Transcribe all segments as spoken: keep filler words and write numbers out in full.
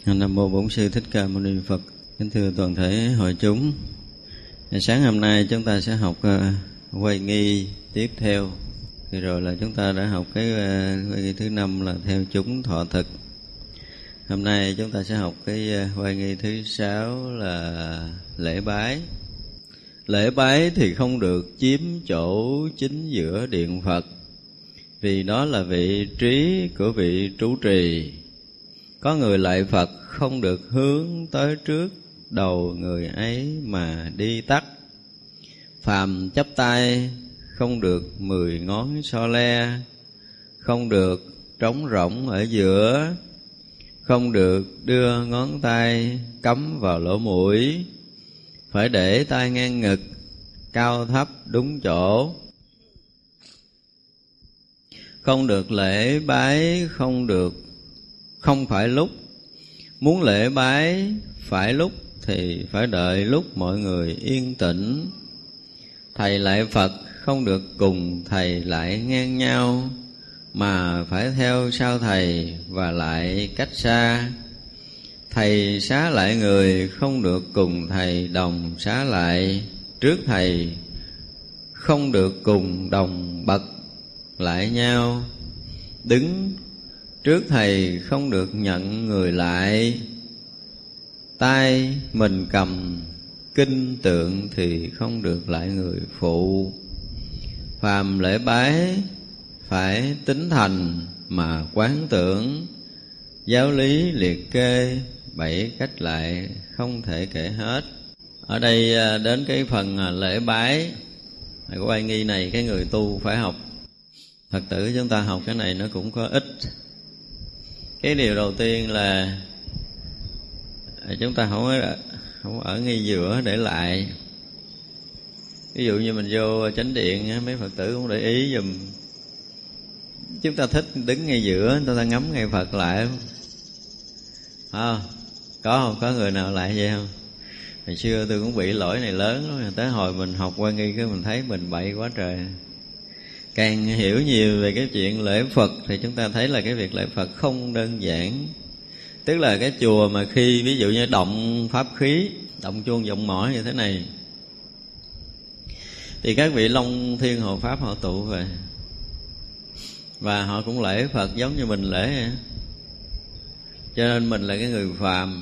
Nam mô Bổn Sư Thích Ca Mâu Ni Phật. Kính thưa toàn thể hội chúng, sáng hôm nay chúng ta sẽ học uh, quay nghi tiếp theo. Thì rồi là chúng ta đã học cái uh, quay nghi thứ năm là theo chúng thọ thực. Hôm nay chúng ta sẽ học cái uh, quay nghi thứ sáu là lễ bái. Lễ bái thì không được chiếm chỗ chính giữa điện Phật, vì đó là vị trí của vị trụ trì. Có người lạy Phật không được hướng tới trước đầu người ấy mà đi tắt. Phàm chắp tay không được mười ngón so le, không được trống rỗng ở giữa, không được đưa ngón tay cắm vào lỗ mũi, phải để tay ngang ngực, cao thấp đúng chỗ. Không được lễ bái, không được không phải lúc. Muốn lễ bái phải lúc thì phải đợi lúc mọi người yên tĩnh. Thầy lạy Phật không được cùng thầy lại ngang nhau, mà phải theo sau thầy và lại cách xa. Thầy xá lại người không được cùng thầy đồng xá lại. Trước thầy không được cùng đồng bậc lại nhau. Đứng trước thầy không được nhận người lại. Tay mình cầm kinh tượng thì không được lại người phụ. Phàm lễ bái phải tính thành mà quán tưởng. Giáo lý liệt kê bảy cách lại không thể kể hết. Ở đây đến cái phần lễ bái của oai nghi này, cái người tu phải học. Phật tử chúng ta học cái này nó cũng có ích. Cái điều đầu tiên là chúng ta không ở, không ở ngay giữa để lại. Ví dụ như mình vô chánh điện, mấy Phật tử cũng để ý dùm. Chúng ta thích đứng ngay giữa, chúng ta ngắm ngay Phật lại. À, có không? Có người nào lại vậy không? Hồi xưa tôi cũng bị lỗi này lớn lắm. Tới hồi mình học qua nghi cái mình thấy mình bậy quá trời. Càng hiểu nhiều về cái chuyện lễ Phật thì chúng ta thấy là cái việc lễ Phật không đơn giản. Tức là cái chùa mà khi ví dụ như động pháp khí, động chuông vọng mõ như thế này, thì các vị Long Thiên Hộ Pháp họ tụ về, và họ cũng lễ Phật giống như mình lễ vậy. Cho nên mình là cái người phàm,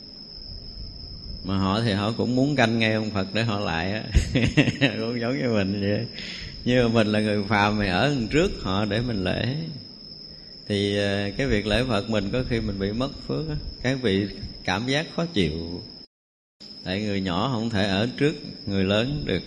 mà họ thì họ cũng muốn canh ngay ông Phật để họ lại á. Cũng giống như mình vậy. Nhưng mà mình là người phàm, mày ở trước họ để mình lễ. Thì cái việc lễ Phật mình có khi mình bị mất phước á. Các vị cảm giác khó chịu. Tại người nhỏ không thể ở trước người lớn được.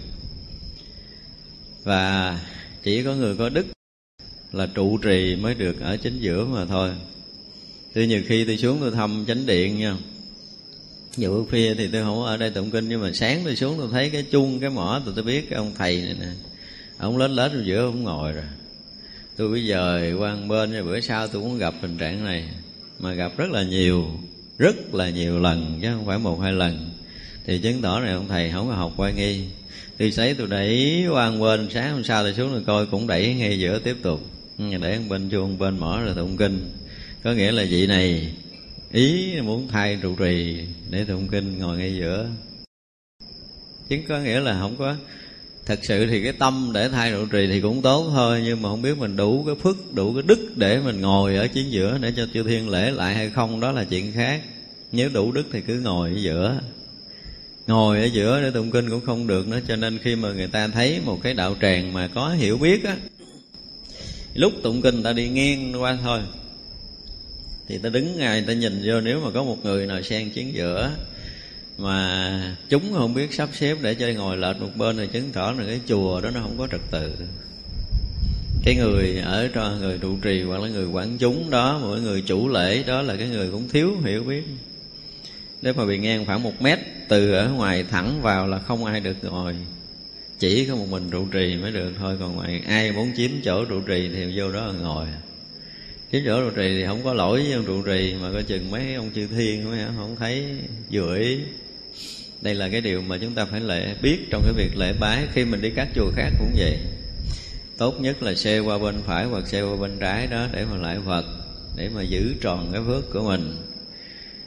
Và chỉ có người có đức là trụ trì mới được ở chính giữa mà thôi. Tôi nhiều khi tôi xuống tôi thăm chánh điện nha. Ví dụ khuya thì tôi không ở đây tụng kinh, nhưng mà sáng tôi xuống tôi thấy cái chuông, cái mỏ, tôi tôi biết cái ông thầy này nè, ông lết lết ở giữa, ông ngồi rồi. Tôi bây giờ qua bên, rồi bữa sau tôi cũng gặp tình trạng này, mà gặp rất là nhiều, rất là nhiều lần, chứ không phải một hai lần. Thì chứng tỏ này ông thầy không có học oai nghi. Tôi thấy tôi đẩy qua bên, sáng hôm sau tôi xuống tôi coi cũng đẩy ngay giữa tiếp tục. Để bên chuông, bên mỏ rồi tụng kinh. Có nghĩa là vị này ý muốn thay trụ trì để tụng kinh ngồi ngay giữa. Chứ có nghĩa là không có. Thật sự thì cái tâm để thay trụ trì thì cũng tốt thôi, nhưng mà không biết mình đủ cái phước, đủ cái đức để mình ngồi ở chính giữa để cho chư thiên lễ lại hay không, đó là chuyện khác. Nếu đủ đức thì cứ ngồi ở giữa. Ngồi ở giữa để tụng kinh cũng không được nữa. Cho nên khi mà người ta thấy một cái đạo tràng mà có hiểu biết á, lúc tụng kinh ta đi ngang qua thôi, thì ta đứng ngay ta nhìn vô. Nếu mà có một người nào xen chính giữa mà chúng không biết sắp xếp để cho ngồi lệch một bên, thì chứng tỏ là cái chùa đó nó không có trật tự. Cái người ở cho người trụ trì hoặc là người quản chúng đó, mỗi người chủ lễ đó là cái người cũng thiếu hiểu biết. Nếu mà bị ngang khoảng một mét từ ở ngoài thẳng vào là không ai được ngồi, chỉ có một mình trụ trì mới được thôi. Còn ngoài ai muốn chiếm chỗ trụ trì thì vô đó là ngồi. Chiếm chỗ trụ trì thì không có lỗi với ông trụ trì, mà coi chừng mấy ông chư thiên mấy không thấy vừa ý. Đây là cái điều mà chúng ta phải lễ biết trong cái việc lễ bái. Khi mình đi các chùa khác cũng vậy. Tốt nhất là xe qua bên phải hoặc xe qua bên trái đó để mà lại Phật, để mà giữ tròn cái phước của mình.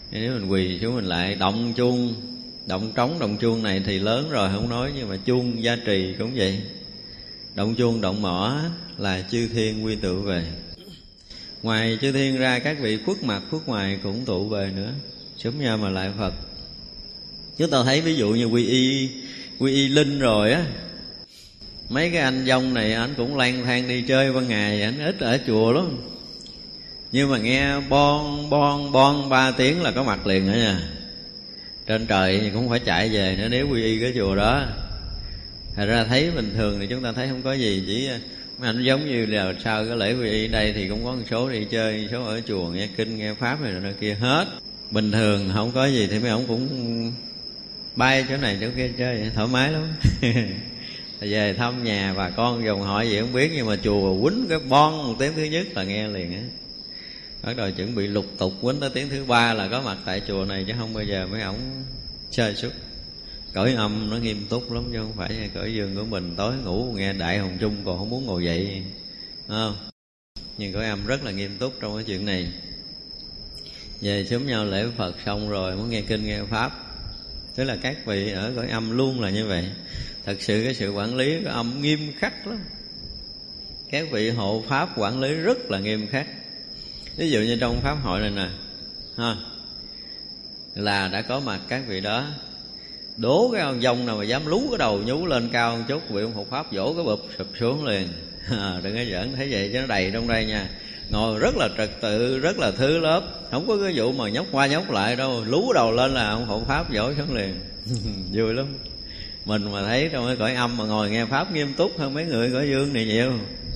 Nếu mình quỳ xuống mình lại động chuông, động trống động chuông này thì lớn rồi không nói, nhưng mà chuông gia trì cũng vậy. Động chuông động mõ là chư thiên quy tụ về. Ngoài chư thiên ra các vị khuất mặt khuất ngoài cũng tụ về nữa, sớm nhau mà lại Phật. Chúng ta thấy ví dụ như quy y, quy y linh rồi á, mấy cái anh dông này anh cũng lang thang đi chơi ban ngày, anh ít ở chùa lắm. Nhưng mà nghe bon bon bon ba tiếng là có mặt liền nữa nha. Trên trời thì cũng phải chạy về nữa nếu quy y cái chùa đó. Thật ra thấy bình thường thì chúng ta thấy không có gì, chỉ mấy anh giống như là sau cái lễ quy y đây thì cũng có một số đi chơi, một số ở chùa nghe kinh nghe pháp này rồi kia hết. Bình thường không có gì thì mấy ông cũng bay chỗ này chỗ kia chơi thoải mái lắm. Về thăm nhà bà con dòng họ gì không biết, nhưng mà chùa quýnh cái bon một tiếng thứ nhất là nghe liền á. Bắt đầu chuẩn bị lục tục quýnh tới tiếng thứ ba là có mặt tại chùa này, chứ không bao giờ mấy ổng chơi suốt. Cõi âm nó nghiêm túc lắm chứ không phải cõi dương của mình tối ngủ nghe đại hồng chung còn không muốn ngồi dậy, không? Nhưng cõi âm rất là nghiêm túc trong cái chuyện này. Về sớm nhau lễ Phật xong rồi muốn nghe kinh nghe pháp, tức là các vị ở cõi âm luôn là như vậy. Thật sự cái sự quản lý của âm nghiêm khắc lắm. Các vị hộ pháp quản lý rất là nghiêm khắc. Ví dụ như trong pháp hội này nè ha, là đã có mặt các vị đó, đố cái ông dông nào mà dám lú cái đầu nhú lên cao một chút, vị ông hộ pháp vỗ cái bụp sụp xuống liền. À, đừng có giỡn thấy vậy chứ nó đầy trong đây nha. Ngồi rất là trật tự, rất là thứ lớp, không có cái vụ mà nhóc qua nhóc lại đâu. Lú đầu lên là ông hộ pháp vỗ xuống liền. Vui lắm. Mình mà thấy trong cái cõi âm mà ngồi nghe pháp nghiêm túc hơn mấy người cõi dương này nhiều.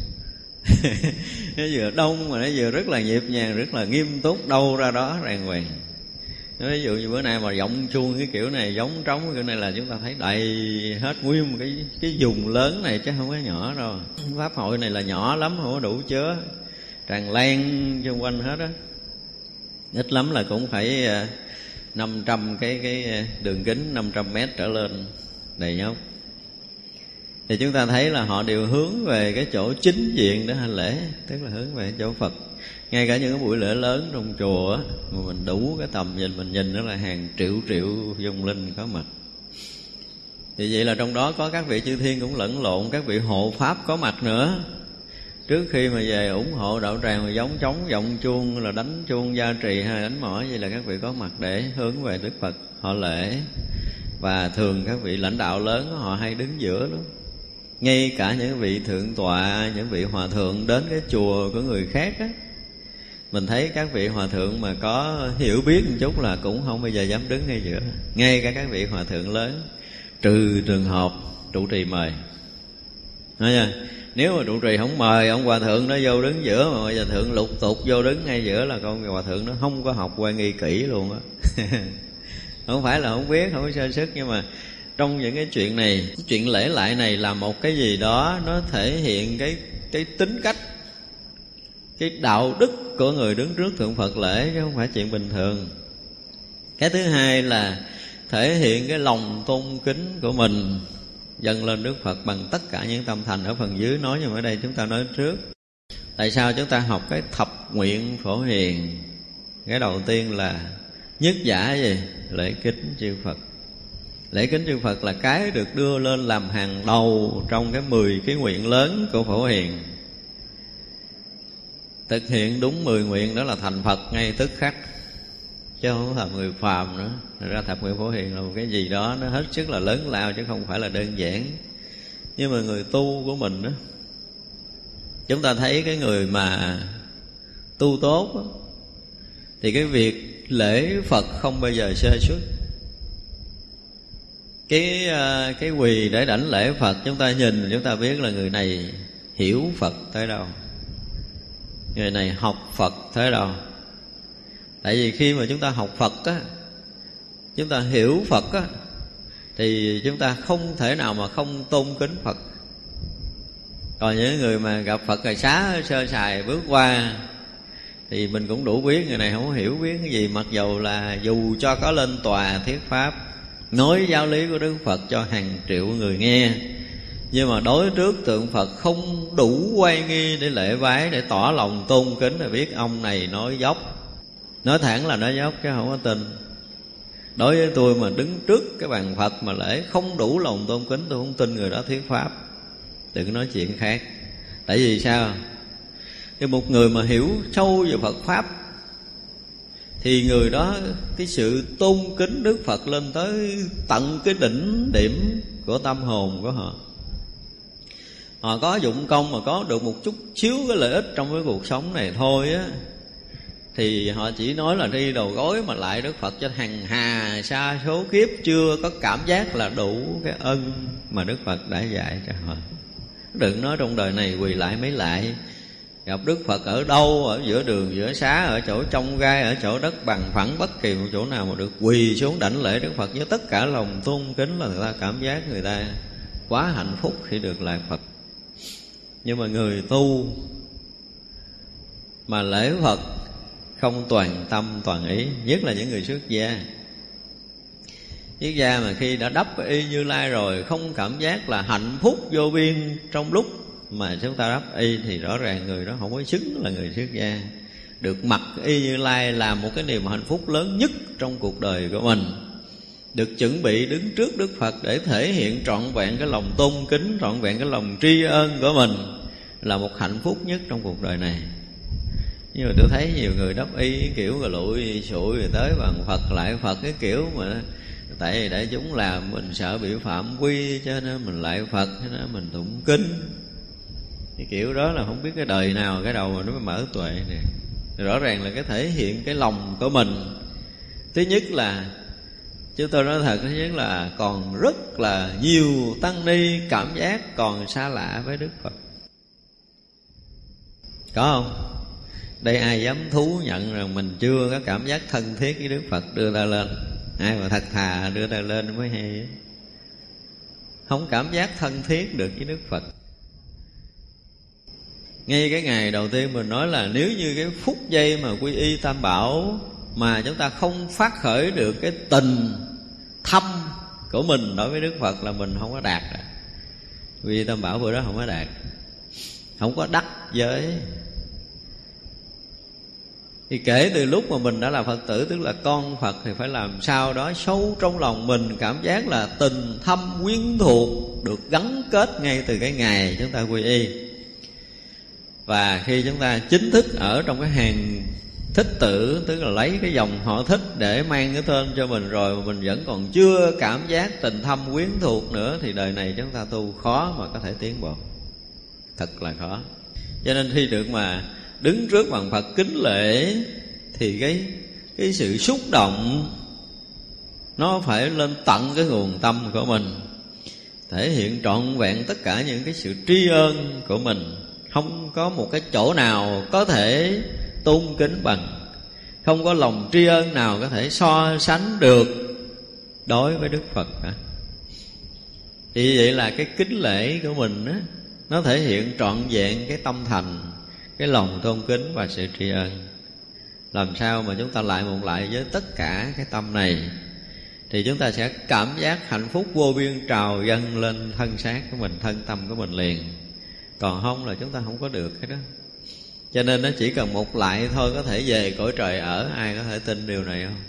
Nó vừa đông mà nó vừa rất là nhịp nhàng, rất là nghiêm túc, đâu ra đó ràng hoàng. Ví dụ như bữa nay mà giọng chuông cái kiểu này, giống trống cái kiểu này là chúng ta thấy đầy hết nguyên một cái cái vùng lớn này, chứ không có nhỏ đâu. Pháp hội này là nhỏ lắm, không có đủ chứa, tràn lan xung quanh hết á. Ít lắm là cũng phải năm trăm cái cái đường kính năm trăm mét trở lên đầy nhóc. Thì chúng ta thấy là họ đều hướng về cái chỗ chính diện để hành lễ, tức là hướng về chỗ Phật. Ngay cả những cái buổi lễ lớn trong chùa á, mà mình đủ cái tầm nhìn, mình nhìn đó là hàng triệu triệu dung linh có mặt. Thì vậy là trong đó có các vị chư thiên cũng lẫn lộn, các vị hộ pháp có mặt nữa. Trước khi mà về ủng hộ đạo tràng mà giống trống giọng chuông là đánh chuông gia trì hay đánh mõ, vậy là các vị có mặt để hướng về Đức Phật họ lễ. Và thường các vị lãnh đạo lớn họ hay đứng giữa lắm. Ngay cả những vị thượng tọa, những vị hòa thượng đến cái chùa của người khác á, mình thấy các vị hòa thượng mà có hiểu biết một chút là cũng không bao giờ dám đứng ngay giữa. Ngay cả các vị hòa thượng lớn, trừ trường hợp trụ trì mời. Nói nha, nếu mà trụ trì không mời ông hòa thượng đó vô đứng giữa, mà hòa thượng lục tục vô đứng ngay giữa là con hòa thượng nó không có học qua nghi kỹ luôn á. Không phải là không biết, không có sơ sức, nhưng mà trong những cái chuyện này, cái chuyện lễ lại này là một cái gì đó nó thể hiện cái cái tính cách, cái đạo đức của người đứng trước thượng Phật lễ, chứ không phải chuyện bình thường. Cái thứ hai là thể hiện cái lòng tôn kính của mình dâng lên Đức Phật bằng tất cả những tâm thành. Ở phần dưới nói, nhưng mà ở đây chúng ta nói trước. Tại sao chúng ta học cái thập nguyện phổ hiền? Cái đầu tiên là nhất giả gì? Lễ kính chư Phật. Lễ kính chư Phật là cái được đưa lên làm hàng đầu trong cái mười cái nguyện lớn của phổ hiền. Thực hiện đúng mười nguyện đó là thành Phật ngay tức khắc, chứ không làm người phàm nữa. Thật ra thập nguyện phổ hiền là một cái gì đó nó hết sức là lớn lao, chứ không phải là đơn giản. Nhưng mà người tu của mình đó, chúng ta thấy cái người mà tu tốt đó, thì cái việc lễ Phật không bao giờ sơ suất. Cái cái quỳ để đảnh lễ Phật, chúng ta nhìn chúng ta biết là người này hiểu Phật tới đâu, người này học Phật tới đâu. Tại vì khi mà chúng ta học Phật á, chúng ta hiểu Phật á, thì chúng ta không thể nào mà không tôn kính Phật. Còn những người mà gặp Phật rồi xá sơ sài bước qua thì mình cũng đủ biết người này không hiểu biết cái gì. Mặc dầu là dù cho có lên tòa thuyết pháp, nói giáo lý của Đức Phật cho hàng triệu người nghe, nhưng mà đối trước tượng Phật không đủ oai nghi để lễ bái, để tỏ lòng tôn kính, để biết ông này nói dốc, Nói thẳng là nói dốc chứ không có tin. Đối với tôi mà đứng trước cái bàn Phật mà lễ không đủ lòng tôn kính, tôi không tin người đó thuyết pháp. Đừng nói chuyện khác. Tại vì sao? Thì một người mà hiểu sâu về Phật Pháp thì người đó cái sự tôn kính Đức Phật lên tới tận cái đỉnh điểm của tâm hồn của họ. Họ có dụng công mà có được một chút xíu cái lợi ích trong cái cuộc sống này thôi á, thì họ chỉ nói là đi đầu gối mà lại Đức Phật cho hằng hà sa số kiếp chưa có cảm giác là đủ cái ân mà Đức Phật đã dạy cho họ. Đừng nói trong đời này quỳ lại mấy lại, gặp Đức Phật ở đâu, ở giữa đường giữa xá, ở chỗ trong gai, ở chỗ đất bằng phẳng, bất kỳ một chỗ nào mà được quỳ xuống đảnh lễ Đức Phật với tất cả lòng tôn kính là người ta cảm giác người ta quá hạnh phúc khi được lại Phật. Nhưng mà người tu mà lễ Phật không toàn tâm toàn ý, nhất là những người xuất gia. Xuất gia mà khi đã đắp y Như Lai rồi không cảm giác là hạnh phúc vô biên trong lúc mà chúng ta đắp y, thì rõ ràng người đó không có xứng là người xuất gia. Được mặc y Như Lai là một cái niềm hạnh phúc lớn nhất trong cuộc đời của mình. Được chuẩn bị đứng trước Đức Phật để thể hiện trọn vẹn cái lòng tôn kính, trọn vẹn cái lòng tri ân của mình là một hạnh phúc nhất trong cuộc đời này. Nhưng mà tôi thấy nhiều người đắp y kiểu rồi lụi sụi rồi tới bằng Phật lại Phật, cái kiểu mà tại vì để chúng làm mình sợ bị phạm quy cho nên mình lại Phật, cho nên mình tụng kinh. Cái kiểu đó là không biết cái đời nào cái đầu mà nó mới mở tuệ nè. Rõ ràng là cái thể hiện cái lòng của mình. Thứ nhất là chúng tôi nói thật, thứ nhất là còn rất là nhiều tăng ni cảm giác còn xa lạ với Đức Phật. Có không? Đây ai dám thú nhận rằng mình chưa có cảm giác thân thiết với Đức Phật, đưa ta lên. Ai mà thật thà đưa ta lên mới hay. Không cảm giác thân thiết được với Đức Phật. Ngay cái ngày đầu tiên mình nói là nếu như cái phút giây mà quy y Tam Bảo mà chúng ta không phát khởi được cái tình thâm của mình đối với Đức Phật là mình không có đạt. Quy y Tam Bảo bữa đó không có đạt, không có đắc giới. Thì kể từ lúc mà mình đã là Phật tử, tức là con Phật, thì phải làm sao đó sâu trong lòng mình cảm giác là tình thâm quyến thuộc được gắn kết ngay từ cái ngày chúng ta quy y. Và khi chúng ta chính thức ở trong cái hàng thích tử, tức là lấy cái dòng họ thích để mang cái tên cho mình rồi mà mình vẫn còn chưa cảm giác tình thâm quyến thuộc nữa, thì đời này chúng ta tu khó mà có thể tiến bộ. Thật là khó. Cho nên khi được mà đứng trước bàn Phật kính lễ thì cái cái sự xúc động nó phải lên tận cái nguồn tâm của mình, thể hiện trọn vẹn tất cả những cái sự tri ân của mình. Không có một cái chỗ nào có thể tôn kính bằng, không có lòng tri ân nào có thể so sánh được đối với Đức Phật cả. Thì vậy là cái kính lễ của mình á, nó thể hiện trọn vẹn cái tâm thành, cái lòng tôn kính và sự tri ân. Làm sao mà chúng ta lại một lại với tất cả cái tâm này thì chúng ta sẽ cảm giác hạnh phúc vô biên trào dâng lên thân xác của mình, thân tâm của mình liền. Còn không là chúng ta không có được cái đó. Cho nên nó chỉ cần một lại thôi có thể về cõi trời ở. Ai có thể tin điều này không?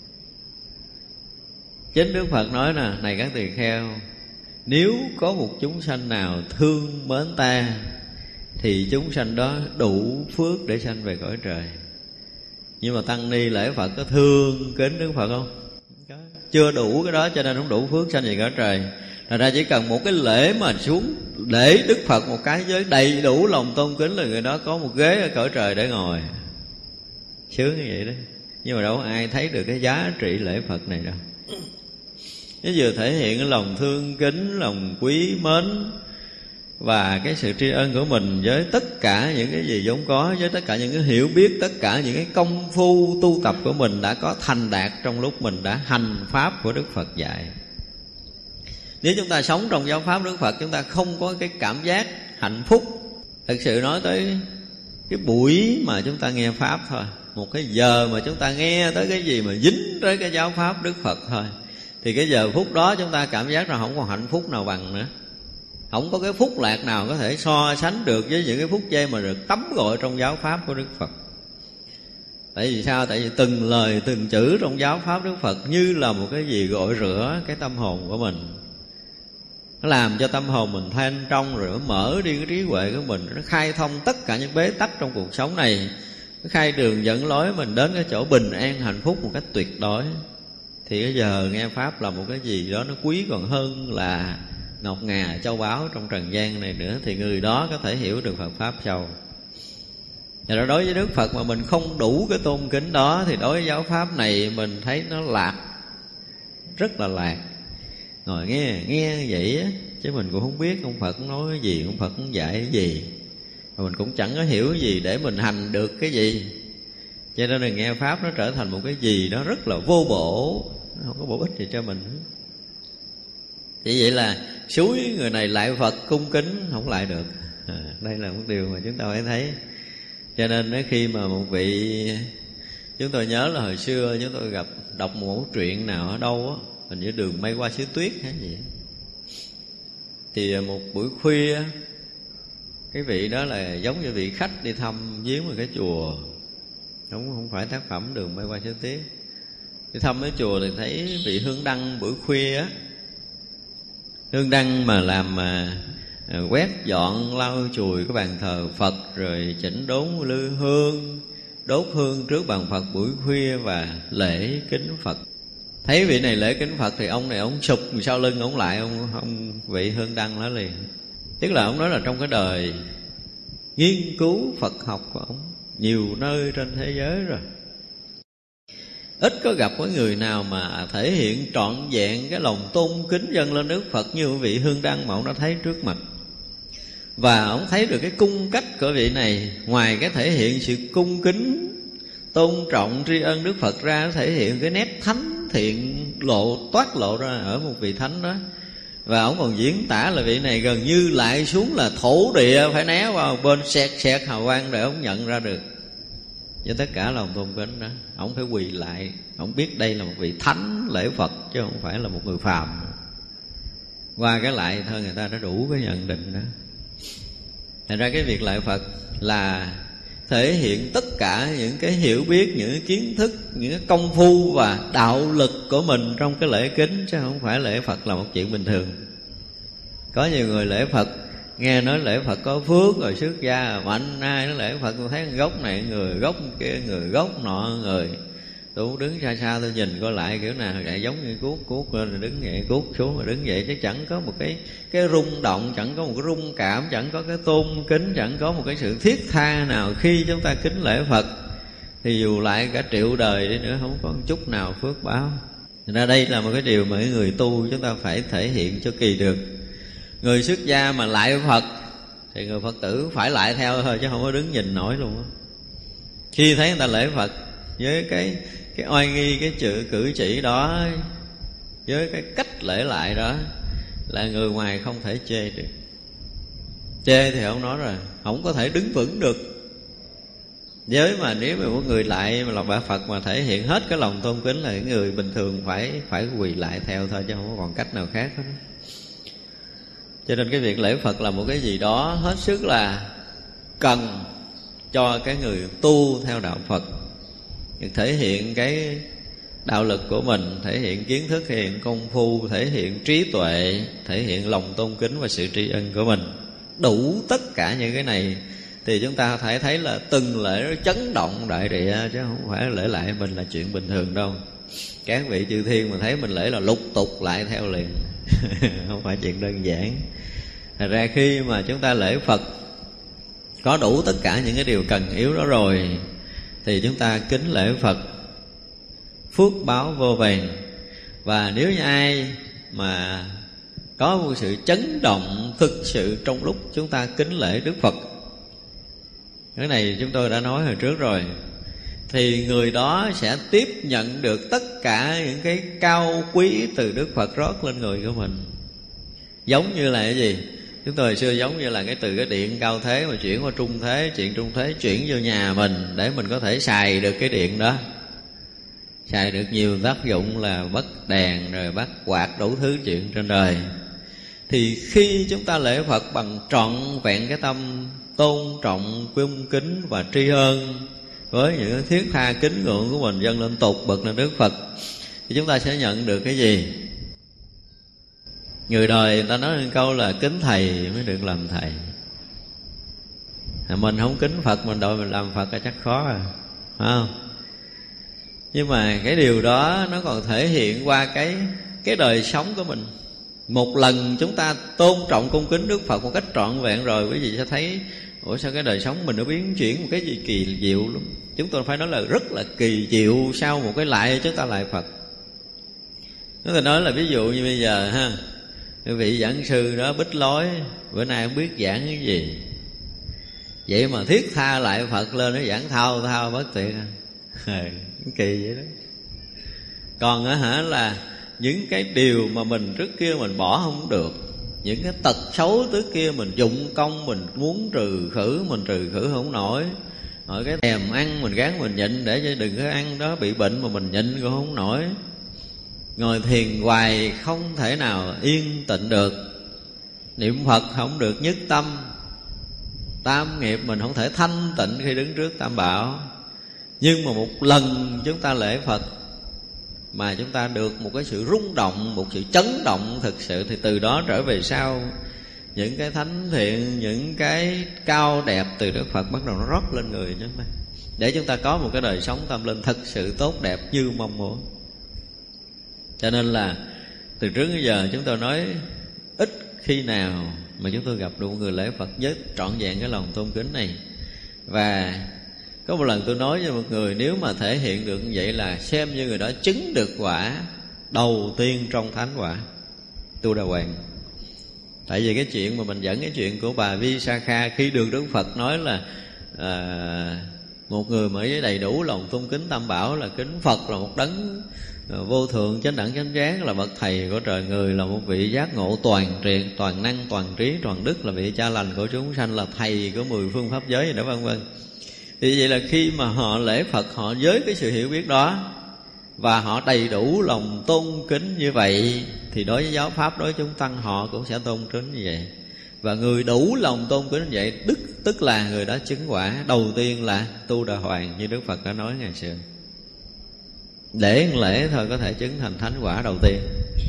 Chính Đức Phật nói nè: này các tỳ kheo, nếu có một chúng sanh nào thương mến ta thì chúng sanh đó đủ phước để sanh về cõi trời. Nhưng mà tăng ni lễ Phật có thương kính Đức Phật không? Chưa đủ cái đó, cho nên không đủ phước sanh về cõi trời. Thật ra chỉ cần một cái lễ mà xuống để Đức Phật một cái với đầy đủ lòng tôn kính là người đó có một ghế ở cõi trời để ngồi. Sướng như vậy đó. Nhưng mà đâu có ai thấy được cái giá trị lễ Phật này đâu. Nó vừa thể hiện cái lòng thương kính, lòng quý mến và cái sự tri ân của mình với tất cả những cái gì vốn có, với tất cả những cái hiểu biết, tất cả những cái công phu tu tập của mình đã có thành đạt trong lúc mình đã hành pháp của Đức Phật dạy. Nếu chúng ta sống trong giáo pháp Đức Phật, chúng ta không có cái cảm giác hạnh phúc. Thực sự nói tới cái buổi mà chúng ta nghe pháp thôi, một cái giờ mà chúng ta nghe tới cái gì mà dính tới cái giáo pháp Đức Phật thôi, thì cái giờ phút đó chúng ta cảm giác là không còn hạnh phúc nào bằng nữa. Không có cái phúc lạc nào có thể so sánh được với những cái phút giây mà được tắm gội trong giáo pháp của Đức Phật. Tại vì sao? Tại vì từng lời từng chữ trong giáo pháp Đức Phật như là một cái gì gội rửa cái tâm hồn của mình. Nó làm cho tâm hồn mình thanh trong, rồi nó mở đi cái trí huệ của mình, nó khai thông tất cả những bế tắc trong cuộc sống này, nó khai đường dẫn lối mình đến cái chỗ bình an hạnh phúc một cách tuyệt đối. Thì bây giờ nghe pháp là một cái gì đó nó quý còn hơn là ngọc ngà châu báu trong trần gian này nữa. Thì người đó có thể hiểu được Phật pháp sâu. Và đó, đối với Đức Phật mà mình không đủ cái tôn kính đó, thì đối với giáo pháp này mình thấy nó lạc, rất là lạc. Ngồi nghe, nghe vậy á, chứ mình cũng không biết ông Phật nói cái gì, ông Phật cũng dạy cái gì, mà mình cũng chẳng có hiểu cái gì để mình hành được cái gì. Cho nên là nghe pháp nó trở thành một cái gì đó rất là vô bổ, nó không có bổ ích gì cho mình. Chỉ vậy là suối người này lại Phật cung kính không lại được. À, đây là một điều mà chúng ta phải thấy. Cho nên khi mà một vị, chúng tôi nhớ là hồi xưa chúng tôi gặp đọc một mẫu truyện nào ở đâu á, hình như Đường Mây Qua Xứ Tuyết hay gì, thì một buổi khuya, cái vị đó là giống như vị khách đi thăm viếng một cái chùa, không không phải tác phẩm Đường Mây Qua Xứ Tuyết. Đi thăm cái chùa thì thấy vị Hương Đăng buổi khuya á, Hương Đăng mà làm mà quét dọn lau chùi cái bàn thờ Phật, rồi chỉnh đốn lư hương, đốt hương trước bàn Phật buổi khuya và lễ kính Phật. Thấy vị này lễ kính Phật thì ông này ông sụp sau lưng ông lại, ông, ông vị Hương Đăng nói liền. Tức là ông nói là trong cái đời nghiên cứu Phật học của ông nhiều nơi trên thế giới rồi, ít có gặp có người nào mà thể hiện trọn vẹn cái lòng tôn kính dâng lên Đức Phật như vị Hương Đăng mà ông đã thấy trước mặt. Và ông thấy được cái cung cách của vị này, ngoài cái thể hiện sự cung kính, tôn trọng, tri ân Đức Phật ra, nó thể hiện cái nét thánh thiện lộ toát lộ ra ở một vị thánh đó. Và ông còn diễn tả là vị này gần như lại xuống là thổ địa, phải né vào bên xẹt xẹt hào quang để ông nhận ra được. Với tất cả lòng tôn kính đó, ông phải quỳ lại, ông biết đây là một vị thánh lễ Phật chứ không phải là một người phàm. Qua cái lại thôi người ta đã đủ cái nhận định đó. Thành ra cái việc lại Phật là thể hiện tất cả những cái hiểu biết, những cái kiến thức, những cái công phu và đạo lực của mình trong cái lễ kính, chứ không phải lễ Phật là một chuyện bình thường. Có nhiều người lễ Phật, nghe nói lễ Phật có phước rồi xuất gia mạnh, ai nói lễ Phật tôi thấy gốc này người, gốc kia người, gốc nọ người. Tôi đứng xa xa tôi nhìn coi lại kiểu nào lại giống như cuốc, cuốc lên rồi đứng dậy, cuốc xuống rồi đứng dậy, chứ chẳng có một cái cái rung động, chẳng có một cái rung cảm, chẳng có cái tôn kính, chẳng có một cái sự thiết tha nào khi chúng ta kính lễ Phật. Thì dù lại cả triệu đời đi nữa không có một chút nào phước báo. Thành ra đây là một cái điều mà người tu chúng ta phải thể hiện cho kỳ được. Người xuất gia mà lại Phật thì người Phật tử phải lại theo thôi, chứ không có đứng nhìn nổi luôn á. Khi thấy người ta lễ Phật với cái cái oai nghi, cái chữ cử chỉ đó, với cái cách lễ lại đó, là người ngoài không thể chê được. Chê thì không nói rồi, không có thể đứng vững được. Với mà nếu mà một người lại mà lòng bả Phật mà thể hiện hết cái lòng tôn kính là những người bình thường phải phải quỳ lại theo thôi, chứ không có còn cách nào khác hết. Cho nên cái việc lễ Phật là một cái gì đó hết sức là cần cho cái người tu theo đạo Phật, thể hiện cái đạo lực của mình, thể hiện kiến thức, thể hiện công phu, thể hiện trí tuệ, thể hiện lòng tôn kính và sự tri ân của mình. Đủ tất cả những cái này thì chúng ta phải thấy là từng lễ nó chấn động đại địa, chứ không phải lễ lại mình là chuyện bình thường đâu. Các vị chư thiên mà thấy mình lễ là lục tục lại theo liền không phải chuyện đơn giản. Thật ra khi mà chúng ta lễ Phật có đủ tất cả những cái điều cần yếu đó rồi thì chúng ta kính lễ Phật phước báo vô vàn. Và nếu như ai mà có một sự chấn động thực sự trong lúc chúng ta kính lễ Đức Phật, cái này chúng tôi đã nói hồi trước rồi, thì người đó sẽ tiếp nhận được tất cả những cái cao quý từ Đức Phật rót lên người của mình. Giống như là cái gì? Chúng tôi hồi xưa giống như là cái từ cái điện cao thế mà chuyển qua trung thế, chuyện trung thế chuyển vô nhà mình để mình có thể xài được cái điện đó, xài được nhiều tác dụng là bắt đèn rồi bắt quạt đủ thứ chuyện trên đời. Thì khi chúng ta lễ Phật bằng trọn vẹn cái tâm tôn trọng, cung kính và tri ân, với những thiết tha kính ngưỡng của mình dâng lên tột bậc lên Đức Phật, thì chúng ta sẽ nhận được cái gì? Người đời người ta nói một câu là kính thầy mới được làm thầy. Mình không kính Phật, mình đòi mình làm Phật là chắc khó à, phải không? Nhưng mà cái điều đó nó còn thể hiện qua cái cái đời sống của mình. Một lần chúng ta tôn trọng cung kính Đức Phật một cách trọn vẹn rồi, quý vị sẽ thấy ủa sao cái đời sống mình nó biến chuyển một cái gì kỳ diệu lắm. Chúng tôi phải nói là rất là kỳ diệu. Sau một cái lại chúng ta lại Phật. Chúng ta nói là ví dụ như bây giờ ha, cái vị giảng sư đó bích lối, bữa nay không biết giảng cái gì, vậy mà thiết tha lại Phật lên nó giảng thao thao bất tuyệt. Kỳ vậy đó. Còn á hả là những cái điều mà mình trước kia mình bỏ không được, những cái tật xấu trước kia mình dụng công mình muốn trừ khử, mình trừ khử không nổi. Ở cái thèm ăn mình gán mình nhịn để cho đừng có ăn đó, bị bệnh mà mình nhịn cũng không nổi. Ngồi thiền hoài không thể nào yên tịnh được, niệm Phật không được nhất tâm, tam nghiệp mình không thể thanh tịnh khi đứng trước Tam Bảo. Nhưng mà một lần chúng ta lễ Phật mà chúng ta được một cái sự rung động, một sự chấn động thực sự, thì từ đó trở về sau những cái thánh thiện, những cái cao đẹp từ Đức Phật bắt đầu nó rót lên người chúng ta, để chúng ta có một cái đời sống tâm linh thật sự tốt đẹp như mong muốn. Cho nên là từ trước đến giờ chúng tôi nói ít khi nào mà chúng tôi gặp được một người lễ Phật với trọn vẹn cái lòng tôn kính này. Và có một lần tôi nói với một người, nếu mà thể hiện được như vậy là xem như người đó chứng được quả đầu tiên trong thánh quả Tu Đà Hoàng. Tại vì cái chuyện mà mình dẫn cái chuyện của bà Visakha, khi được Đức Phật nói là à, một người mà với đầy đủ lòng tôn kính Tam Bảo, là kính Phật là một đấng vô thượng chánh đẳng chánh giác, là bậc thầy của trời người, là một vị giác ngộ toàn triệt, toàn năng, toàn trí, toàn đức, là vị cha lành của chúng sanh, là thầy của mười phương pháp giới đó, vân vân. Thì vậy là khi mà họ lễ Phật, họ với cái sự hiểu biết đó và họ đầy đủ lòng tôn kính như vậy, thì đối với giáo pháp, đối với chúng tăng, họ cũng sẽ tôn kính như vậy. Và người đủ lòng tôn kính như vậy, tức, tức là người đó chứng quả đầu tiên là Tu Đà Hoàng, như Đức Phật đã nói ngày xưa. Để lễ thôi có thể chứng thành thánh quả đầu tiên.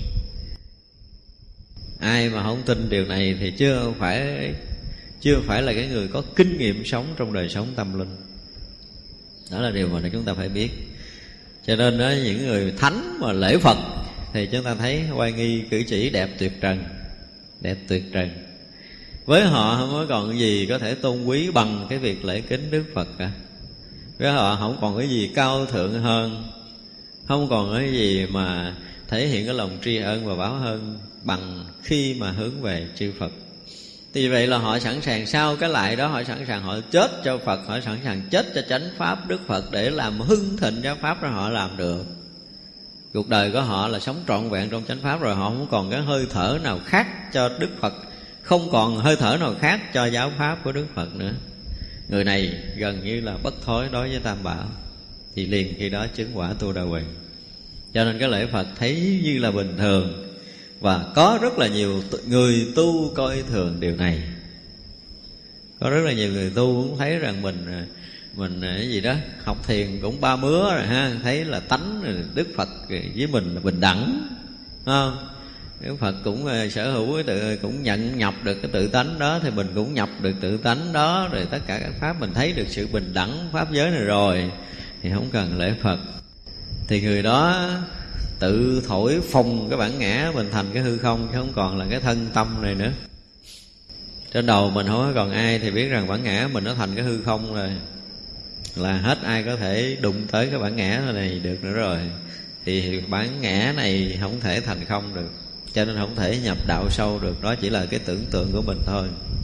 Ai mà không tin điều này thì chưa phải chưa phải là cái người có kinh nghiệm sống trong đời sống tâm linh. Đó là điều mà chúng ta phải biết. Cho nên đó, những người thánh mà lễ Phật thì chúng ta thấy oai nghi cử chỉ đẹp tuyệt trần, đẹp tuyệt trần. Với họ không có còn cái gì có thể tôn quý bằng cái việc lễ kính Đức Phật cả. Với họ không còn cái gì cao thượng hơn, không còn cái gì mà thể hiện cái lòng tri ân và báo ơn bằng khi mà hướng về chư Phật. Thì vậy là họ sẵn sàng, sau cái lại đó họ sẵn sàng họ chết cho Phật, họ sẵn sàng chết cho chánh pháp Đức Phật để làm hưng thịnh giáo pháp, rồi họ làm được. Cuộc đời của họ là sống trọn vẹn trong chánh pháp rồi, họ không còn cái hơi thở nào khác cho Đức Phật, không còn hơi thở nào khác cho giáo pháp của Đức Phật nữa. Người này gần như là bất thối đối với Tam Bảo, thì liền khi đó chứng quả Tu Đà Hoàng. Cho nên cái lễ Phật thấy như là bình thường, và có rất là nhiều người tu coi thường điều này. Có rất là nhiều người tu cũng thấy rằng mình mình cái gì đó học thiền cũng ba mứa rồi ha, thấy là tánh Đức Phật với mình là bình đẳng, không? Đức Phật cũng sở hữu cái tự, cũng nhận nhập được cái tự tánh đó, thì mình cũng nhập được tự tánh đó, rồi tất cả các pháp mình thấy được sự bình đẳng pháp giới này rồi, thì không cần lễ Phật. Thì người đó tự thổi phồng cái bản ngã mình thành cái hư không, chứ không còn là cái thân tâm này nữa. Trên đầu mình không còn ai thì biết rằng bản ngã mình nó thành cái hư không rồi, là hết ai có thể đụng tới cái bản ngã này được nữa rồi. Thì bản ngã này không thể thành không được, cho nên không thể nhập đạo sâu được. Đó chỉ là cái tưởng tượng của mình thôi.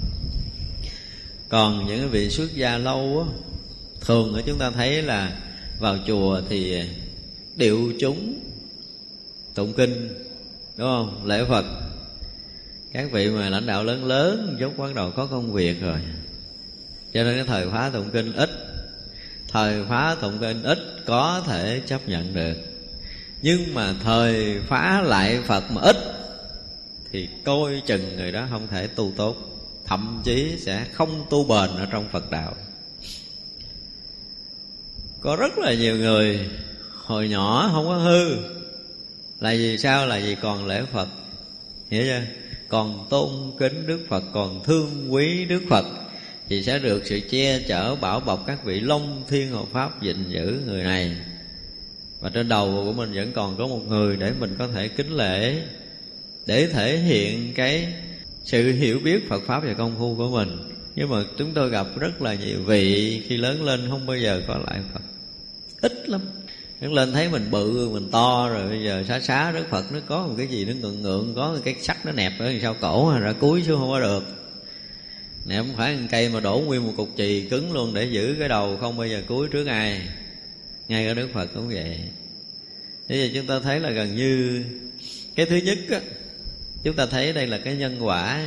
Còn những vị xuất gia lâu á, thường ở chúng ta thấy là vào chùa thì điệu chúng tụng kinh, đúng không? Lễ Phật. Các vị mà lãnh đạo lớn lớn chút bắt đầu có công việc rồi, cho nên cái thời phá tụng kinh ít. Thời phá tụng kinh ít có thể chấp nhận được, nhưng mà thời phá lại Phật mà ít thì coi chừng người đó không thể tu tốt, thậm chí sẽ không tu bền ở trong Phật đạo. có rất là nhiều người hồi nhỏ không có hư. Là vì sao? Là vì còn lễ Phật, hiểu chưa? Còn tôn kính Đức Phật, còn thương quý Đức Phật, thì sẽ được sự che chở bảo bọc các vị Long Thiên Hộ Pháp gìn giữ người này. Và trên đầu của mình vẫn còn có một người để mình có thể kính lễ, để thể hiện cái sự hiểu biết Phật Pháp và công phu của mình. Nhưng mà chúng tôi gặp rất là nhiều vị khi lớn lên không bao giờ có lại Phật, ít lắm. Lớn lên thấy mình bự, mình to rồi, bây giờ xá xá Đức Phật nó có một cái gì nó ngượng ngượng, có một cái sắc nó nẹp ở sau cổ, ra cúi xuống không có được. Nè, không phải một cây mà đổ nguyên một cục chì cứng luôn để giữ cái đầu không bao giờ cúi trước ai. Ngay cả Đức Phật cũng vậy. Thế giờ chúng ta thấy là gần như cái thứ nhất á, chúng ta thấy đây là cái nhân quả.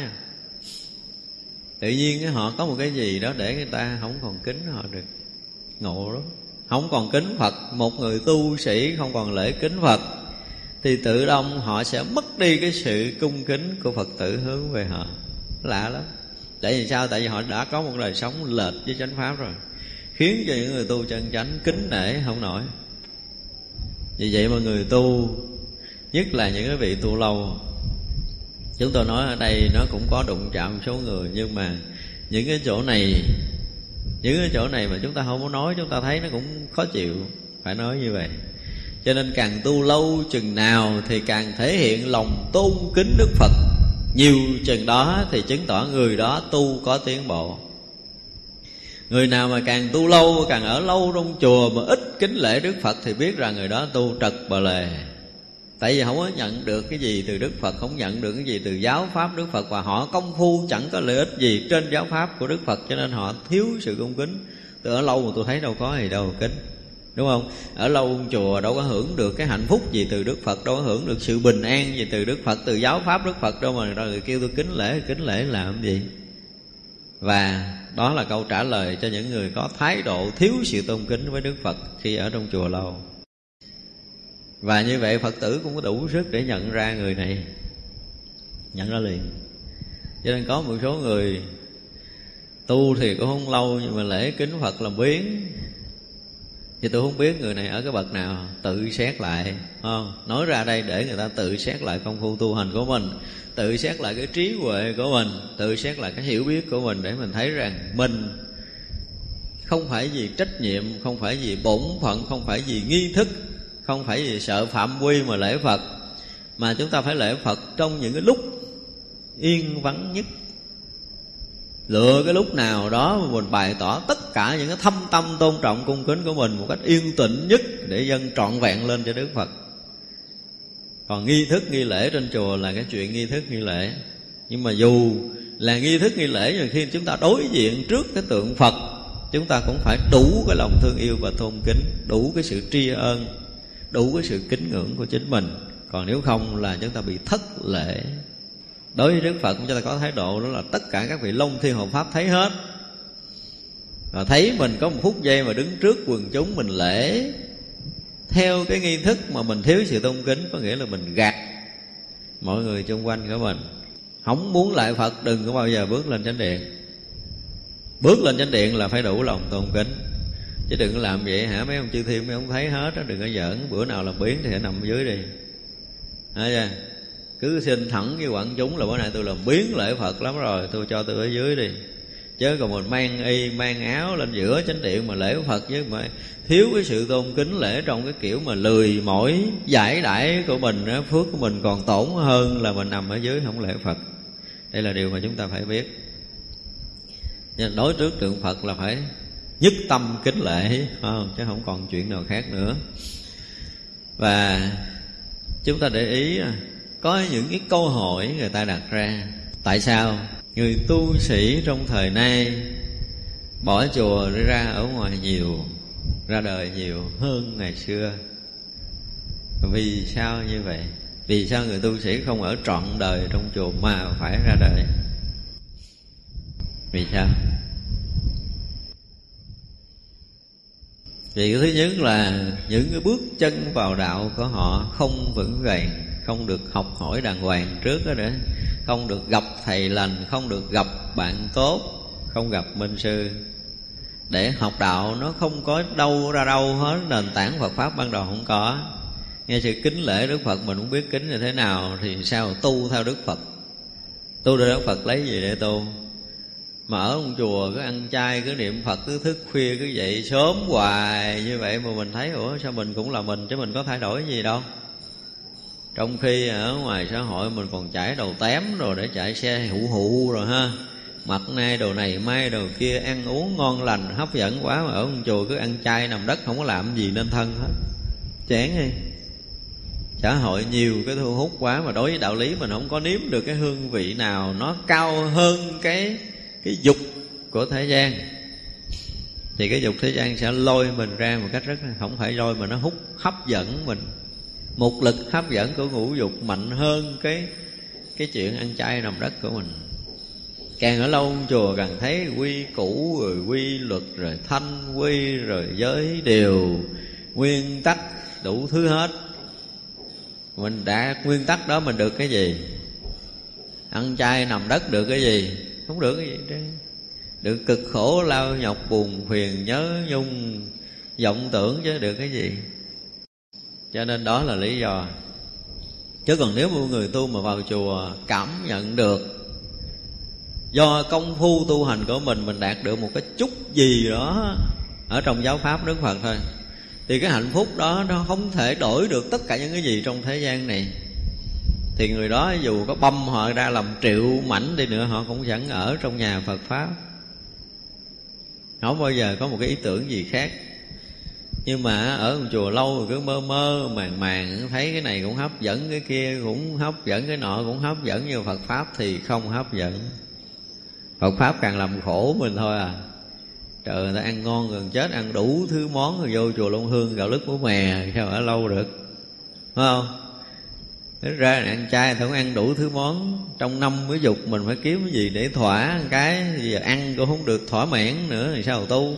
Tự nhiên họ có một cái gì đó để người ta không còn kính họ được. Ngộ lắm. Không còn kính Phật, một người tu sĩ không còn lễ kính Phật, thì tự động họ sẽ mất đi cái sự cung kính của Phật tử hướng về họ. Lạ lắm. Tại vì sao? Tại vì họ đã có một đời sống lệch với chánh pháp rồi, khiến cho những người tu chân chánh kính nể không nổi. Vì vậy mà người tu, nhất là những cái vị tu lâu, chúng tôi nói ở đây nó cũng có đụng chạm một số người, nhưng mà những cái chỗ này, những cái chỗ này mà chúng ta không có nói, chúng ta thấy nó cũng khó chịu, phải nói như vậy. Cho nên càng tu lâu chừng nào thì càng thể hiện lòng tôn kính Đức Phật nhiều chừng đó, thì chứng tỏ người đó tu có tiến bộ. Người nào mà càng tu lâu, càng ở lâu trong chùa mà ít kính lễ Đức Phật, thì biết rằng người đó tu trật bờ lề. Tại vì không có nhận được cái gì từ Đức Phật, không nhận được cái gì từ giáo pháp Đức Phật, và họ công phu chẳng có lợi ích gì trên giáo pháp của Đức Phật, cho nên họ thiếu sự cung kính. Từ ở lâu mà tôi thấy đâu có gì đâu kính, đúng không? Ở lâu trong chùa đâu có hưởng được cái hạnh phúc gì từ Đức Phật, đâu có hưởng được sự bình an gì từ Đức Phật, từ giáo pháp Đức Phật đâu mà rồi kêu tôi kính lễ. Kính lễ làm gì? Và đó là câu trả lời cho những người có thái độ thiếu sự tôn kính với Đức Phật khi ở trong chùa lâu. Và như vậy Phật tử cũng có đủ sức để nhận ra người này, nhận ra liền. Cho nên có một số người tu thì cũng không lâu, nhưng mà lễ kính Phật làm biến. Thì tôi không biết người này ở cái bậc nào, tự xét lại, không? Nói ra đây để người ta tự xét lại công phu tu hành của mình, tự xét lại cái trí huệ của mình, tự xét lại cái hiểu biết của mình, để mình thấy rằng mình không phải vì trách nhiệm, không phải vì bổn phận, không phải vì nghi thức, không phải vì sợ phạm quy mà lễ Phật, mà chúng ta phải lễ Phật trong những cái lúc yên vắng nhất. Lựa cái lúc nào đó mà mình bày tỏ tất cả những cái thâm tâm tôn trọng cung kính của mình một cách yên tĩnh nhất, để dâng trọn vẹn lên cho Đức Phật. Còn nghi thức nghi lễ trên chùa là cái chuyện nghi thức nghi lễ, nhưng mà dù là nghi thức nghi lễ, nhưng khi chúng ta đối diện trước cái tượng Phật, chúng ta cũng phải đủ cái lòng thương yêu và tôn kính, đủ cái sự tri ân, đủ cái sự kính ngưỡng của chính mình. Còn nếu không là chúng ta bị thất lễ. Đối với Đức Phật chúng ta có thái độ đó là tất cả các vị Long Thiên Hộ Pháp thấy hết, và thấy mình có một phút giây mà đứng trước quần chúng mình lễ theo cái nghi thức mà mình thiếu sự tôn kính, có nghĩa là mình gạt mọi người xung quanh của mình. Không muốn lại Phật đừng có bao giờ bước lên chánh điện. Bước lên chánh điện là phải đủ lòng tôn kính, chứ đừng có làm vậy hả mấy ông chư thiên mấy ông thấy hết đó, đừng có giỡn. Bữa nào làm biến thì hãy nằm dưới đi, thấy chưa? Cứ xin thẳng với quảng chúng là bữa nay tôi làm biến lễ Phật lắm rồi, tôi cho tôi ở dưới đi. Chứ còn mình mang y mang áo lên giữa chánh điện mà lễ Phật, với mà thiếu cái sự tôn kính lễ trong cái kiểu mà lười mỏi giải đãi của mình, phước của mình còn tổn hơn là mình nằm ở dưới không lễ Phật. Đây là điều mà chúng ta phải biết. Nên đối trước tượng Phật là phải nhất tâm kính lễ, không? Chứ không còn chuyện nào khác nữa. Và chúng ta để ý có những cái câu hỏi người ta đặt ra: tại sao người tu sĩ trong thời nay bỏ chùa đi ra ở ngoài nhiều, ra đời nhiều hơn ngày xưa? Vì sao như vậy? Vì sao người tu sĩ không ở trọn đời trong chùa mà phải ra đời? Vì sao? Vì cái thứ nhất là những cái bước chân vào đạo của họ không vững vàng, không được học hỏi đàng hoàng trước đó nữa, không được gặp thầy lành, không được gặp bạn tốt, không gặp minh sư. để học đạo nó không có đâu ra đâu hết. Nền tảng Phật Pháp ban đầu không có. Nghe sự kính lễ Đức Phật mình không biết kính như thế nào, thì sao tu theo Đức Phật? Tu theo Đức Phật lấy gì để tu? Mà ở một chùa cứ ăn chay, cứ niệm Phật, cứ thức khuya, cứ dậy sớm hoài như vậy mà mình thấy ủa sao mình cũng là mình chứ mình có thay đổi gì đâu. Trong khi ở ngoài xã hội mình còn chải đầu tém rồi để chạy xe hụ hụ rồi ha, mặc nay đồ này mai đồ kia, ăn uống ngon lành hấp dẫn quá, mà ở một chùa cứ ăn chay nằm đất không có làm gì nên thân hết. Chán đi. Xã hội nhiều cái thu hút quá, mà đối với đạo lý mình không có nếm được cái hương vị nào nó cao hơn cái cái dục của thế gian, thì cái dục thế gian sẽ lôi mình ra một cách rất không phải lôi mà nó hút hấp dẫn mình. Một lực hấp dẫn của ngũ dục mạnh hơn cái cái chuyện ăn chay nằm đất của mình. Càng ở lâu chùa càng thấy quy củ rồi quy luật rồi thanh quy rồi giới điều nguyên tắc đủ thứ hết. Mình đã nguyên tắc đó mình được cái gì? Ăn chay nằm đất được cái gì? Không được cái gì đó. Được cực khổ lao nhọc buồn phiền nhớ nhung vọng tưởng chứ được cái gì. Cho nên đó là lý do. Chứ còn nếu một người tu mà vào chùa cảm nhận được do công phu tu hành của mình, mình đạt được một cái chút gì đó ở trong giáo pháp Đức Phật thôi, thì cái hạnh phúc đó nó không thể đổi được tất cả những cái gì trong thế gian này. Thì người đó dù có băm họ ra làm triệu mảnh đi nữa, họ cũng vẫn ở trong nhà Phật Pháp, không bao giờ có một cái ý tưởng gì khác. Nhưng mà ở một chùa lâu rồi cứ mơ mơ màng màng, thấy cái này cũng hấp dẫn, cái kia cũng hấp dẫn, cái nọ cũng hấp dẫn, như Phật Pháp thì không hấp dẫn. Phật Pháp càng làm khổ mình thôi à. Trời, người ta ăn ngon gần chết, ăn đủ thứ món rồi vô chùa Long Hương gạo lứt muối mè, sao ở lâu được, phải không? Thế ra ăn chay thì không ăn đủ thứ món. Trong năm mới dục mình phải kiếm cái gì để thỏa cái, giờ ăn cũng không được thỏa mãn nữa thì sao tu?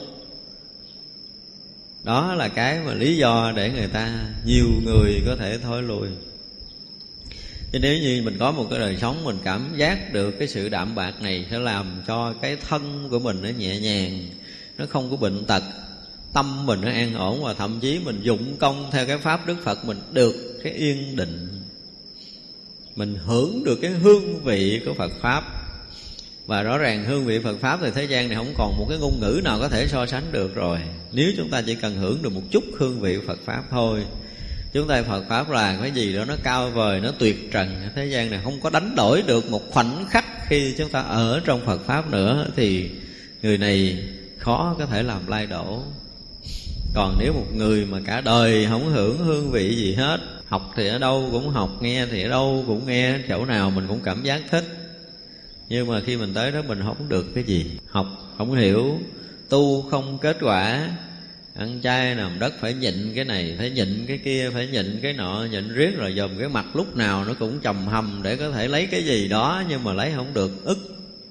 Đó là cái mà lý do để người ta, nhiều người có thể thối lui. Chứ nếu như mình có một cái đời sống mình cảm giác được cái sự đạm bạc này sẽ làm cho cái thân của mình nó nhẹ nhàng, nó không có bệnh tật, tâm mình nó an ổn, và thậm chí mình dụng công theo cái pháp Đức Phật mình được cái yên định, mình hưởng được cái hương vị của Phật Pháp. Và rõ ràng hương vị Phật Pháp thì thế gian này không còn một cái ngôn ngữ nào có thể so sánh được rồi. Nếu chúng ta chỉ cần hưởng được một chút hương vị Phật Pháp thôi, chúng ta Phật Pháp là cái gì đó nó cao vời, nó tuyệt trần. Thế gian này không có đánh đổi được một khoảnh khắc khi chúng ta ở trong Phật Pháp nữa, thì người này khó có thể làm lai đổ. Còn nếu một người mà cả đời không hưởng hương vị gì hết, học thì ở đâu cũng học, nghe thì ở đâu cũng nghe, chỗ nào mình cũng cảm giác thích, nhưng mà khi mình tới đó mình không được cái gì, học không hiểu, tu không kết quả. Ăn chay nằm đất phải nhịn cái này, phải nhịn cái kia, phải nhịn cái nọ, nhịn riết rồi dòm cái mặt lúc nào nó cũng trầm hầm để có thể lấy cái gì đó, nhưng mà lấy không được, ức.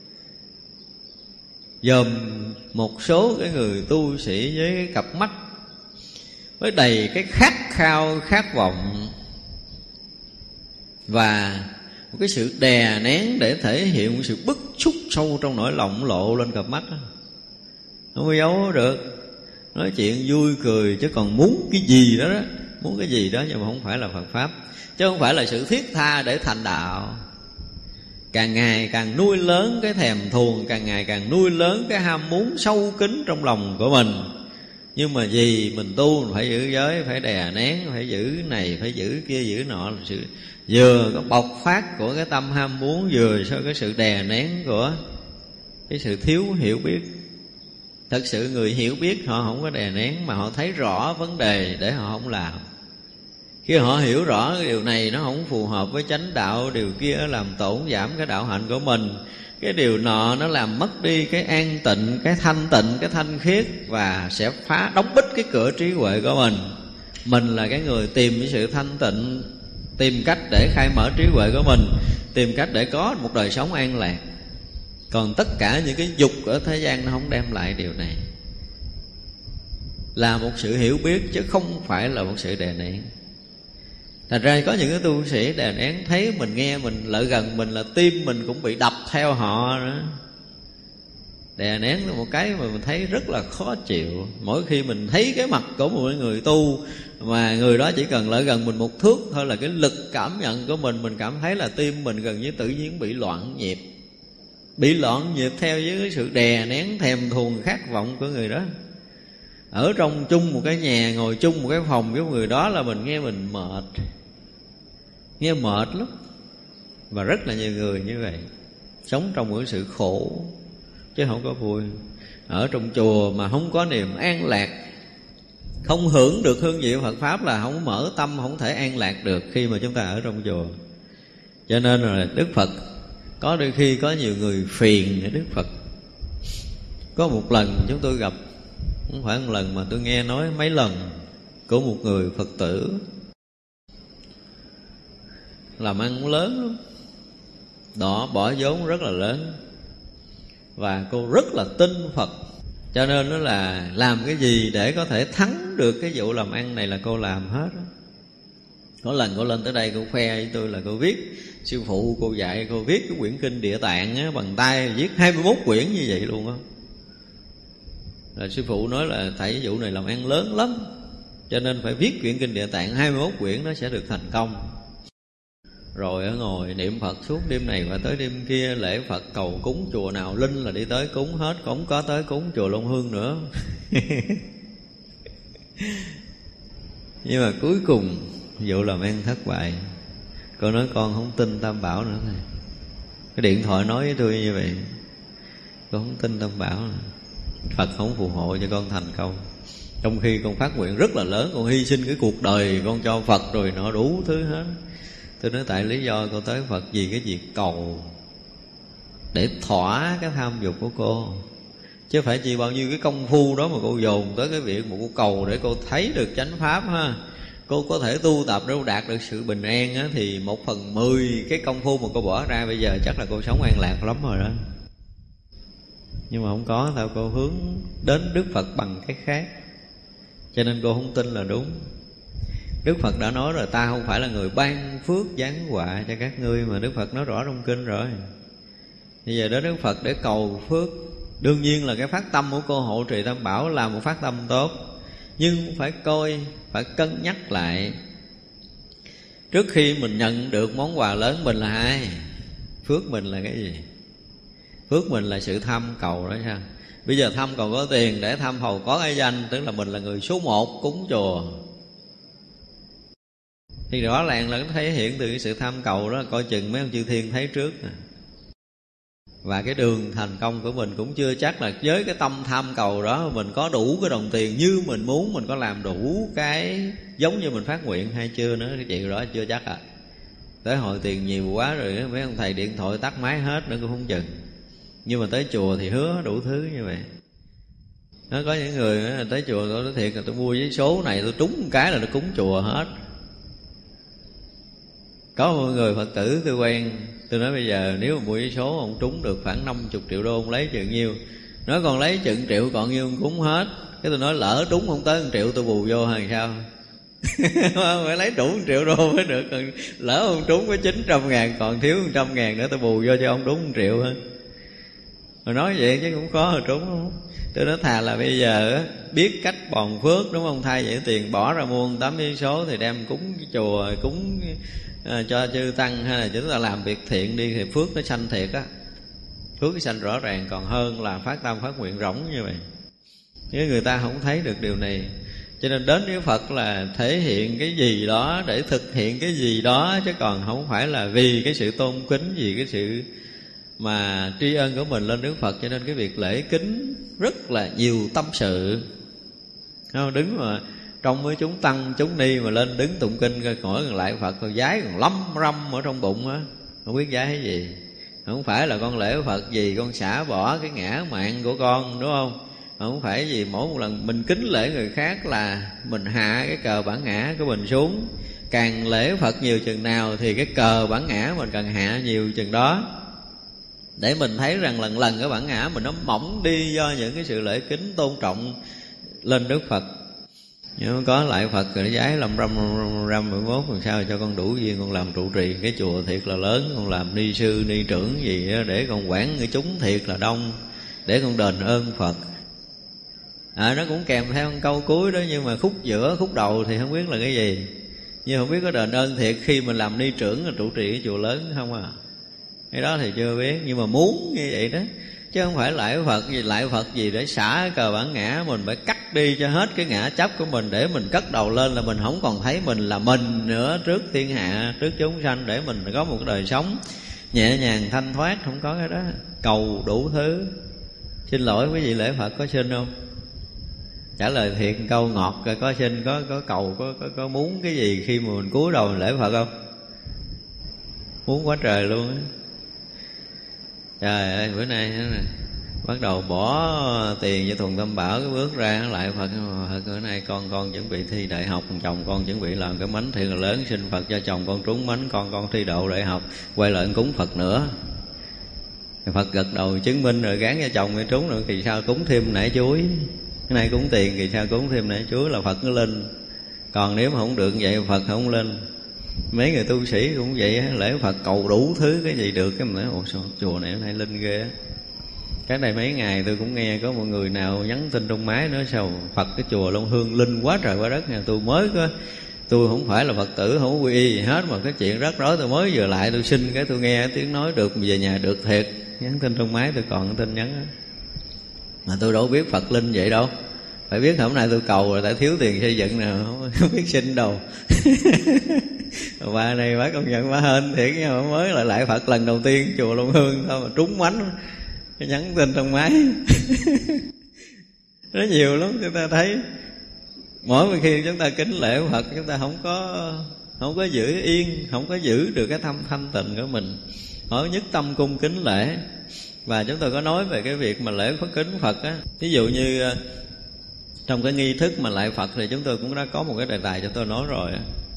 Dòm một số cái người tu sĩ với cái cặp mắt với đầy cái khát khao, khát vọng và một cái sự đè nén để thể hiện một sự bức xúc sâu trong nỗi lòng lộ lên cặp mắt đó. Không có giấu được. Nói chuyện vui cười chứ còn muốn cái gì đó, đó muốn cái gì đó, nhưng mà không phải là Phật Pháp, chứ không phải là sự thiết tha để thành đạo. Càng ngày càng nuôi lớn cái thèm thuồng, càng ngày càng nuôi lớn cái ham muốn sâu kín trong lòng của mình. Nhưng mà gì mình tu mình phải giữ giới, phải đè nén, phải giữ này, phải giữ kia, giữ nọ. Sự vừa có bộc phát của cái tâm ham muốn, vừa so cái sự đè nén của cái sự thiếu hiểu biết. Thật sự người hiểu biết họ không có đè nén, mà họ thấy rõ vấn đề để họ không làm. Khi họ hiểu rõ cái điều này nó không phù hợp với chánh đạo, điều kia làm tổn giảm cái đạo hạnh của mình, cái điều nọ nó làm mất đi cái an tịnh, cái thanh tịnh, cái thanh khiết, và sẽ phá đóng bít cái cửa trí huệ của mình. Mình là cái người tìm cái sự thanh tịnh, tìm cách để khai mở trí huệ của mình, tìm cách để có một đời sống an lạc. Còn tất cả những cái dục ở thế gian nó không đem lại điều này. Là một sự hiểu biết chứ không phải là một sự đè nén. Thành ra có những cái tu sĩ đè nén, thấy mình nghe mình lợi gần mình là tim mình cũng bị đập theo họ nữa. đè nén là một cái mà mình thấy rất là khó chịu. Mỗi khi mình thấy cái mặt của một người tu mà người đó chỉ cần lại gần mình một thước thôi là cái lực cảm nhận của mình, mình cảm thấy là tim mình gần như tự nhiên bị loạn nhịp. Bị loạn nhịp theo với cái sự đè nén thèm thuồng khát vọng của người đó. Ở trong chung một cái nhà, ngồi chung một cái phòng với người đó là mình nghe mình mệt, nghe mệt lắm. Và rất là nhiều người như vậy, sống trong một sự khổ chứ không có vui. Ở trong chùa mà không có niềm an lạc, không hưởng được hương vị Phật Pháp là không mở tâm, không thể an lạc được khi mà chúng ta ở trong chùa. Cho nên là Đức Phật có đôi khi có nhiều người phiền với Đức Phật. Có một lần chúng tôi gặp, không phải một lần mà tôi nghe nói mấy lần, của một người Phật tử làm ăn lớn lắm, đó bỏ vốn rất là lớn, và cô rất là tin Phật. Cho nên nó là làm cái gì để có thể thắng được cái vụ làm ăn này là cô làm hết. Có lần cô lên tới đây cô khoe với tôi là cô viết, sư phụ cô dạy cô viết cái quyển kinh Địa Tạng á, bằng tay viết hai mươi mốt quyển như vậy luôn á. Là sư phụ nói là thầy cái vụ này làm ăn lớn lắm, cho nên phải viết quyển kinh Địa Tạng hai mươi mốt quyển nó sẽ được thành công. Rồi ở ngồi niệm Phật suốt đêm này và tới đêm kia, lễ Phật cầu cúng chùa nào linh là đi tới cúng hết, không có tới cúng chùa Long Hương nữa. Nhưng mà cuối cùng vụ làm ăn thất bại. Cô nói con không tin Tam Bảo nữa này. Cái điện thoại nói với tôi như vậy, con không tin Tam Bảo nữa. Phật không phù hộ cho con thành công. Trong khi con phát nguyện rất là lớn, con hy sinh cái cuộc đời con cho Phật rồi nọ đủ thứ hết. Tôi nói tại lý do cô tới Phật vì cái việc cầu để thỏa cái tham dục của cô, chứ phải chỉ bao nhiêu cái công phu đó mà cô dồn tới cái việc mà cô cầu để cô thấy được chánh pháp ha. Cô có thể tu tập để đạt được sự bình an á, thì một phần mười cái công phu mà cô bỏ ra bây giờ chắc là cô sống an lạc lắm rồi đó. Nhưng mà không có, sao cô hướng đến Đức Phật bằng cái khác, cho nên cô không tin là đúng. Đức Phật đã nói rồi, ta không phải là người ban phước giáng họa cho các ngươi, mà Đức Phật nói rõ trong kinh rồi. Bây giờ đến Đức Phật để cầu phước. Đương nhiên là cái phát tâm của cô hộ trì Tam Bảo là một phát tâm tốt, nhưng phải coi, phải cân nhắc lại. Trước khi mình nhận được món quà lớn, mình là ai? Phước mình là cái gì? Phước mình là sự tham cầu đó sao? Bây giờ tham cầu có tiền để tham hầu có cái danh, tức là mình là người số một cúng chùa, thì rõ ràng là nó thể hiện từ cái sự tham cầu đó. Coi chừng mấy ông chư thiên thấy trước nè. Và cái đường thành công của mình cũng chưa chắc là với cái tâm tham cầu đó mình có đủ cái đồng tiền như mình muốn, mình có làm đủ cái giống như mình phát nguyện hay chưa nữa. Cái chuyện đó chưa chắc à. Tới hồi tiền nhiều quá rồi mấy ông thầy điện thoại tắt máy hết nữa cũng không chừng. Nhưng mà tới chùa thì hứa đủ thứ như vậy. Nó có những người tới chùa tôi nói thiệt là tôi mua giấy số này, tôi trúng một cái là tôi cúng chùa hết. Có một người Phật tử tôi quen, tôi nói bây giờ nếu mà mua giấy số ông trúng được khoảng năm mươi triệu đô, ông lấy chừng nhiêu? Nói còn lấy chừng triệu còn nhiêu ông cúng hết. Cái tôi nói lỡ trúng không tới một triệu tôi bù vô hay sao? Phải lấy đủ một triệu đô mới được. Còn lỡ ông trúng có chín trăm ngàn còn thiếu một trăm ngàn nữa tôi bù vô cho ông đúng một triệu hơn. Rồi nói vậy chứ cũng có rồi trúng không? Tôi nói thà là bây giờ biết cách bòn phước, đúng không? Thay vậy tiền bỏ ra mua tám giấy số thì đem cúng cái chùa, cúng à, cho chư tăng, hay là chúng ta làm việc thiện đi thì phước nó sanh thiệt á. Phước nó sanh rõ ràng còn hơn là phát tâm phát nguyện rỗng như vậy. Nếu người ta không thấy được điều này, cho nên đến với Phật là thể hiện cái gì đó để thực hiện cái gì đó, chứ còn không phải là vì cái sự tôn kính, vì cái sự mà tri ân của mình lên Đức Phật. Cho nên cái việc lễ kính rất là nhiều tâm sự. Không, đứng mà trong với chúng tăng chúng ni mà lên đứng tụng kinh hỏi còn lại Phật rồi giái còn lâm râm ở trong bụng á, không biết giái cái gì. Không phải là con lễ Phật gì con xả bỏ cái ngã mạn của con, đúng không? Không phải gì mỗi một lần mình kính lễ người khác là mình hạ cái cờ bản ngã của mình xuống. Càng lễ Phật nhiều chừng nào thì cái cờ bản ngã mình càng hạ nhiều chừng đó, để mình thấy rằng lần lần cái bản ngã mình nó mỏng đi do những cái sự lễ kính tôn trọng lên Đức Phật. Nhưng có lại Phật rồi nó giái lâm râm râm mười mốt làm sao cho con đủ duyên con làm trụ trì cái chùa thiệt là lớn, con làm ni sư ni trưởng gì đó để con quản người chúng thiệt là đông. để con đền ơn Phật. À, nó cũng kèm theo một câu cuối đó, nhưng mà khúc giữa, khúc đầu thì không biết là cái gì. Nhưng không biết có đền ơn thiệt khi mình làm ni trưởng là trụ trì cái chùa lớn không à. Cái đó thì chưa biết, nhưng mà muốn như vậy đó. Chứ không phải lại Phật gì, lại Phật gì để xả cờ bản ngã. Mình phải cắt đi cho hết cái ngã chấp của mình, để mình cất đầu lên là mình không còn thấy mình là mình nữa trước thiên hạ, trước chúng sanh, để mình có một cái đời sống nhẹ nhàng thanh thoát. Không có cái đó. Cầu đủ thứ. Xin lỗi quý vị lễ Phật có xin không? Trả lời thiệt câu ngọt rồi, có xin, có có cầu, có có có muốn cái gì khi mà mình cúi đầu lễ Phật không? Muốn quá trời luôn á. Trời ơi, bữa nay bắt đầu bỏ tiền cho Thuần Tâm Bảo, cái bước ra lại Phật. Phật bữa nay con con chuẩn bị thi đại học, chồng con chuẩn bị làm cái mánh thiệt là lớn, xin Phật cho chồng con trúng mánh, con con thi đậu đại học, quay lại cúng Phật nữa. Phật gật đầu chứng minh rồi, gán cho chồng người trúng nữa, kỳ sao cúng thêm nải chuối. Cái này cúng tiền, kỳ sao cúng thêm nải chuối là Phật nó lên. Còn nếu mà không được vậy Phật không lên. Mấy người tu sĩ cũng vậy, lễ Phật cầu đủ thứ cái gì được. Cái mình nói ồ sao chùa này hôm nay linh ghê á. Cái này mấy ngày tôi cũng nghe có một người nào nhắn tin trong máy nói sao Phật cái chùa Long Hương linh quá trời quá đất nha. Tôi mới có, tôi không phải là Phật tử, không có quy y gì hết, mà cái chuyện rắc rối tôi mới vừa lại tôi xin cái tôi nghe tiếng nói được về nhà được thiệt. Nhắn tin trong máy tôi còn tin nhắn đó. Mà tôi đâu biết Phật linh vậy đâu. Phải biết hôm nay tôi cầu rồi tại thiếu tiền xây dựng nè, không, không biết xin đâu. Bà này bác công nhận bà hên thiệt, nhưng mà mới lại lại Phật lần đầu tiên chùa Long Hương thôi mà trúng mánh. Cái nhắn tin trong máy. Nó nhiều lắm, chúng ta thấy mỗi một khi chúng ta kính lễ Phật, chúng ta không có không có giữ yên, không có giữ được cái tâm thanh tịnh của mình. Hỏi nhất tâm cung kính lễ. Và chúng tôi có nói về cái việc mà lễ Phật kính Phật á. Ví dụ như trong cái nghi thức mà lại Phật thì chúng tôi cũng đã có một cái đề tài cho tôi nói rồi.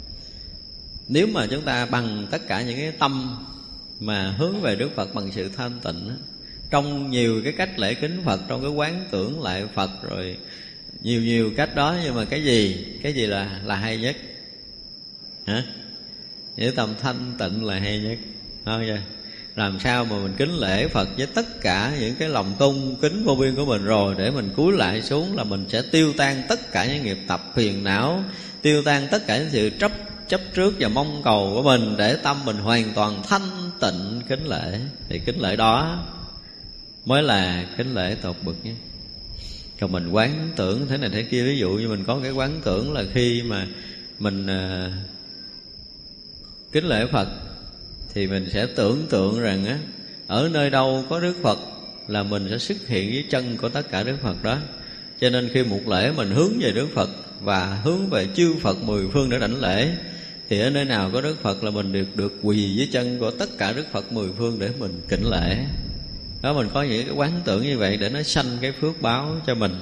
Nếu mà chúng ta bằng tất cả những cái tâm mà hướng về Đức Phật bằng sự thanh tịnh, trong nhiều cái cách lễ kính Phật, trong cái quán tưởng lại Phật rồi nhiều nhiều cách đó, nhưng mà cái gì cái gì là là hay nhất? Hả? Những tâm thanh tịnh là hay nhất. Không vậy? Làm sao mà mình kính lễ Phật với tất cả những cái lòng tôn kính vô biên của mình rồi, để mình cúi lại xuống là mình sẽ tiêu tan tất cả những nghiệp tập phiền não, tiêu tan tất cả những sự chấp chấp trước và mong cầu của mình, để tâm mình hoàn toàn thanh tịnh kính lễ. Thì kính lễ đó mới là kính lễ tột bậc nhé. Còn mình quán tưởng thế này thế kia, ví dụ như mình có cái quán tưởng là khi mà mình uh, kính lễ Phật thì mình sẽ tưởng tượng rằng á, ở nơi đâu có Đức Phật là mình sẽ xuất hiện với chân của tất cả Đức Phật đó. Cho nên khi một lễ mình hướng về Đức Phật và hướng về chư Phật mười phương để đảnh lễ, thì ở nơi nào có Đức Phật là mình được được quỳ dưới chân của tất cả Đức Phật mười phương để mình kính lễ. Đó, mình có những cái quán tưởng như vậy để nó sanh cái phước báo cho mình.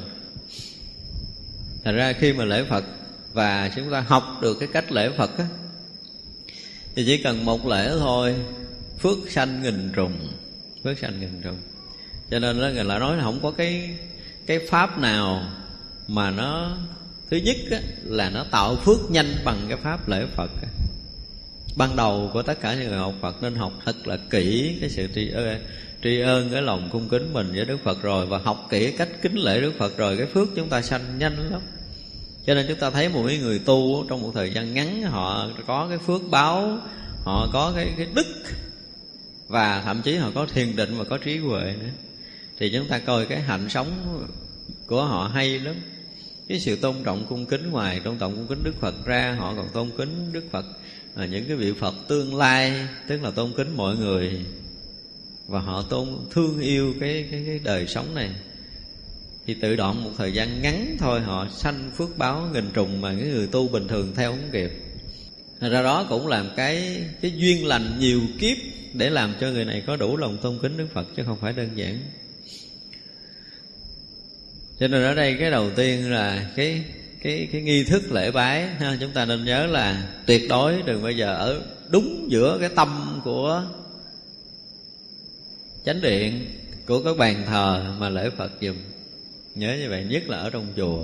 Thành ra khi mà lễ Phật và chúng ta học được cái cách lễ Phật á, thì chỉ cần một lễ thôi, phước sanh nghìn trùng, phước sanh nghìn trùng. Cho nên đó, người ta nói là không có cái cái pháp nào mà nó thứ nhất á, là nó tạo phước nhanh bằng cái pháp lễ Phật. Ban đầu của tất cả những người học Phật nên học thật là kỹ cái sự tri ân, tri ân cái lòng cung kính mình với Đức Phật rồi, và học kỹ cách kính lễ Đức Phật rồi, cái phước chúng ta sanh nhanh lắm. Cho nên chúng ta thấy một người tu trong một thời gian ngắn họ có cái phước báo, họ có cái, cái đức, và thậm chí họ có thiền định và có trí huệ nữa. Thì chúng ta coi cái hạnh sống của họ hay lắm. Cái sự tôn trọng cung kính, ngoài tôn trọng cung kính Đức Phật ra, họ còn tôn kính Đức Phật à, những cái vị Phật tương lai, tức là tôn kính mọi người, và họ tôn thương yêu cái cái, cái đời sống này. Thì tự động một thời gian ngắn thôi họ sanh phước báo nghìn trùng mà cái người tu bình thường theo không kịp. Ra đó cũng làm cái cái duyên lành nhiều kiếp để làm cho người này có đủ lòng tôn kính Đức Phật, chứ không phải đơn giản. Cho nên ở đây cái đầu tiên là cái cái cái nghi thức lễ bái ha, chúng ta nên nhớ là tuyệt đối đừng bao giờ ở đúng giữa cái tâm của chánh điện, của cái bàn thờ mà lễ Phật dùm. Nhớ như vậy, nhất là ở trong chùa.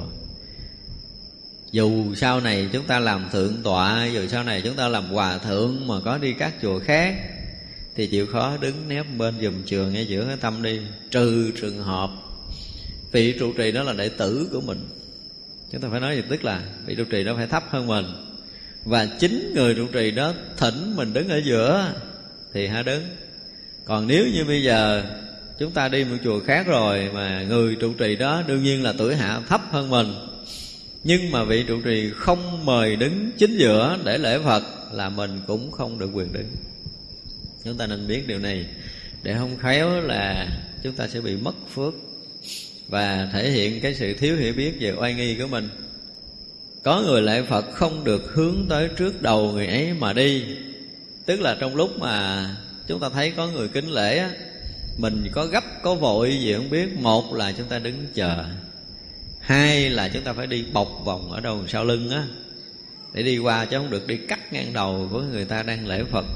Dù sau này chúng ta làm thượng tọa, dù sau này chúng ta làm hòa thượng mà có đi các chùa khác, thì chịu khó đứng nép bên giùm trường ngay giữa cái tâm đi. Trừ trường hợp vị trụ trì đó là đệ tử của mình, chúng ta phải nói gì, tức là vị trụ trì đó phải thấp hơn mình, và chính người trụ trì đó thỉnh mình đứng ở giữa thì hãy đứng. Còn nếu như bây giờ chúng ta đi một chùa khác rồi mà người trụ trì đó đương nhiên là tuổi hạ thấp hơn mình, nhưng mà vị trụ trì không mời đứng chính giữa để lễ Phật, là mình cũng không được quyền đứng. Chúng ta nên biết điều này, để không khéo là chúng ta sẽ bị mất phước và thể hiện cái sự thiếu hiểu biết về oai nghi của mình. Có người lễ Phật không được hướng tới trước đầu người ấy mà đi. Tức là trong lúc mà chúng ta thấy có người kính lễ á, mình có gấp có vội gì không biết. Một là chúng ta đứng chờ, hai là chúng ta phải đi bọc vòng ở đầu sau lưng á, để đi qua, chứ không được đi cắt ngang đầu của người ta đang lễ Phật.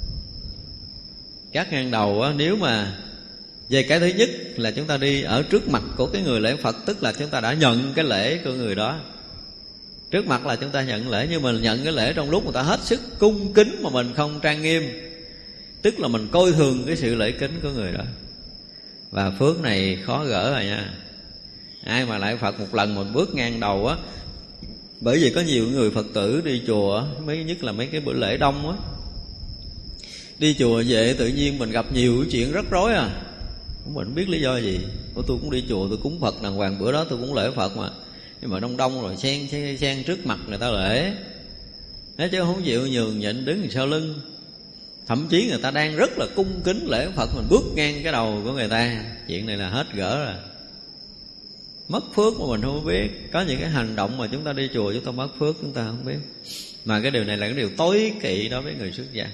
Cắt ngang đầu á, nếu mà về cái thứ nhất là chúng ta đi ở trước mặt của cái người lễ Phật, tức là chúng ta đã nhận cái lễ của người đó. Trước mặt là chúng ta nhận lễ, nhưng mà nhận cái lễ trong lúc người ta hết sức cung kính mà mình không trang nghiêm, tức là mình coi thường cái sự lễ kính của người đó. Và phước này khó gỡ rồi nha. Ai mà lại Phật một lần mình bước ngang đầu á, bởi vì có nhiều người Phật tử đi chùa, mấy nhất là mấy cái bữa lễ đông á, đi chùa về tự nhiên mình gặp nhiều chuyện rắc rối à, mình không biết lý do gì. Tôi cũng đi chùa, tôi cúng Phật đàng hoàng, bữa đó tôi cũng lễ Phật mà, nhưng mà đông đông rồi xen xen, xen trước mặt người ta lễ, thế chứ không chịu nhường nhịn đứng sau lưng. Thậm chí người ta đang rất là cung kính lễ Phật, mình bước ngang cái đầu của người ta, chuyện này là hết gỡ rồi, mất phước mà mình không biết. Có những cái hành động mà chúng ta đi chùa chúng ta mất phước chúng ta không biết, mà cái điều này là cái điều tối kỵ đối với người xuất gia.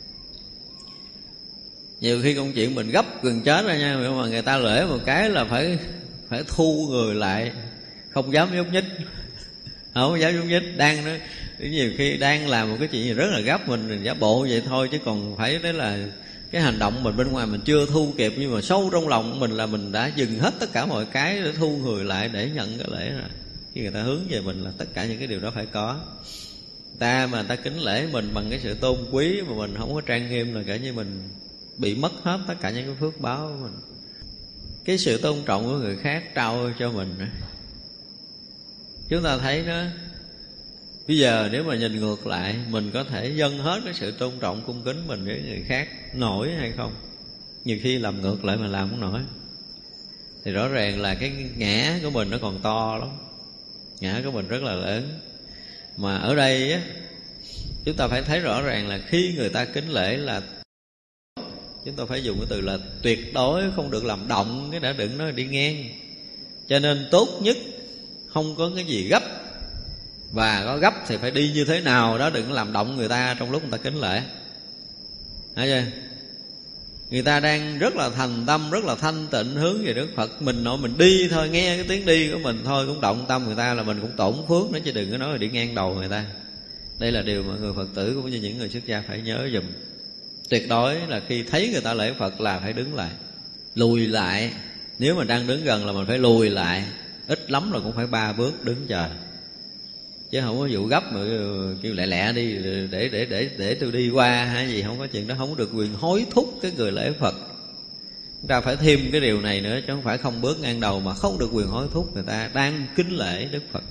Nhiều khi công chuyện mình gấp gần chết ra nha, mà người ta lễ một cái là phải phải thu người lại, không dám nhúc nhích, không dám nhúc nhích. Đang đó, nhiều khi đang làm một cái chuyện gì rất là gấp, mình giả bộ vậy thôi, chứ còn phải đấy là cái hành động mình bên ngoài mình chưa thu kịp, nhưng mà sâu trong lòng mình là mình đã dừng hết tất cả mọi cái để thu người lại để nhận cái lễ rồi. Khi người ta hướng về mình là tất cả những cái điều đó phải có. Ta mà ta kính lễ mình bằng cái sự tôn quý mà mình không có trang nghiêm là cả như mình bị mất hết tất cả những cái phước báo của mình. Cái sự tôn trọng của người khác trao cho mình, chúng ta thấy đó, bây giờ nếu mà nhìn ngược lại, mình có thể dâng hết cái sự tôn trọng cung kính mình với người khác nổi hay không? Nhiều khi làm ngược lại mà làm không nổi, thì rõ ràng là cái ngã của mình nó còn to lắm, ngã của mình rất là lớn. Mà ở đây á, chúng ta phải thấy rõ ràng là khi người ta kính lễ là chúng ta phải dùng cái từ là tuyệt đối, không được làm động, cái đã đừng nói đi ngang. Cho nên tốt nhất không có cái gì gấp, và có gấp thì phải đi như thế nào đó, đừng làm động người ta trong lúc người ta kính lễ. Thấy chưa? Người ta đang rất là thành tâm, rất là thanh tịnh hướng về Đức Phật, mình nội mình đi thôi, nghe cái tiếng đi của mình thôi cũng động tâm người ta là mình cũng tổn phước nữa, chứ đừng có nói là đi ngang đầu người ta. Đây là điều mà người Phật tử cũng như những người xuất gia phải nhớ dùm. Tuyệt đối là khi thấy người ta lễ Phật là phải đứng lại, lùi lại. Nếu mà đang đứng gần là mình phải lùi lại, ít lắm là cũng phải ba bước đứng chờ, chứ không có vụ gấp mà kêu lẹ lẹ đi để để để để tôi đi qua hay gì, không có chuyện đó. Không có được quyền hối thúc cái người lễ Phật. Chúng ta phải thêm cái điều này nữa, chứ không phải không bước ngang đầu mà không được quyền hối thúc người ta đang kính lễ Đức Phật.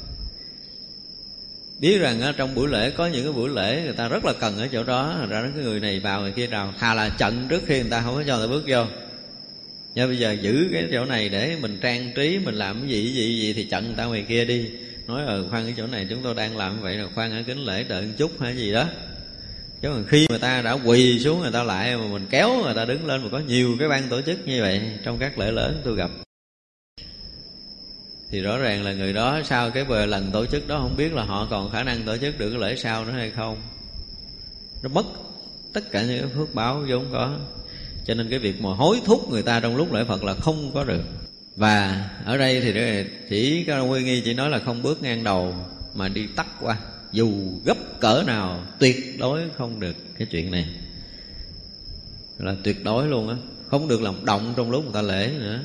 Biết rằng trong buổi lễ có những cái buổi lễ người ta rất là cần ở chỗ đó, ra cái người này vào người kia vào, thà là chặn trước khi người ta không có cho người ta bước vô. Nha, bây giờ giữ cái chỗ này để mình trang trí, mình làm cái gì gì gì thì chặn người ta ngoài kia đi. Nói ờ khoan cái chỗ này chúng tôi đang làm vậy, là khoan ở kính lễ đợi một chút hay gì đó. Chứ còn khi người ta đã quỳ xuống người ta lại mà mình kéo người ta đứng lên, mà có nhiều cái ban tổ chức như vậy trong các lễ lớn tôi gặp, thì rõ ràng là người đó sau cái bờ lần tổ chức đó không biết là họ còn khả năng tổ chức được cái lễ sau nữa hay không. Nó mất tất cả những cái phước báo vốn có. Cho nên cái việc mà hối thúc người ta trong lúc lễ Phật là không có được. Và ở đây thì chỉ có Quy Nghi chỉ nói là không bước ngang đầu mà đi tắt qua, dù gấp cỡ nào tuyệt đối không được. Cái chuyện này là tuyệt đối luôn á, không được làm động trong lúc người ta lễ nữa.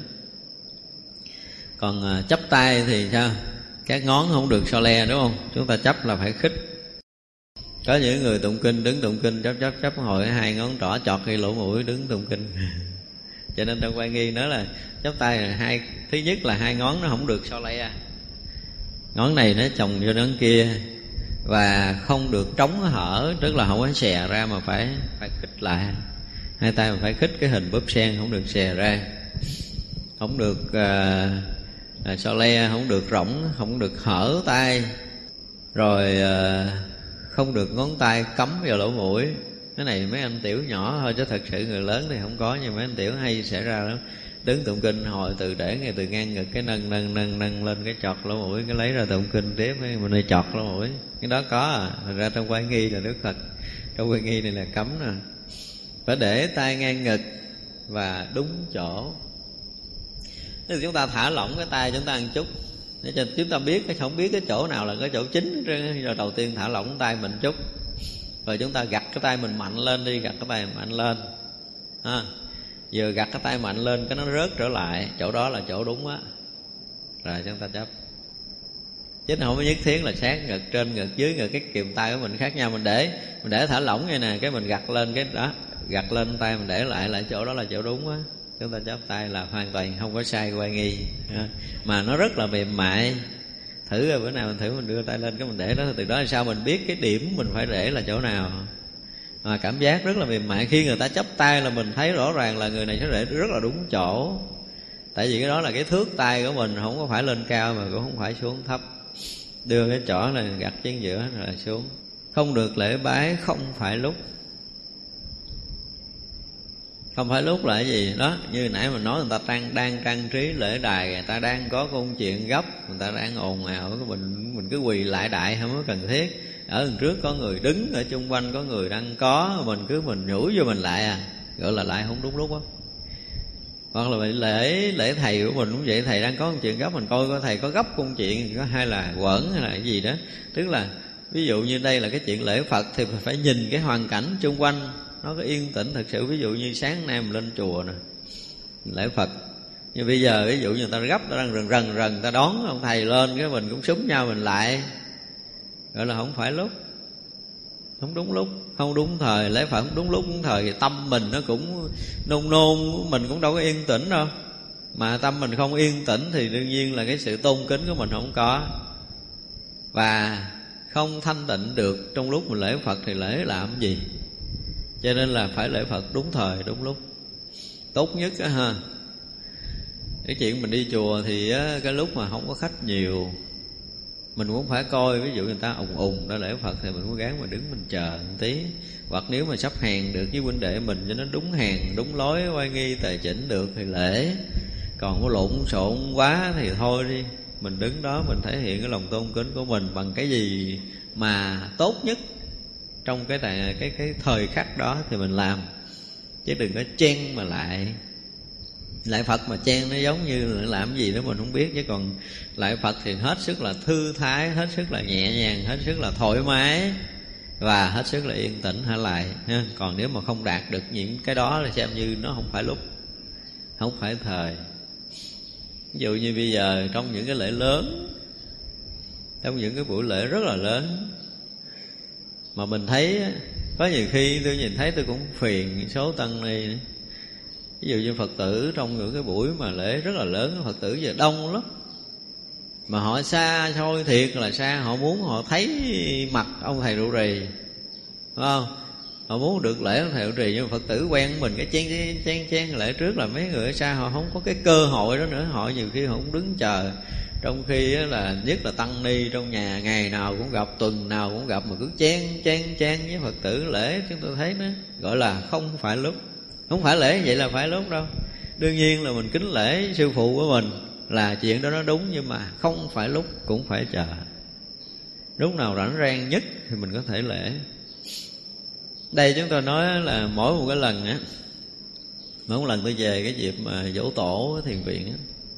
Còn uh, chắp tay thì sao? Các ngón không được so le, đúng không? Chúng ta chắp là phải khích. Có những người tụng kinh đứng tụng kinh chắp chắp chắp hồi hai ngón trỏ chọt ngay lỗ mũi đứng tụng kinh. Cho nên trong Oai Nghi nói là chắp tay là hai, thứ nhất là hai ngón nó không được so le, ngón này nó chồng vô ngón kia, và không được trống hở, tức là không có xè ra mà phải phải khít lại, hai tay mà phải khít cái hình bóp sen, không được xè ra, không được à, à, so le, không được rỗng, không được hở tay, rồi à, không được ngón tay cắm vào lỗ mũi. Cái này mấy anh tiểu nhỏ thôi, chứ thật sự người lớn thì không có, nhưng mấy anh tiểu hay xảy ra lắm. Đứng tụng kinh hồi từ để ngay từ ngang ngực, cái nâng nâng nâng nâng lên cái chọt lỗ mũi, cái lấy ra tụng kinh tiếp, mình này chọt lỗ mũi. Cái đó có à, thật ra trong Oai Nghi là Đức Phật, trong Oai Nghi này là cấm nè. Phải để tay ngang ngực và đúng chỗ. Nếu chúng ta thả lỏng cái tay chúng ta một chút, để cho chúng ta biết, cái không biết cái chỗ nào là cái chỗ chính, rồi đầu tiên thả lỏng tay mình chút, rồi chúng ta gặt cái tay mình mạnh lên đi, gặt cái tay mạnh lên ha. Vừa gặt cái tay mạnh lên cái nó rớt trở lại, chỗ đó là chỗ đúng á, rồi chúng ta chấp. Chứ không có nhất thiết là sát ngực, trên ngực, dưới ngực, cái kìm tay của mình khác nhau. Mình để mình để thả lỏng như nè, cái mình gặt lên cái đó, gặt lên tay mình để lại, lại chỗ đó là chỗ đúng á. Chúng ta chắp tay là hoàn toàn không có sai Oai Nghi ha. Mà nó rất là mềm mại. Thử rồi bữa nào mình thử mình đưa tay lên cái mình để đó, từ đó là sao mình biết cái điểm mình phải để là chỗ nào. Mà cảm giác rất là mềm mại. Khi người ta chắp tay là mình thấy rõ ràng là người này sẽ để rất là đúng chỗ. Tại vì cái đó là cái thước tay của mình, không có phải lên cao mà cũng không phải xuống thấp. Đưa cái chỏ là gặt trên giữa rồi xuống. Không được lễ bái không phải lúc. Không phải lúc là cái gì đó, như nãy mình nói, người ta đang, đang trang trí lễ đài, người ta đang có công chuyện gấp, người ta đang ồn ào, mình mình cứ quỳ lại đại không có cần thiết. Ở đằng trước có người đứng, ở chung quanh có người đang có, mình cứ mình nhủi vô mình lại à, gọi là lại không đúng lúc á. Hoặc là lễ lễ thầy của mình cũng vậy, thầy đang có công chuyện gấp, mình coi có thầy có gấp công chuyện có hay là quẩn hay là cái gì đó. Tức là ví dụ như đây là cái chuyện lễ Phật thì phải nhìn cái hoàn cảnh chung quanh nó có yên tĩnh thật sự. Ví dụ như sáng nay mình lên chùa nè, lễ Phật, nhưng bây giờ ví dụ như người ta gấp, ta đang rần rần rần, ta đón ông thầy lên, cái mình cũng súng nhau mình lại, gọi là không phải lúc, không đúng lúc, không đúng thời. Lễ Phật không đúng lúc đúng thời thì tâm mình nó cũng nôn nôn, mình cũng đâu có yên tĩnh đâu. Mà tâm mình không yên tĩnh thì đương nhiên là cái sự tôn kính của mình không có, và không thanh tịnh được. Trong lúc mình lễ Phật thì lễ làm gì? Cho nên là phải lễ Phật đúng thời đúng lúc, tốt nhất á ha. Cái chuyện mình đi chùa thì á, cái lúc mà không có khách nhiều, mình cũng phải coi, ví dụ người ta ùng ùng đã lễ Phật thì mình cũng gắng mà đứng mình chờ một tí. Hoặc nếu mà sắp hàng được với huynh đệ mình cho nó đúng hàng đúng lối, Oai Nghi tài chỉnh được thì lễ. Còn có lộn xộn quá thì thôi đi, mình đứng đó mình thể hiện cái lòng tôn kính của mình bằng cái gì mà tốt nhất trong cái cái cái, cái thời khắc đó thì mình làm, chứ đừng có chen mà lại. Lại Phật mà chen nó giống như là làm gì đó mình không biết. Chứ còn lại Phật thì hết sức là thư thái, hết sức là nhẹ nhàng, hết sức là thoải mái, và hết sức là yên tĩnh hả lại ha. Còn nếu mà không đạt được những cái đó là xem như nó không phải lúc, không phải thời. Ví dụ như bây giờ trong những cái lễ lớn, trong những cái buổi lễ rất là lớn, mà mình thấy có nhiều khi tôi nhìn thấy tôi cũng phiền số tăng ni. Ví dụ như Phật tử trong những cái buổi mà lễ rất là lớn, Phật tử giờ đông lắm, mà họ xa xôi thiệt là xa, họ muốn họ thấy mặt ông thầy trụ trì, phải không? Họ muốn được lễ ông thầy trụ trì, nhưng mà Phật tử quen mình cái chen chen chen lễ trước là mấy người ở xa họ không có cái cơ hội đó nữa. Họ nhiều khi họ cũng đứng chờ, trong khi là nhất là tăng ni trong nhà ngày nào cũng gặp, tuần nào cũng gặp, mà cứ chen chen chen với Phật tử lễ, chúng tôi thấy nó gọi là không phải lúc. Không phải lễ vậy là phải lúc đâu. Đương nhiên là mình kính lễ sư phụ của mình là chuyện đó nó đúng, nhưng mà không phải lúc cũng phải chờ. Lúc nào rảnh rang nhất thì mình có thể lễ. Đây chúng tôi nói là mỗi một cái lần á, mỗi một lần tôi về cái dịp mà dỗ tổ ở thiền viện á,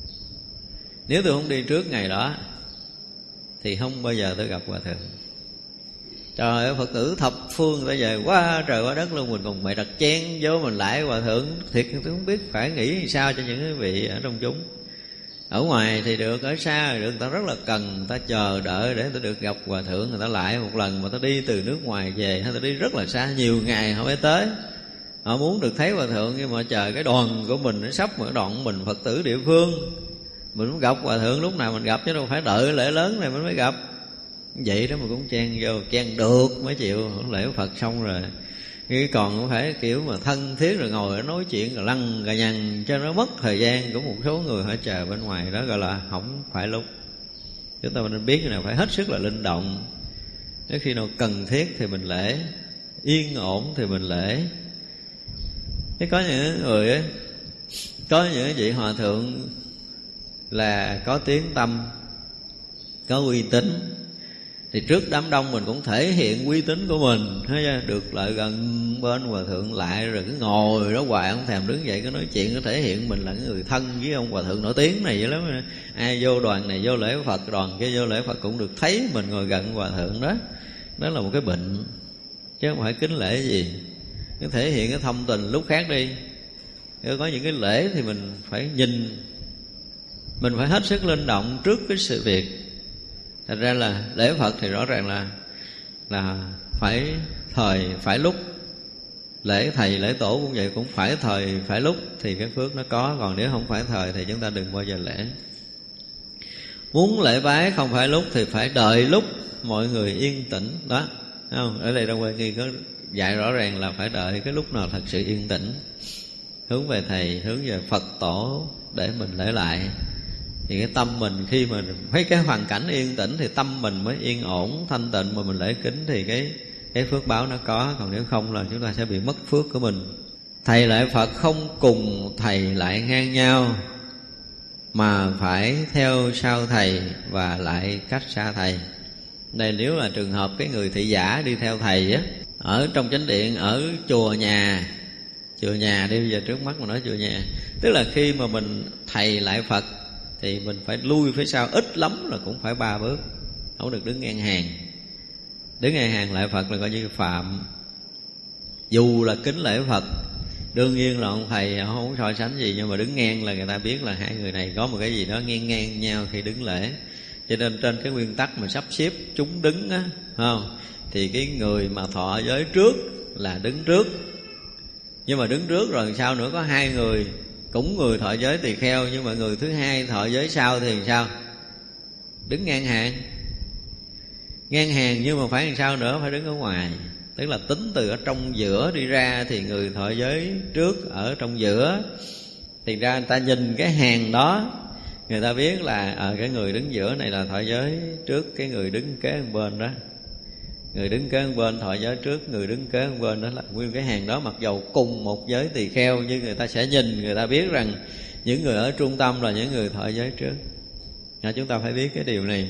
nếu tôi không đi trước ngày đó thì không bao giờ tôi gặp Hòa Thượng. Trời ơi, Phật tử thập phương ta về quá trời quá đất luôn, mình còn mày đặt chen vô mình lại Hòa Thượng. Thiệt tôi không biết phải nghĩ sao cho những cái vị ở trong chúng. Ở ngoài thì được, ở xa thì được, người ta rất là cần, người ta chờ đợi để người ta được gặp hòa thượng, người ta lại một lần mà ta đi từ nước ngoài về, hay ta đi rất là xa nhiều ngày họ mới tới. Họ muốn được thấy hòa thượng, nhưng mà chờ cái đoàn của mình nó sắp một đoàn mình Phật tử địa phương, mình muốn gặp hòa thượng lúc nào mình gặp, chứ đâu phải đợi lễ lớn này mình mới gặp. Vậy đó mà cũng chen vô, chen được mới chịu. Lễ Phật xong rồi cái còn cũng phải kiểu mà thân thiết, rồi ngồi nói chuyện rồi lăn gà nhằn cho nó mất thời gian của một số người họ chờ bên ngoài. Đó gọi là không phải lúc. Chúng ta nên biết cái nào phải hết sức là linh động. Nếu khi nào cần thiết thì mình lễ, yên ổn thì mình lễ. Thế có những người ấy, có những vị hòa thượng là có tiếng tâm, có uy tín, thì trước đám đông mình cũng thể hiện uy tín của mình, thấy chưa? Được lại gần bên hòa thượng lại rồi cứ ngồi đó hoài, không thèm đứng dậy, cứ nói chuyện, cứ thể hiện mình là người thân với ông hòa thượng nổi tiếng này vậy lắm. Ai vô đoàn này vô lễ Phật, đoàn kia vô lễ Phật cũng được thấy mình ngồi gần hòa thượng đó. Đó là một cái bệnh, chứ không phải kính lễ gì. Cứ thể hiện cái thông tình lúc khác đi. Nếu có những cái lễ thì mình phải nhìn, mình phải hết sức linh động trước cái sự việc. Thật ra là lễ Phật thì rõ ràng là là phải thời phải lúc. Lễ thầy lễ tổ cũng vậy, cũng phải thời phải lúc thì cái phước nó có. Còn nếu không phải thời thì chúng ta đừng bao giờ lễ. Muốn lễ bái không phải lúc thì phải đợi lúc mọi người yên tĩnh. Đó, không? Ở đây Đông Quê Nghi có dạy rõ ràng là phải đợi cái lúc nào thật sự yên tĩnh, hướng về thầy, hướng về Phật tổ để mình lễ lại. Thì cái tâm mình khi mà thấy cái hoàn cảnh yên tĩnh thì tâm mình mới yên ổn, thanh tịnh, mà mình lễ kính thì cái cái phước báo nó có. Còn nếu không là chúng ta sẽ bị mất phước của mình. Thầy lại Phật không cùng thầy lại ngang nhau, mà phải theo sau thầy và lại cách xa thầy. Đây nếu là trường hợp cái người thị giả đi theo thầy á, ở trong chánh điện, ở chùa nhà, chùa nhà đi, bây giờ trước mắt mà nói chùa nhà, tức là khi mà mình thầy lại Phật thì mình phải lui phía sau, ít lắm là cũng phải ba bước, không được đứng ngang hàng. Đứng ngang hàng lại Phật là coi như phạm. Dù là kính lễ Phật, đương nhiên là ông thầy không so sánh gì, nhưng mà đứng ngang là người ta biết là hai người này có một cái gì đó ngang ngang nhau khi đứng lễ. Cho nên trên cái nguyên tắc mà sắp xếp chúng đứng á, không, thì cái người mà thọ giới trước là đứng trước. Nhưng mà đứng trước rồi sao nữa, có hai người cũng người thọ giới tỳ kheo, nhưng mà người thứ hai thọ giới sau thì sao? Đứng ngang hàng. Ngang hàng nhưng mà phải làm sao nữa? Phải đứng ở ngoài. Tức là tính từ ở trong giữa đi ra thì người thọ giới trước ở trong giữa. Thì ra người ta nhìn cái hàng đó, người ta biết là à, cái người đứng giữa này là thọ giới trước cái người đứng kế bên đó. Người đứng kế bên thọ giới trước, người đứng kế bên đó là nguyên cái hàng đó. Mặc dầu cùng một giới tỳ kheo, nhưng người ta sẽ nhìn, người ta biết rằng những người ở trung tâm là những người thọ giới trước. à, Chúng ta phải biết cái điều này.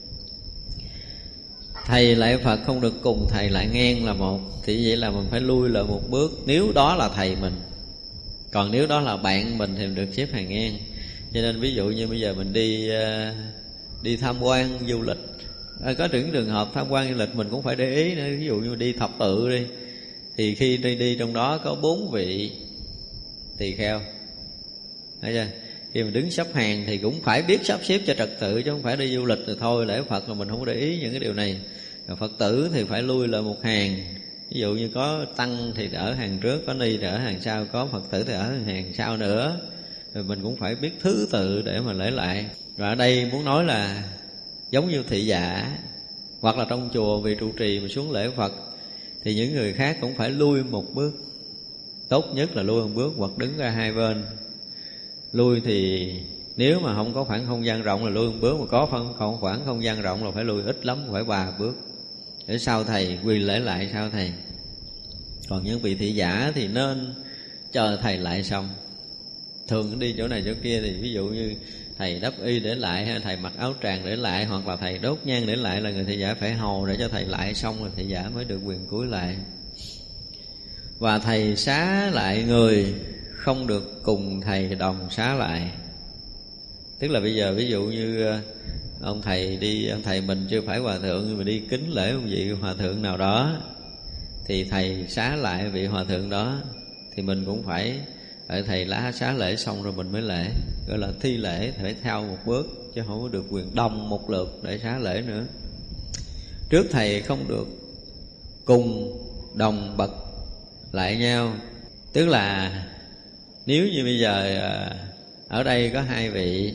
Thầy lại Phật không được cùng thầy lại ngang là một. Thì vậy là mình phải lui lại một bước, nếu đó là thầy mình. Còn nếu đó là bạn mình thì mình được xếp hàng ngang. Cho nên ví dụ như bây giờ mình đi đi tham quan du lịch, à, có những trường hợp tham quan du lịch mình cũng phải để ý nữa. Ví dụ như đi thập tự đi, thì khi đi đi trong đó có bốn vị tỳ kheo, thấy chưa? Khi mình đứng sắp hàng thì cũng phải biết sắp xếp cho trật tự, chứ không phải đi du lịch rồi thôi lễ Phật là mình không có để ý những cái điều này. Rồi Phật tử thì phải lui lại một hàng. Ví dụ như có tăng thì ở hàng trước, có ni thì ở hàng sau, có Phật tử thì ở hàng sau nữa. Rồi mình cũng phải biết thứ tự để mà lễ lại. Rồi ở đây muốn nói là giống như thị giả, hoặc là trong chùa vì trụ trì mà xuống lễ Phật, thì những người khác cũng phải lui một bước. Tốt nhất là lui một bước hoặc đứng ra hai bên. Lui thì nếu mà không có khoảng không gian rộng là lui một bước, mà có phân không khoảng không gian rộng là phải lui ít lắm phải ba bước để sau thầy, quỳ lễ lại sau thầy. Còn những vị thị giả thì nên chờ thầy lại xong. Thường đi chỗ này chỗ kia thì ví dụ như thầy đắp y để lại, hay thầy mặc áo tràng để lại, hoặc là thầy đốt nhang để lại, là người thị giả phải hầu để cho thầy lại xong rồi thị giả mới được quyền cúi lại. Và thầy xá lại người không được cùng thầy đồng xá lại. Tức là bây giờ ví dụ như ông thầy đi, ông thầy mình chưa phải hòa thượng, nhưng mà đi kính lễ một vị hòa thượng nào đó, thì thầy xá lại vị hòa thượng đó, thì mình cũng phải Đợi thầy lá xá lễ xong rồi mình mới lễ, gọi là thi lễ, phải theo một bước, chứ không có được quyền đồng một lượt để xá lễ nữa. Trước thầy không được cùng đồng bậc lại nhau. Tức là nếu như bây giờ ở đây có hai vị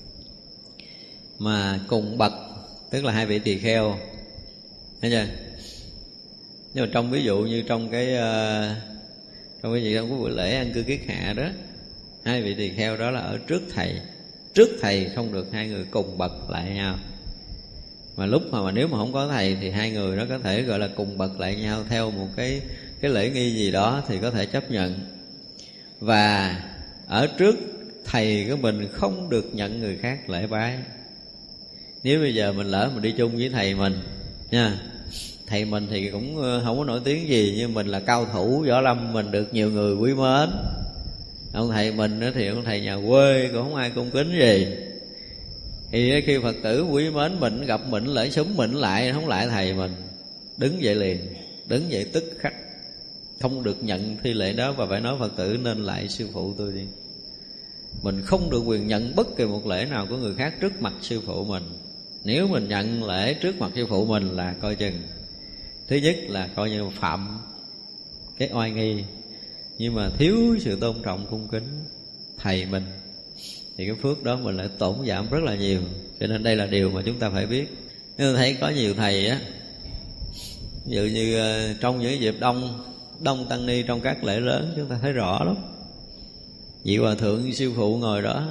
mà cùng bậc, tức là hai vị tỳ kheo, thấy chưa? Nhưng mà trong ví dụ như trong cái trong cái gì trong cái buổi lễ ăn cư kiết hạ đó, hai vị tỳ kheo đó là ở trước thầy. Trước thầy không được hai người cùng bậc lại nhau. Mà lúc mà, mà nếu mà không có thầy thì hai người đó có thể gọi là cùng bậc lại nhau theo một cái cái lễ nghi gì đó thì có thể chấp nhận. Và ở trước thầy của mình không được nhận người khác lễ bái. Nếu bây giờ mình lỡ mình đi chung với thầy mình nha, thầy mình thì cũng không có nổi tiếng gì, nhưng mình là cao thủ võ lâm, mình được nhiều người quý mến. Ông thầy mình thì ông thầy nhà quê, cũng không ai cung kính gì. Thì khi Phật tử quý mến mình, gặp mình lễ súng mình lại, không lại thầy mình, đứng dậy liền, đứng dậy tức khắc, không được nhận thi lễ đó, và phải nói Phật tử nên lại sư phụ tôi đi. Mình không được quyền nhận bất kỳ một lễ nào của người khác trước mặt sư phụ mình. Nếu mình nhận lễ trước mặt sư phụ mình là coi chừng, thứ nhất là coi như phạm cái oai nghi, nhưng mà thiếu sự tôn trọng cung kính thầy mình, thì cái phước đó mình lại tổn giảm rất là nhiều. Cho nên đây là điều mà chúng ta phải biết. Nên thấy có nhiều thầy á, ví dụ như trong những dịp đông đông tăng ni trong các lễ lớn, chúng ta thấy rõ lắm. Vị hòa thượng sư phụ ngồi đó,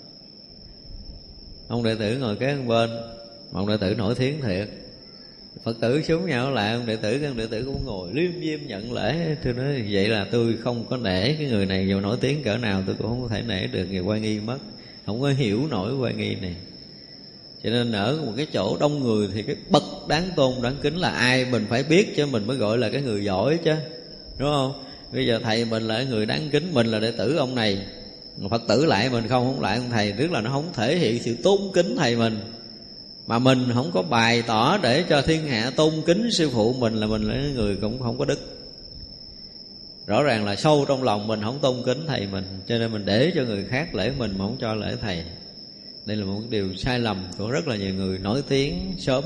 ông đệ tử ngồi kế bên, mà ông đệ tử nổi tiếng thiệt. Phật tử xuống nhau lại, ông đệ tử, ông đệ tử cũng ngồi liêm diêm nhận lễ. Tôi nói vậy là tôi không có nể cái người này, dù nổi tiếng cỡ nào tôi cũng không có thể nể được, người oai nghi mất, không có hiểu nổi oai nghi này. Cho nên ở một cái chỗ đông người thì cái bậc đáng tôn đáng kính là ai mình phải biết, chứ mình mới gọi là cái người giỏi chứ, đúng không? Bây giờ thầy mình là người đáng kính, mình là đệ tử ông này, Phật tử lại mình không, không lại ông thầy, tức là nó không thể hiện sự tôn kính thầy mình. Mà mình không có bày tỏ để cho thiên hạ tôn kính sư phụ mình, là mình là người cũng không có đức. Rõ ràng là sâu trong lòng mình không tôn kính thầy mình, cho nên mình để cho người khác lễ mình mà không cho lễ thầy. Đây là một điều sai lầm của rất là nhiều người nổi tiếng sớm,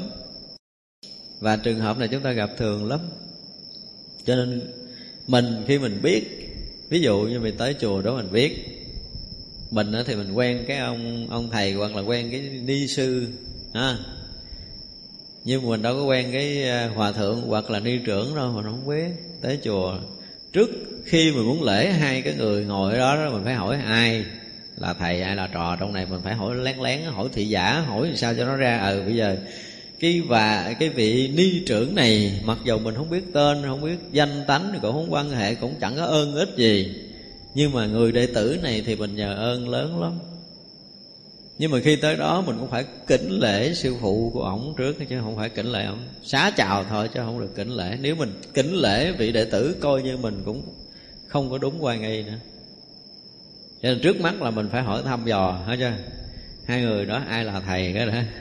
và trường hợp này chúng ta gặp thường lắm. Cho nên mình khi mình biết, ví dụ như mình tới chùa đó mình biết, mình thì mình quen cái ông ông thầy hoặc là quen cái ni sư ha, nhưng mà mình đâu có quen cái hòa thượng hoặc là ni trưởng đâu, mình không biết. Tới chùa trước khi mình muốn lễ hai cái người ngồi ở đó, đó mình phải hỏi ai là thầy ai là trò trong này. Mình phải hỏi lén lén, hỏi thị giả, hỏi sao cho nó ra. Ừ bây giờ cái và cái vị ni trưởng này, mặc dù mình không biết tên, không biết danh tánh, cũng không quan hệ, cũng chẳng có ơn ích gì, nhưng mà người đệ tử này thì mình nhờ ơn lớn lắm. Nhưng mà khi tới đó mình cũng phải kính lễ sư phụ của ổng trước, chứ không phải kính lễ ổng, xá chào thôi chứ không được kính lễ. Nếu mình kính lễ vị đệ tử coi như mình cũng không có đúng oai nghi nữa. Cho nên trước mắt là mình phải hỏi thăm dò hết chưa, hai người đó ai là thầy cái đã,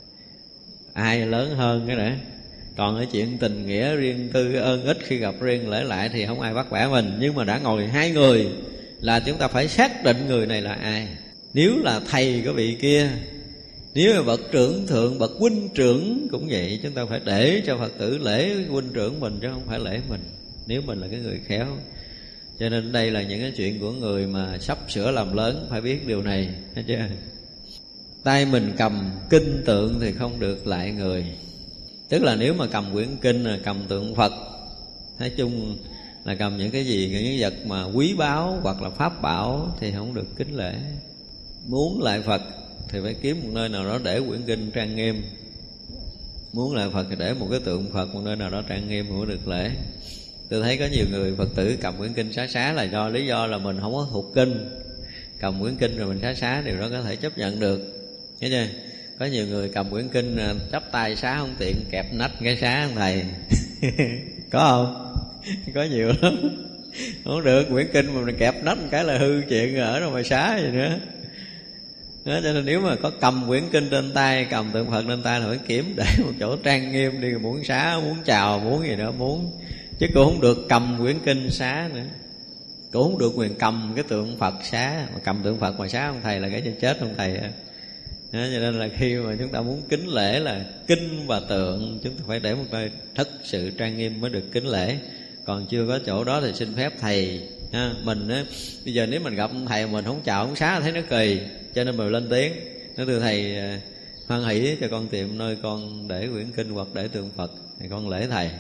ai lớn hơn cái đã. Còn cái chuyện tình nghĩa riêng tư ơn ích khi gặp riêng lễ lại thì không ai bắt bẻ mình. Nhưng mà đã ngồi hai người là chúng ta phải xác định người này là ai. Nếu là thầy của vị kia, nếu là bậc trưởng thượng, bậc huynh trưởng cũng vậy, chúng ta phải để cho Phật tử lễ huynh trưởng mình chứ không phải lễ mình, nếu mình là cái người khéo. Cho nên đây là những cái chuyện của người mà sắp sửa làm lớn, phải biết điều này, thấy chưa? Tay mình cầm kinh tượng thì không được lại người. Tức là nếu mà cầm quyển kinh, là cầm tượng Phật, nói chung là cầm những cái gì, những vật mà quý báu hoặc là pháp bảo thì không được kính lễ. Muốn lại Phật thì phải kiếm một nơi nào đó để quyển kinh trang nghiêm. Muốn lại Phật thì để một cái tượng Phật một nơi nào đó trang nghiêm mới được lễ. Tôi thấy có nhiều người Phật tử cầm quyển kinh xá xá là do lý do là mình không có thuộc kinh. Cầm quyển kinh rồi mình xá xá, điều đó có thể chấp nhận được, thấy chưa? Có nhiều người cầm quyển kinh chắp tay xá không tiện, kẹp nách cái xá không thầy. Có không? Có nhiều lắm. Không được, quyển kinh mà mình kẹp nách một cái là hư chuyện rồi, ở đâu mà xá gì nữa. Đó, cho nên nếu mà có cầm quyển kinh trên tay, cầm tượng Phật trên tay là phải kiểm để một chỗ trang nghiêm đi. Muốn xá, muốn chào, muốn gì đó muốn, chứ cũng không được cầm quyển kinh xá nữa. cũng không được quyền cầm cái tượng Phật xá. Mà cầm tượng Phật mà xá ông thầy là cái cho chết ông thầy. Đó, cho nên là khi mà chúng ta muốn kính lễ là kinh và tượng, chúng ta phải để một nơi thật sự trang nghiêm mới được kính lễ. Còn chưa có chỗ đó thì xin phép thầy ha. Mình á, bây giờ nếu mình gặp ông thầy mình không chào không xá thấy nó kỳ, cho nên mình lên tiếng nó thưa thầy, hoan hỷ cho con tìm nơi con để quyển kinh hoặc để tượng Phật thì con lễ thầy,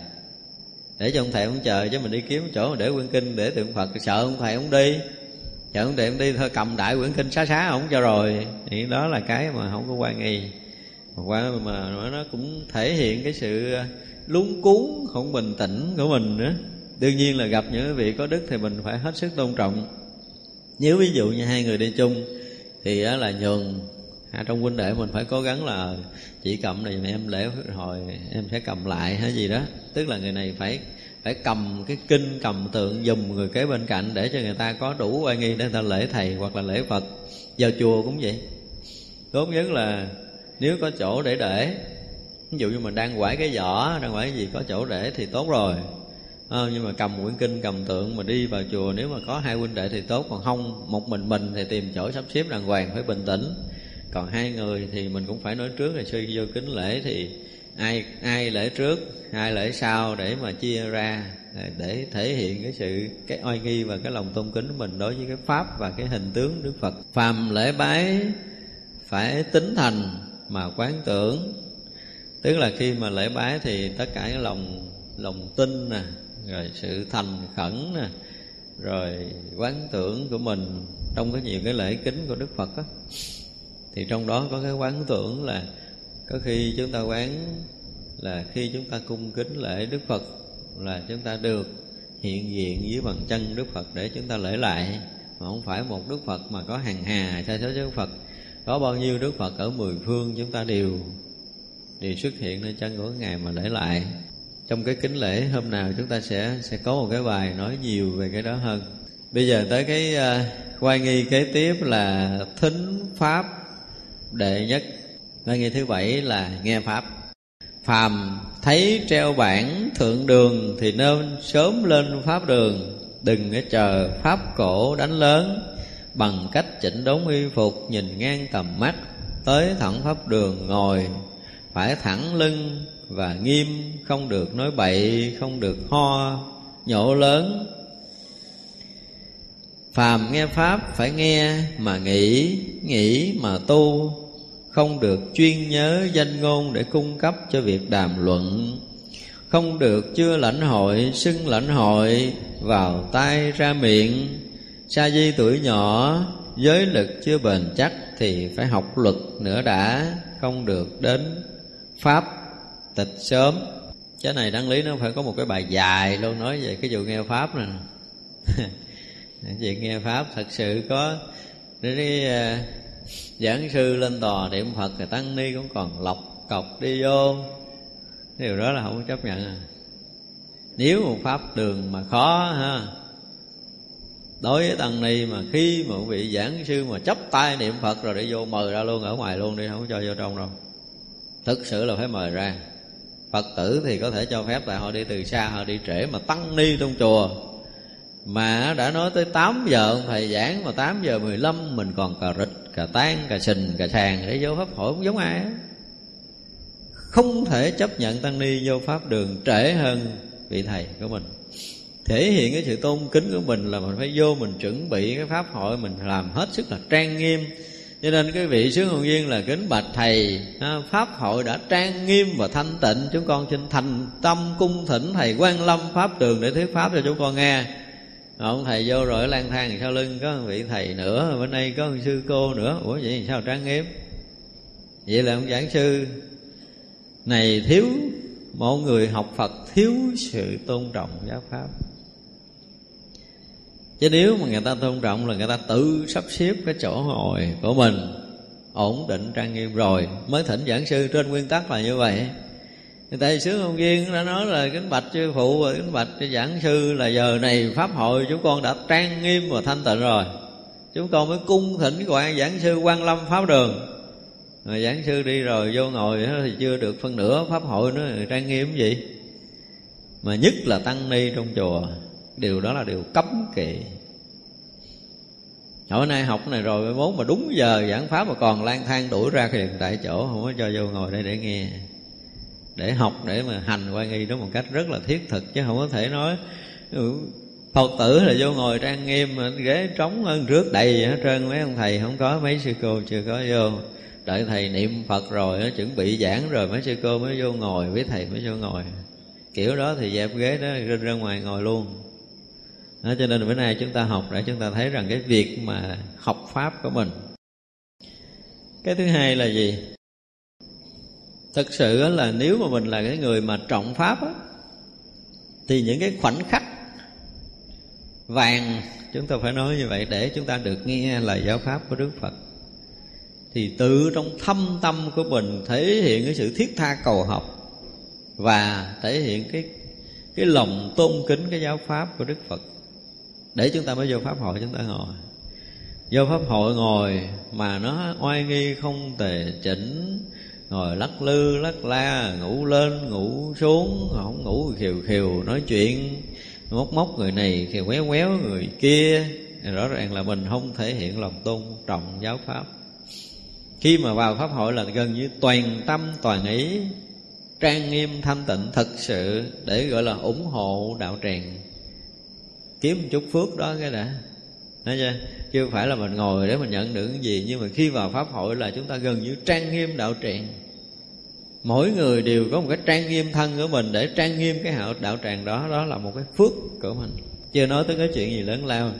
để cho ông thầy ông chờ, chứ mình đi kiếm chỗ mà để quyển kinh để tượng Phật sợ ông thầy ông đi, sợ ông thầy ông đi thôi cầm đại quyển kinh xá xá ông cho rồi. Thì đó là cái mà không có quan nghi, mà, mà nó cũng thể hiện cái sự lúng cuốn không bình tĩnh của mình nữa. Đương nhiên là gặp những vị có đức thì mình phải hết sức tôn trọng. Nếu ví dụ như hai người đi chung thì là nhường, trong huynh đệ mình phải cố gắng là chỉ cầm này em lễ hồi em sẽ cầm lại hay gì đó. Tức là người này phải phải cầm cái kinh, cầm tượng giùm người kế bên cạnh để cho người ta có đủ oai nghi để người ta lễ thầy hoặc là lễ Phật. Vào chùa cũng vậy, tốt nhất là nếu có chỗ để để, ví dụ như mình đang quải cái giỏ, đang quải cái gì có chỗ để thì tốt rồi. À, nhưng mà cầm quyển kinh, cầm tượng mà đi vào chùa, nếu mà có hai huynh đệ thì tốt, còn không một mình mình thì tìm chỗ sắp xếp đàng hoàng, phải bình tĩnh. Còn hai người thì mình cũng phải nói trước là sư vô kính lễ thì ai ai lễ trước, ai lễ sau để mà chia ra, để thể hiện cái sự cái oai nghi và cái lòng tôn kính của mình đối với cái pháp và cái hình tướng Đức Phật. Phàm lễ bái phải tính thành mà quán tưởng, tức là khi mà lễ bái thì tất cả cái lòng lòng tin nè, rồi sự thành khẩn nè, rồi quán tưởng của mình trong cái nhiều cái lễ kính của Đức Phật á, thì trong đó có cái quán tưởng là có khi chúng ta quán là khi chúng ta cung kính lễ Đức Phật là chúng ta được hiện diện dưới bàn chân Đức Phật để chúng ta lễ lại, mà không phải một Đức Phật mà có hàng hà sa số Đức Phật, có bao nhiêu Đức Phật ở mười phương chúng ta đều đều xuất hiện nơi chân của Ngài mà lễ lại. Trong cái kính lễ hôm nào chúng ta sẽ sẽ có một cái bài nói nhiều về cái đó hơn. Bây giờ tới cái uh, oai nghi kế tiếp là thính pháp đệ nhất. Oai nghi thứ bảy là nghe pháp. Phàm thấy treo bảng thượng đường thì nên sớm lên pháp đường, đừng có chờ pháp cổ đánh lớn, bằng cách chỉnh đốn y phục, nhìn ngang tầm mắt, tới thẳng pháp đường ngồi, phải thẳng lưng và nghiêm, không được nói bậy, không được ho nhổ lớn. Phàm nghe pháp phải nghe mà nghĩ, nghĩ mà tu, không được chuyên nhớ danh ngôn để cung cấp cho việc đàm luận, không được chưa lãnh hội xưng lãnh hội, vào tai ra miệng. Sa di tuổi nhỏ, giới lực chưa bền chắc thì phải học luật nữa đã, không được đến pháp tịch sớm. Cái này đáng lý nó phải có một cái bài dài luôn nói về cái vụ nghe pháp này. Chuyện nghe pháp thật sự có cái uh, giảng sư lên tòa niệm Phật thì tăng ni cũng còn lọc cọc đi vô, điều đó là không có chấp nhận. À, nếu một pháp đường mà khó ha, đối với tăng ni mà khi mà vị giảng sư mà chắp tay niệm Phật rồi để vô mời ra luôn ở ngoài luôn đi, không có cho vô trong đâu. Thực sự là phải mời ra. Phật tử thì có thể cho phép tại họ đi từ xa, họ đi trễ, mà tăng ni trong chùa mà đã nói tới tám giờ ông thầy giảng, mà tám giờ mười lăm mình còn cà rịch, cà tan, cà sình, cà sàng để vô pháp hội, không giống ai á. Không thể chấp nhận tăng ni vô pháp đường trễ hơn vị thầy của mình. Thể hiện cái sự tôn kính của mình là mình phải vô, mình chuẩn bị cái pháp hội, mình làm hết sức là trang nghiêm. Cho nên cái vị sướng hồn viên là kính bạch thầy, pháp hội đã trang nghiêm và thanh tịnh, chúng con xin thành tâm cung thỉnh thầy Quang Lâm pháp đường để thuyết pháp cho chúng con nghe. Ông thầy vô rồi lang thang sau lưng có một vị thầy nữa, bên đây có một sư cô nữa. Ủa vậy thì sao trang nghiêm? Vậy là ông giảng sư này thiếu, một người học Phật thiếu sự tôn trọng giáo pháp. Chứ nếu mà người ta tôn trọng là người ta tự sắp xếp cái chỗ ngồi của mình ổn định trang nghiêm rồi mới thỉnh giảng sư, trên nguyên tắc là như vậy. Tại sướng hồn viên đã nói là kính bạch chư phụ và kính bạch giảng sư là giờ này pháp hội chúng con đã trang nghiêm và thanh tịnh rồi, chúng con mới cung thỉnh quan giảng sư Quang Lâm pháp đường. Mà giảng sư đi rồi vô ngồi thì chưa được phân nửa pháp hội nữa, trang nghiêm gì. Mà nhất là tăng ni trong chùa, điều đó là điều cấm kỵ. Hồi nay học cái này rồi mai mốt mà đúng giờ giảng pháp mà còn lang thang đuổi ra liền tại chỗ, không có cho vô ngồi đây để nghe, để học, để mà hành oai nghi đó một cách rất là thiết thực, chứ không có thể nói Phật tử là vô ngồi trang nghiêm mà ghế trống hơn trước đầy hết trơn. Mấy ông thầy không có, mấy sư cô chưa có vô, đợi thầy niệm Phật rồi nó chuẩn bị giảng rồi mấy sư cô mới vô ngồi, với thầy mới vô ngồi. Kiểu đó thì dẹp ghế đó ra, ra ngoài ngồi luôn đó. Cho nên bữa nay chúng ta học để chúng ta thấy rằng cái việc mà học pháp của mình. Cái thứ hai là gì? Thực sự là nếu mà mình là cái người mà trọng pháp á, thì những cái khoảnh khắc vàng, chúng ta phải nói như vậy, để chúng ta được nghe lời giáo pháp của Đức Phật, thì tự trong thâm tâm của mình thể hiện cái sự thiết tha cầu học, và thể hiện cái cái lòng tôn kính cái giáo pháp của Đức Phật, để chúng ta mới vô pháp hội chúng ta ngồi. Vô pháp hội ngồi mà nó oai nghi không tề chỉnh, ngồi lắc lư lắc la, ngủ lên ngủ xuống, không ngủ khiều khiều, nói chuyện móc móc người này, khiều quéo quéo người kia, rõ ràng là mình không thể hiện lòng tôn trọng giáo pháp. Khi mà vào pháp hội là gần như toàn tâm toàn ý, trang nghiêm thanh tịnh thật sự, để gọi là ủng hộ đạo tràng, kiếm một chút phước đó cái đã, thấy chưa? Chứ phải là mình ngồi để mình nhận được cái gì. Nhưng mà khi vào pháp hội là chúng ta gần như trang nghiêm đạo tràng. Mỗi người đều có một cái trang nghiêm thân của mình để trang nghiêm cái hạo đạo tràng đó. Đó là một cái phước của mình, chưa nói tới cái chuyện gì lớn lao.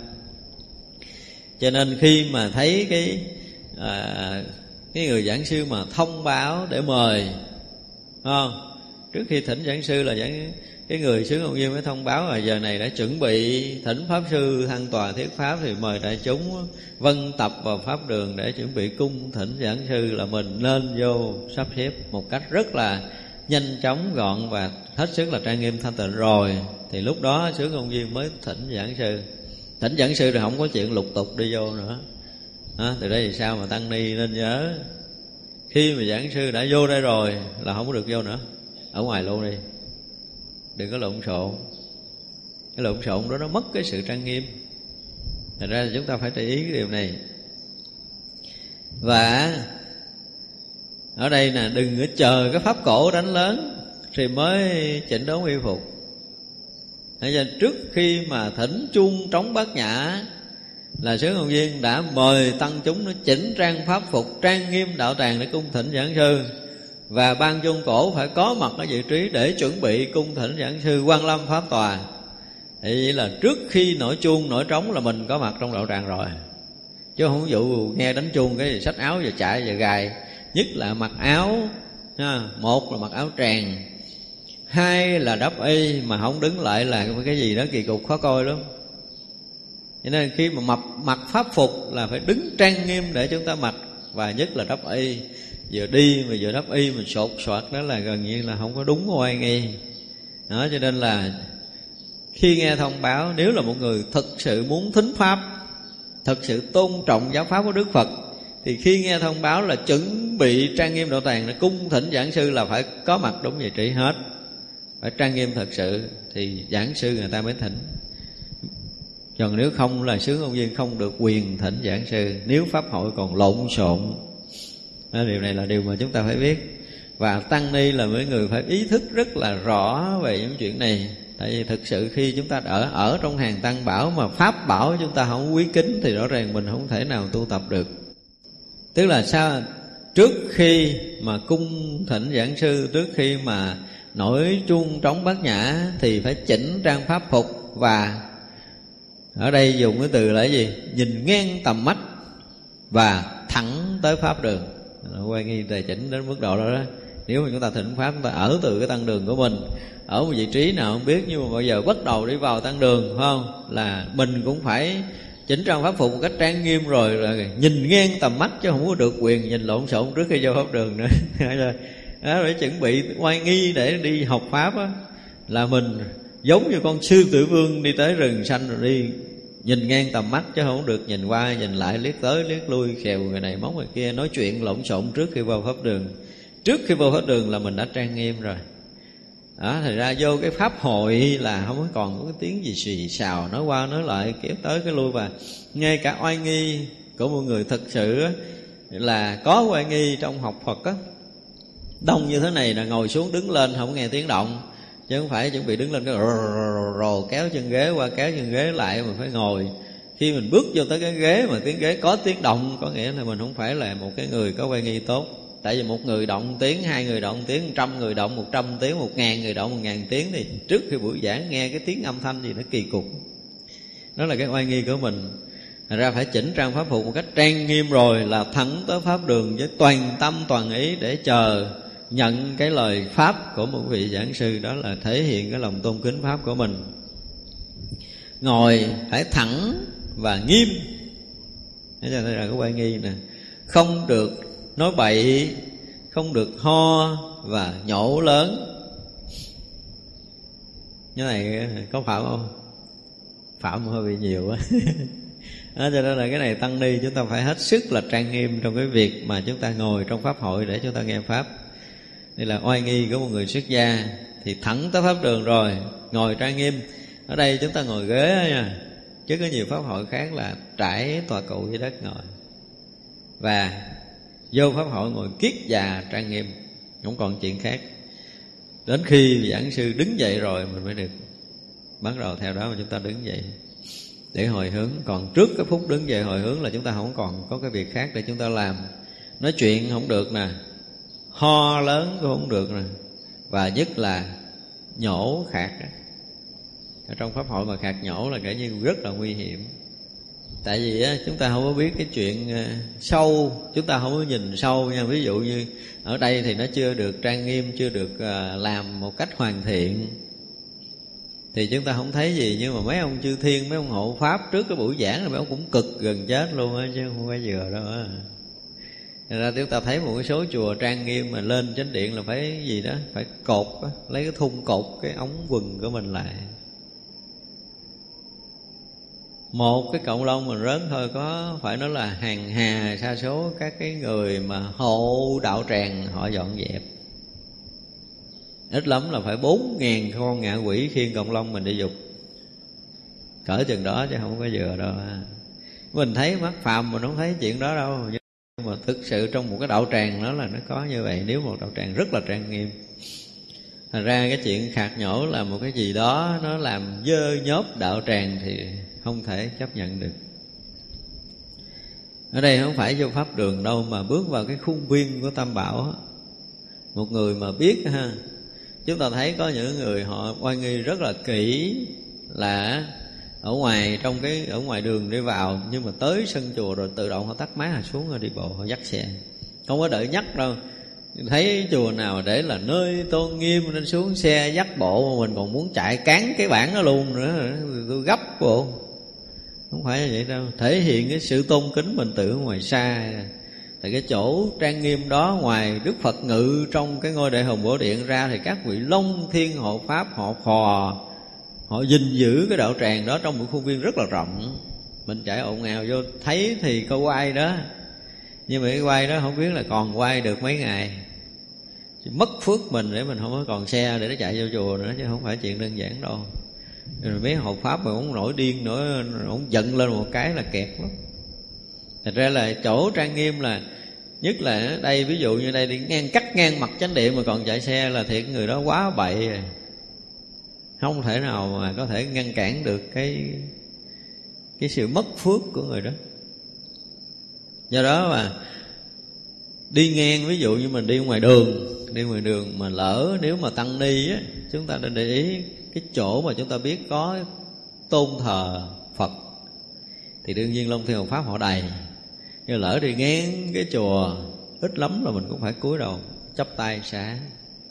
Cho nên khi mà thấy cái à, cái người giảng sư mà thông báo để mời, không? Trước khi thỉnh giảng sư là giảng, cái người xướng Ông Duyên mới thông báo là giờ này đã chuẩn bị thỉnh pháp sư thăng tòa thuyết pháp, thì mời đại chúng vân tập vào pháp đường để chuẩn bị cung thỉnh giảng sư, là mình nên vô sắp xếp một cách rất là nhanh chóng gọn và hết sức là trang nghiêm thanh tịnh rồi, thì lúc đó xướng Ông Duyên mới thỉnh giảng sư. Thỉnh giảng sư thì không có chuyện lục tục đi vô nữa. À, từ đây thì sao mà tăng ni nên nhớ, khi mà giảng sư đã vô đây rồi là không có được vô nữa, ở ngoài luôn đi, đừng có lộn xộn. Cái lộn xộn đó nó mất cái sự trang nghiêm. Thật ra là chúng ta phải để ý cái điều này. Và ở đây nè, đừng có chờ cái pháp cổ đánh lớn thì mới chỉnh đốn y phục. Trước khi mà thỉnh chuông trống bát nhã là xướng Ông Duyên đã mời tăng chúng nó chỉnh trang pháp phục, trang nghiêm đạo tràng để cung thỉnh giảng sư. Và ban chuông cổ phải có mặt ở vị trí để chuẩn bị cung thỉnh giảng sư quan lâm pháp tòa. Thì vậy là trước khi nổi chuông nổi trống là mình có mặt trong đạo tràng rồi, chứ không ví dụ nghe đánh chuông cái gì xách áo và chạy và gài. Nhất là mặc áo ha, một là mặc áo tràng, hai là đắp y mà không đứng lại là cái gì đó kỳ cục khó coi lắm. Cho nên khi mà mặc, mặc pháp phục là phải đứng trang nghiêm để chúng ta mặc, và nhất là đắp y. Vừa đi mà vừa đắp y mình sột soạt đó là gần như là không có đúng oai nghi đó. Cho nên là khi nghe thông báo, nếu là một người thực sự muốn thính pháp, thực sự tôn trọng giáo pháp của Đức Phật, thì khi nghe thông báo là chuẩn bị trang nghiêm đạo tràng để cung thỉnh giảng sư là phải có mặt đúng vị trí hết, phải trang nghiêm thật sự thì giảng sư người ta mới thỉnh. Còn nếu không là xướng Ông Duyên không được quyền thỉnh giảng sư, nếu pháp hội còn lộn xộn. Điều này là điều mà chúng ta phải biết. Và tăng ni là mấy người phải ý thức rất là rõ về những chuyện này. Tại vì thực sự khi chúng ta ở ở trong hàng tăng bảo mà pháp bảo chúng ta không quý kính thì rõ ràng mình không thể nào tu tập được. Tức là sao? Trước khi mà cung thỉnh giảng sư, trước khi mà nổi chuông trống bát nhã thì phải chỉnh trang pháp phục. Và ở đây dùng cái từ là cái gì? Nhìn ngang tầm mắt và thẳng tới pháp đường. Quay nghi tài chỉnh đến mức độ đó đó. Nếu mà chúng ta thỉnh pháp, chúng ta ở từ cái tăng đường của mình, ở một vị trí nào không biết, nhưng mà bây giờ bắt đầu đi vào tăng đường, phải không? Là mình cũng phải chỉnh trang pháp phục một cách trang nghiêm rồi, rồi nhìn ngang tầm mắt, chứ không có được quyền nhìn lộn xộn trước khi vô pháp đường nữa. Đó, để chuẩn bị oai nghi để đi học pháp á, là mình giống như con sư tử vương đi tới rừng xanh rồi đi nhìn ngang tầm mắt, chứ không được nhìn qua nhìn lại, liếc tới liếc lui, khèo người này móc người kia, nói chuyện lộn xộn trước khi vào pháp đường. Trước khi vào pháp đường là mình đã trang nghiêm rồi. Đó, thật ra vô cái pháp hội là không có còn có cái tiếng gì xì xào nói qua nói lại kéo tới cái lui. Và ngay cả oai nghi của một người thực sự là có oai nghi trong học Phật á, đông như thế này là ngồi xuống đứng lên không nghe tiếng động, chứ không phải chuẩn bị đứng lên cái rồ, rồ, rồ kéo chân ghế qua kéo chân ghế lại, mà phải ngồi. Khi mình bước vô tới cái ghế mà tiếng ghế có tiếng động, có nghĩa là mình không phải là một cái người có oai nghi tốt. Tại vì một người động tiếng, hai người động tiếng, một trăm người động một trăm tiếng, một ngàn người động một ngàn tiếng, thì trước khi buổi giảng nghe cái tiếng âm thanh gì nó kỳ cục. Đó là cái oai nghi của mình. Thành ra phải chỉnh trang pháp phục một cách trang nghiêm rồi là thẳng tới pháp đường với toàn tâm toàn ý để chờ nhận cái lời pháp của một vị giảng sư. Đó là thể hiện cái lòng tôn kính pháp của mình. Ngồi phải thẳng và nghiêm. Thế cho nên là cái oai nghi nè, không được nói bậy, không được ho và nhổ lớn. Cái này có phạm không? Phạm hơi bị nhiều á. Đó, cho nên là cái này tăng ni chúng ta phải hết sức là trang nghiêm trong cái việc mà chúng ta ngồi trong pháp hội để chúng ta nghe pháp. Đây là oai nghi của một người xuất gia. Thì thẳng tới pháp đường rồi ngồi trang nghiêm. Ở đây chúng ta ngồi ghế nha, chứ có nhiều pháp hội khác là trải tòa cụ dưới đất ngồi. Và vô pháp hội ngồi kiết già trang nghiêm, không còn chuyện khác. Đến khi giảng sư đứng dậy rồi mình mới được bắt đầu theo đó mà chúng ta đứng dậy để hồi hướng. Còn trước cái phút đứng dậy hồi hướng là chúng ta không còn có cái việc khác để chúng ta làm. Nói chuyện không được nè, ho lớn cũng không được nè, và nhất là nhổ khạc. Ở trong pháp hội mà khạc nhổ là kể như rất là nguy hiểm. Tại vì á, chúng ta không có biết cái chuyện uh, sâu, chúng ta không có nhìn sâu nha. Ví dụ như ở đây thì nó chưa được trang nghiêm, chưa được uh, làm một cách hoàn thiện, thì chúng ta không thấy gì. Nhưng mà mấy ông chư thiên, mấy ông hộ pháp trước cái buổi giảng là mấy ông cũng cực gần chết luôn á, chứ không phải vừa đâu á. Thật ra chúng ta thấy một cái số chùa trang nghiêm mà lên chánh điện là phải gì đó, phải cột á, lấy cái thun cột cái ống quần của mình lại. Một cái cộng lông mình rớt thôi, có phải nói là hàng hà sa số các cái người mà hộ đạo tràng họ dọn dẹp. Ít lắm là phải bốn ngàn con ngạ quỷ khiêng cộng lông mình đi dục. Cỡ chừng đó chứ không có vừa đâu. Mình thấy mắt phàm mình không thấy chuyện đó đâu. Nhưng mà thực sự trong một cái đạo tràng đó là nó có như vậy. Nếu một đạo tràng rất là trang nghiêm. Thành ra cái chuyện khạc nhổ là một cái gì đó nó làm dơ nhớp đạo tràng thì không thể chấp nhận được. Ở đây không phải vô pháp đường đâu, mà bước vào cái khuôn viên của Tam Bảo. Một người mà biết ha, chúng ta thấy có những người họ oai nghi rất là kỹ, là ở ngoài trong cái ở ngoài đường đi vào, nhưng mà tới sân chùa rồi tự động họ tắt máy, họ xuống rồi đi bộ, họ dắt xe, không có đợi nhắc đâu. Thấy chùa nào để là nơi tôn nghiêm nên xuống xe dắt bộ, mà mình còn muốn chạy cán cái bảng đó luôn nữa, tôi gấp bộ. Không phải như vậy đâu. Thể hiện cái sự tôn kính mình từ ngoài xa. Thì cái chỗ trang nghiêm đó, ngoài Đức Phật ngự trong cái ngôi Đại Hùng Bảo Điện ra, thì các vị Long Thiên hộ Pháp họ phò, họ gìn giữ cái đạo tràng đó trong một khuôn viên rất là rộng. Mình chạy ồn ào vô thấy thì có quay đó, nhưng mà cái quay đó không biết là còn quay được mấy ngày. Chỉ mất phước mình để mình không có còn xe để nó chạy vô chùa nữa, chứ không phải chuyện đơn giản đâu. Rồi mấy hộ Pháp mà ông nổi điên nữa, ông giận lên một cái là kẹt lắm. Thật ra là chỗ trang nghiêm là, nhất là ở đây, ví dụ như đây đi ngang cắt ngang mặt chánh điện mà còn chạy xe là thiệt người đó quá bậy rồi. Không thể nào mà có thể ngăn cản được cái cái sự mất phước của người đó. Do đó mà đi ngang, ví dụ như mình đi ngoài đường, đi ngoài đường mà lỡ nếu mà tăng ni á, chúng ta nên để ý cái chỗ mà chúng ta biết có tôn thờ Phật thì đương nhiên Long Thiên Hộ Pháp họ đầy. Nhưng lỡ đi ngang cái chùa, ít lắm là mình cũng phải cúi đầu chắp tay xá.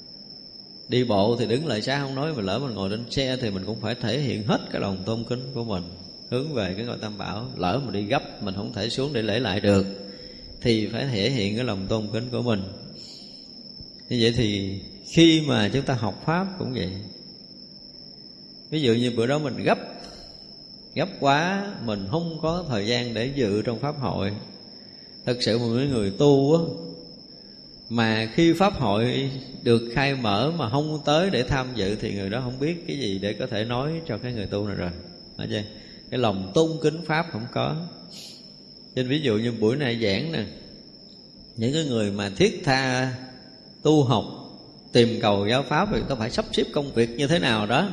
Đi bộ thì đứng lại xá không nói, mà lỡ mình ngồi trên xe thì mình cũng phải thể hiện hết cái lòng tôn kính của mình hướng về cái ngôi Tam Bảo. Lỡ mà đi gấp mình không thể xuống để lễ lại được thì phải thể hiện cái lòng tôn kính của mình. Như vậy thì khi mà chúng ta học Pháp cũng vậy. Ví dụ như bữa đó mình gấp Gấp quá, mình không có thời gian để dự trong Pháp hội. Thật sự một người tu á, Mà khi pháp hội được khai mở mà không tới để tham dự thì người đó không biết cái gì để có thể nói cho cái người tu này rồi. Thấy chưa? Cái lòng tôn kính pháp không có. Nên ví dụ như buổi nay giảng nè, những cái người mà thiết tha tu học, tìm cầu giáo pháp thì người ta phải sắp xếp công việc như thế nào đó,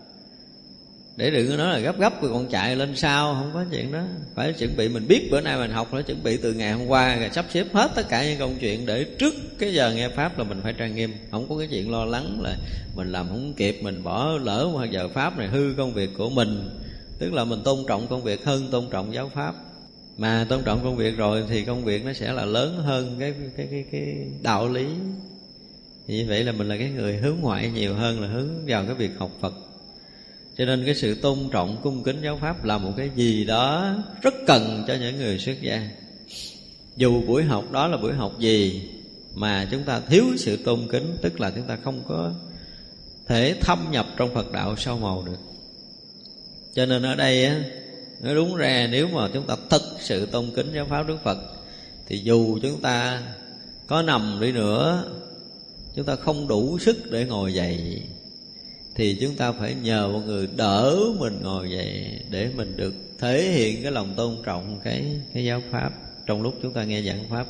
để đừng có nói là gấp gấp rồi còn chạy lên sau. Không có chuyện đó. Phải chuẩn bị, mình biết bữa nay mình học, phải chuẩn bị từ ngày hôm qua, rồi sắp xếp hết tất cả những công chuyện để trước cái giờ nghe pháp là mình phải trang nghiêm. Không có cái chuyện lo lắng là mình làm không kịp, mình bỏ lỡ một giờ pháp này hư công việc của mình. Tức là mình tôn trọng công việc hơn tôn trọng giáo pháp. Mà tôn trọng công việc rồi thì công việc nó sẽ là lớn hơn cái cái cái, cái đạo lý. Thì như vậy là mình là cái người hướng ngoại nhiều hơn là hướng vào cái việc học Phật. Cho nên cái sự tôn trọng cung kính giáo pháp là một cái gì đó rất cần cho những người xuất gia. Dù buổi học đó là buổi học gì mà chúng ta thiếu sự tôn kính, tức là chúng ta không có thể thâm nhập trong Phật đạo sâu màu được. Cho nên ở đây á, nói đúng ra nếu mà chúng ta thực sự tôn kính giáo pháp Đức Phật thì dù chúng ta có nằm đi nữa, chúng ta không đủ sức để ngồi dậy thì chúng ta phải nhờ một người đỡ mình ngồi dậy, để mình được thể hiện cái lòng tôn trọng cái, cái giáo pháp trong lúc chúng ta nghe giảng pháp.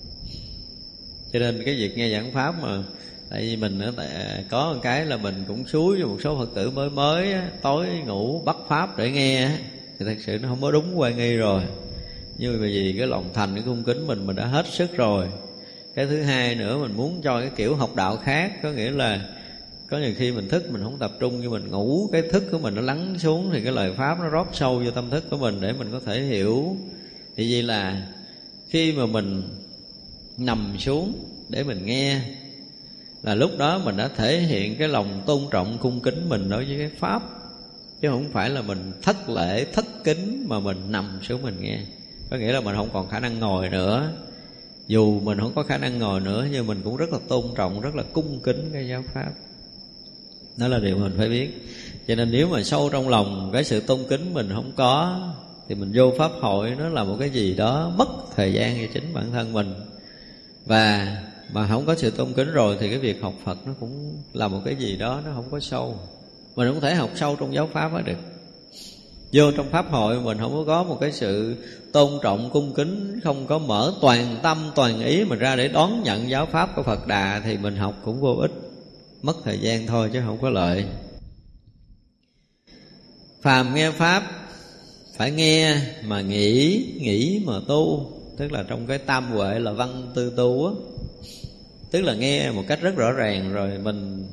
Cho nên cái việc nghe giảng pháp mà, tại vì mình có một cái là mình cũng xúi cho một số Phật tử mới mới tối ngủ bắt pháp để nghe, thì thật sự nó không có đúng oai nghi rồi. Nhưng mà vì cái lòng thành, cái cung kính mình mình đã hết sức rồi. Cái thứ hai nữa, mình muốn cho cái kiểu học đạo khác, có nghĩa là có nhiều khi mình thức mình không tập trung, nhưng mình ngủ cái thức của mình nó lắng xuống, thì cái lời pháp nó rót sâu vô tâm thức của mình để mình có thể hiểu. Thì vì là khi mà mình nằm xuống để mình nghe, là lúc đó mình đã thể hiện cái lòng tôn trọng cung kính mình đối với cái pháp, chứ không phải là mình thất lễ thất kính mà mình nằm xuống mình nghe. Có nghĩa là mình không còn khả năng ngồi nữa. Dù mình không có khả năng ngồi nữa, nhưng mình cũng rất là tôn trọng, rất là cung kính cái giáo pháp. Đó là điều mình phải biết. Cho nên nếu mà sâu trong lòng cái sự tôn kính mình không có, thì mình vô pháp hội nó là một cái gì đó mất thời gian cho chính bản thân mình. Và mà không có sự tôn kính rồi thì cái việc học Phật nó cũng là một cái gì đó nó không có sâu. Mình không thể học sâu trong giáo pháp đó được. Vô trong pháp hội mình không có một cái sự tôn trọng cung kính, không có mở toàn tâm toàn ý mình ra để đón nhận giáo pháp của Phật Đà, thì mình học cũng vô ích, mất thời gian thôi chứ không có lợi. Phàm nghe pháp phải nghe mà nghĩ, nghĩ mà tu. Tức là trong cái tam huệ là văn tư tu á, tức là nghe một cách rất rõ ràng rồi mình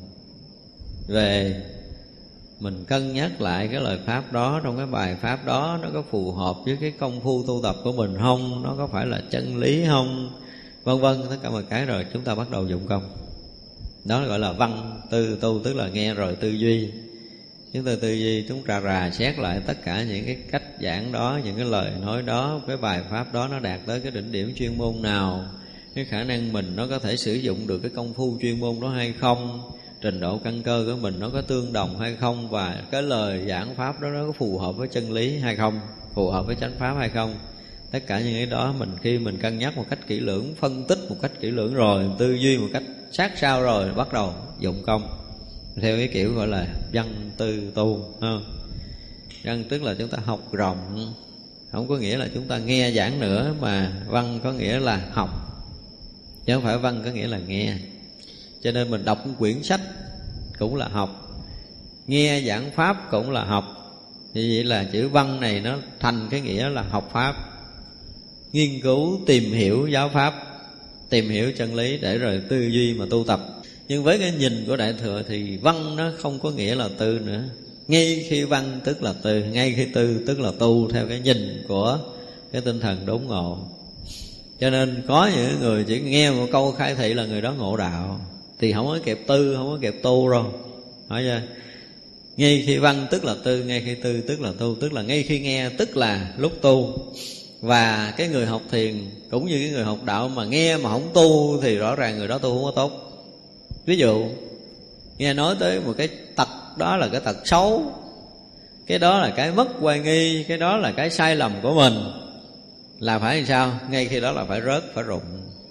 về mình cân nhắc lại cái lời pháp đó, trong cái bài pháp đó nó có phù hợp với cái công phu tu tập của mình không, nó có phải là chân lý không, vân vân, tất cả mọi cái, rồi chúng ta bắt đầu dụng công. Đó gọi là văn tư tu, tức là nghe rồi tư duy. Chúng ta tư duy, chúng ta rà xét lại tất cả những cái cách giảng đó, những cái lời nói đó, cái bài pháp đó nó đạt tới cái đỉnh điểm chuyên môn nào, cái khả năng mình nó có thể sử dụng được cái công phu chuyên môn đó hay không, trình độ căn cơ của mình nó có tương đồng hay không, và cái lời giảng pháp đó nó có phù hợp với chân lý hay không, phù hợp với chánh pháp hay không. Tất cả những cái đó mình khi mình cân nhắc một cách kỹ lưỡng, phân tích một cách kỹ lưỡng rồi, tư duy một cách sát sao rồi, bắt đầu dụng công theo cái kiểu gọi là văn tư tu. Không? Văn tức là chúng ta học rộng, không có nghĩa là chúng ta nghe giảng nữa, mà văn có nghĩa là học, chứ không phải văn có nghĩa là nghe. Cho nên mình đọc một quyển sách cũng là học, nghe giảng pháp cũng là học. Vì vậy là chữ văn này nó thành cái nghĩa là học pháp, nghiên cứu tìm hiểu giáo pháp, tìm hiểu chân lý để rồi tư duy mà tu tập. Nhưng với cái nhìn của Đại Thừa thì văn nó không có nghĩa là tư nữa. Ngay khi văn tức là tư, ngay khi tư tức là tu, theo cái nhìn của cái tinh thần đốn ngộ. Cho nên có những người chỉ nghe một câu khai thị là người đó ngộ đạo, thì không có kịp tư, không có kịp tu rồi. Hỏi chưa? Ngay khi văn tức là tư, ngay khi tư tức là tu, tức là ngay khi nghe tức là lúc tu. Và cái người học thiền cũng như cái người học đạo mà nghe mà không tu thì rõ ràng người đó tu không có tốt. Ví dụ nghe nói tới một cái tật đó là cái tật xấu, cái đó là cái mất oai nghi, cái đó là cái sai lầm của mình, là phải làm sao? Ngay khi đó là phải rớt, phải rụng.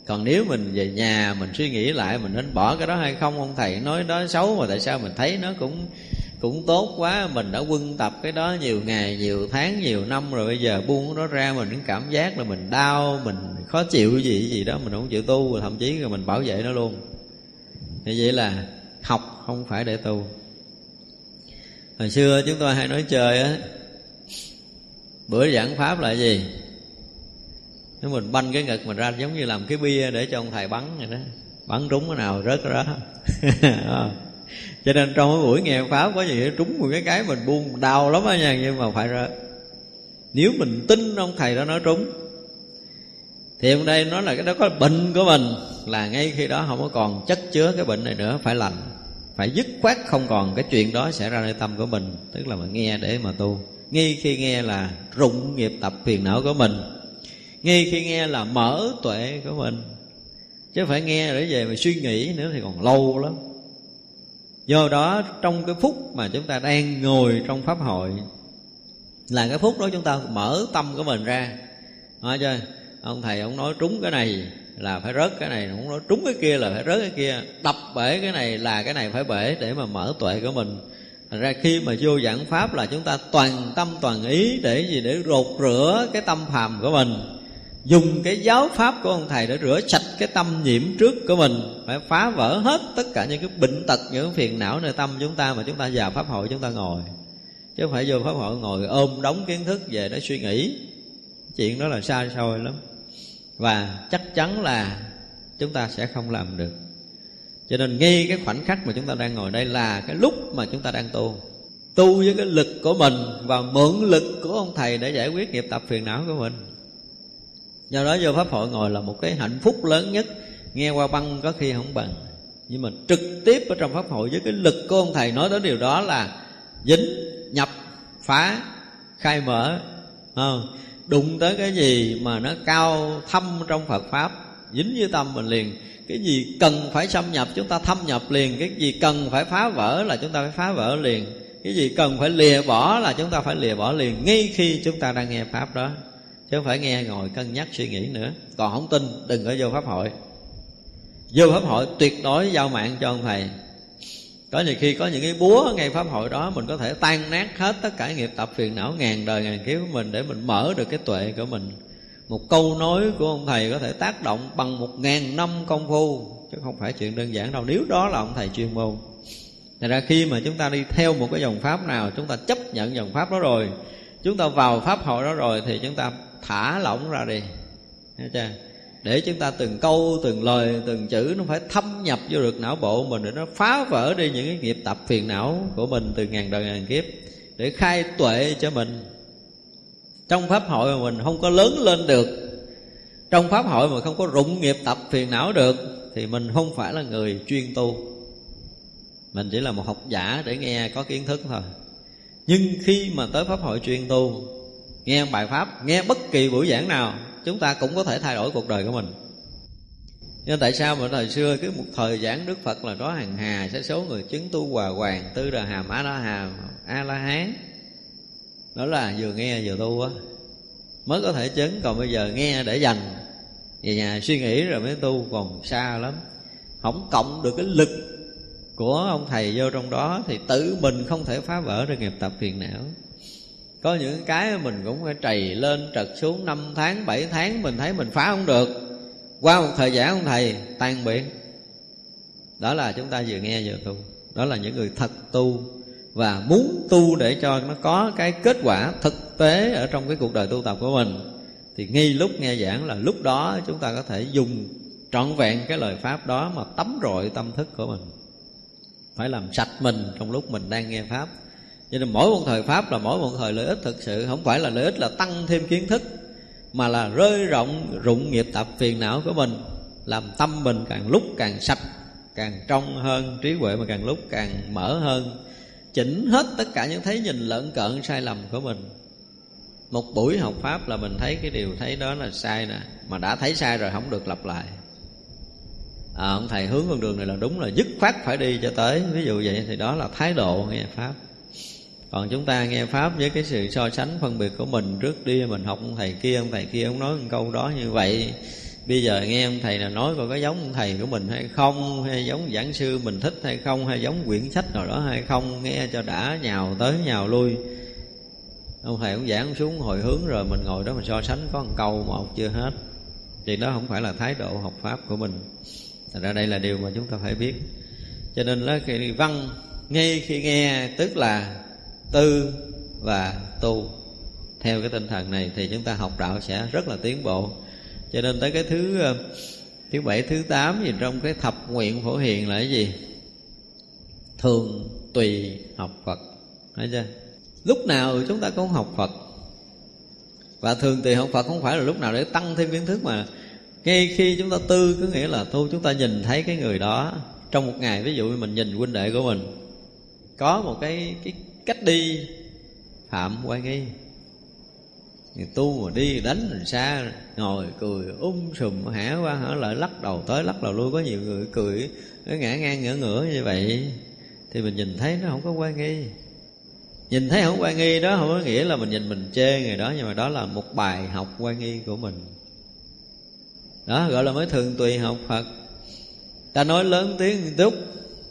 Còn nếu mình về nhà mình suy nghĩ lại mình nên bỏ cái đó hay không, ông thầy nói đó xấu mà tại sao mình thấy nó cũng cũng tốt quá, mình đã quân tập cái đó nhiều ngày, nhiều tháng, nhiều năm rồi, bây giờ buông nó ra mình cũng cảm giác là mình đau, mình khó chịu gì gì đó, mình không chịu tu, thậm chí là mình bảo vệ nó luôn. Thì vậy là học không phải để tu. Hồi xưa chúng tôi hay nói chơi á, bữa giảng pháp là gì? Nếu mình banh cái ngực mình ra giống như làm cái bia để cho ông thầy bắn vậy đó, bắn trúng cái nào rớt cái đó. Cho nên trong cái buổi nghe pháp có gì trúng một cái cái mình buông đau lắm á nha, nhưng mà phải rớt. Nếu mình tin ông thầy đó nói trúng, thì hôm đây nói là cái đó có bệnh của mình, là ngay khi đó không có còn chất chứa cái bệnh này nữa, phải lành, phải dứt khoát không còn cái chuyện đó xảy ra nơi tâm của mình. Tức là mình nghe để mà tu. Ngay khi nghe là rụng nghiệp tập phiền não của mình, ngay khi nghe là mở tuệ của mình, chứ phải nghe để về mà suy nghĩ nữa thì còn lâu lắm. Do đó trong cái phút mà chúng ta đang ngồi trong pháp hội là cái phút đó chúng ta mở tâm của mình ra. Nói chưa? Ông thầy ông nói trúng cái này là phải rớt cái này, ông nói trúng cái kia là phải rớt cái kia, đập bể cái này là cái này phải bể, để mà mở tuệ của mình. Thành ra khi mà vô giảng pháp là chúng ta toàn tâm toàn ý để gì? Để rột rửa cái tâm phàm của mình, dùng cái giáo pháp của ông thầy để rửa sạch cái tâm nhiễm trước của mình, phải phá vỡ hết tất cả những cái bệnh tật, những phiền não nơi tâm chúng ta mà chúng ta vào pháp hội chúng ta ngồi. Chứ không phải vô pháp hội ngồi ôm đống kiến thức về để suy nghĩ. Chuyện đó là xa xôi lắm, và chắc chắn là chúng ta sẽ không làm được. Cho nên ngay cái khoảnh khắc mà chúng ta đang ngồi đây là cái lúc mà chúng ta đang tu. Tu với cái lực của mình và mượn lực của ông thầy để giải quyết nghiệp tập phiền não của mình. Do đó vô pháp hội ngồi là một cái hạnh phúc lớn nhất. Nghe qua băng có khi không bằng, nhưng mà trực tiếp ở trong pháp hội với cái lực của ông thầy nói đến điều đó là dính, nhập, phá, khai mở. Không? Đụng tới cái gì mà nó cao thâm trong Phật Pháp, dính với tâm mình liền. Cái gì cần phải xâm nhập chúng ta thâm nhập liền, cái gì cần phải phá vỡ là chúng ta phải phá vỡ liền, cái gì cần phải lìa bỏ là chúng ta phải lìa bỏ liền, ngay khi chúng ta đang nghe Pháp đó. Chứ không phải nghe ngồi cân nhắc suy nghĩ nữa. Còn không tin đừng có vô pháp hội. Vô pháp hội tuyệt đối giao mạng cho ông thầy. Có nhiều khi có những cái búa ngay pháp hội đó, mình có thể tan nát hết tất cả nghiệp tập phiền não ngàn đời ngàn kiếp của mình, để mình mở được cái tuệ của mình. Một câu nói của ông thầy có thể tác động bằng một ngàn năm công phu, chứ không phải chuyện đơn giản đâu, nếu đó là ông thầy chuyên môn. Thật ra khi mà chúng ta đi theo một cái dòng pháp nào, chúng ta chấp nhận dòng pháp đó rồi, chúng ta vào pháp hội đó rồi, thì chúng ta thả lỏng ra đi, thấy chưa? Để chúng ta từng câu, từng lời, từng chữ nó phải thâm nhập vô được não bộ mình, để nó phá vỡ đi những cái nghiệp tập phiền não của mình từ ngàn đời ngàn kiếp, để khai tuệ cho mình. Trong pháp hội mà mình không có lớn lên được, trong pháp hội mà không có rụng nghiệp tập phiền não được, thì mình không phải là người chuyên tu. Mình chỉ là một học giả để nghe có kiến thức thôi. Nhưng khi mà tới pháp hội chuyên tu, nghe bài pháp, nghe bất kỳ buổi giảng nào, chúng ta cũng có thể thay đổi cuộc đời của mình. Nhưng tại sao mà thời xưa cái một thời giảng Đức Phật là có hàng hà sẽ số người chứng tu hòa hoàng, tư đà hàm, a la hàm, a la hán, đó là vừa nghe vừa tu á mới có thể chứng. Còn bây giờ nghe để dành, về nhà suy nghĩ rồi mới tu, còn xa lắm. Không cộng được cái lực của ông thầy vô trong đó thì tự mình không thể phá vỡ được nghiệp tập phiền não. Có những cái mình cũng phải trầy lên trật xuống, năm tháng, bảy tháng mình thấy mình phá không được, qua một thời gian ông thầy tan biến. Đó là chúng ta vừa nghe vừa tu. Đó là những người thật tu và muốn tu để cho nó có cái kết quả thực tế ở trong cái cuộc đời tu tập của mình. Thì ngay lúc nghe giảng là lúc đó chúng ta có thể dùng trọn vẹn cái lời pháp đó mà tắm rội tâm thức của mình, phải làm sạch mình trong lúc mình đang nghe pháp. Cho nên mỗi một thời pháp là mỗi một thời lợi ích thực sự. Không phải là lợi ích là tăng thêm kiến thức, mà là rơi rộng rụng nghiệp tập phiền não của mình, làm tâm mình càng lúc càng sạch, càng trong hơn, trí huệ mà càng lúc càng mở hơn, chỉnh hết tất cả những thấy nhìn lợn cợn sai lầm của mình. Một buổi học pháp là mình thấy cái điều thấy đó là sai nè, mà đã thấy sai rồi không được lặp lại. À, ông thầy hướng con đường này là đúng, là dứt khoát phải đi cho tới. Ví dụ vậy thì đó là thái độ nghe pháp. Còn chúng ta nghe pháp với cái sự so sánh phân biệt của mình, trước đi mình học ông thầy kia, ông thầy kia ông nói một câu đó như vậy, Bây giờ nghe ông thầy là nói coi có giống ông thầy của mình hay không, hay giống giảng sư mình thích hay không, hay giống quyển sách nào đó hay không, nghe cho đã, nhào tới nhào lui. Ông thầy ông giảng xuống hồi hướng rồi mình ngồi đó mình so sánh có một câu mà học chưa hết, thì đó không phải là thái độ học pháp của mình. Thật ra đây là điều mà chúng ta phải biết. Cho nên là cái văn ngay khi nghe tức là tư và tu. Theo cái tinh thần này thì chúng ta học đạo sẽ rất là tiến bộ. Cho nên tới cái thứ thứ bảy, thứ tám gì trong cái thập nguyện phổ hiền là cái gì? Thường tùy học Phật. Thấy chưa? Lúc nào chúng ta cũng học Phật. Và thường tùy học Phật không phải là lúc nào để tăng thêm kiến thức, mà ngay khi chúng ta tư có nghĩa là tu, chúng ta nhìn thấy cái người đó trong một ngày. Ví dụ như mình nhìn huynh đệ của mình có một cái, cái cách đi phạm oai nghi, người tu mà đi đánh mình xa, ngồi cười um sùm hả qua hả lại, lắc đầu tới lắc đầu lui. Có nhiều người cười nó ngã ngang ngửa ngửa như vậy thì mình nhìn thấy nó không có oai nghi. Nhìn thấy không oai nghi đó không có nghĩa là mình nhìn mình chê người đó, nhưng mà đó là một bài học oai nghi của mình. Đó gọi là mới thường tùy học Phật. Ta nói lớn tiếng một chút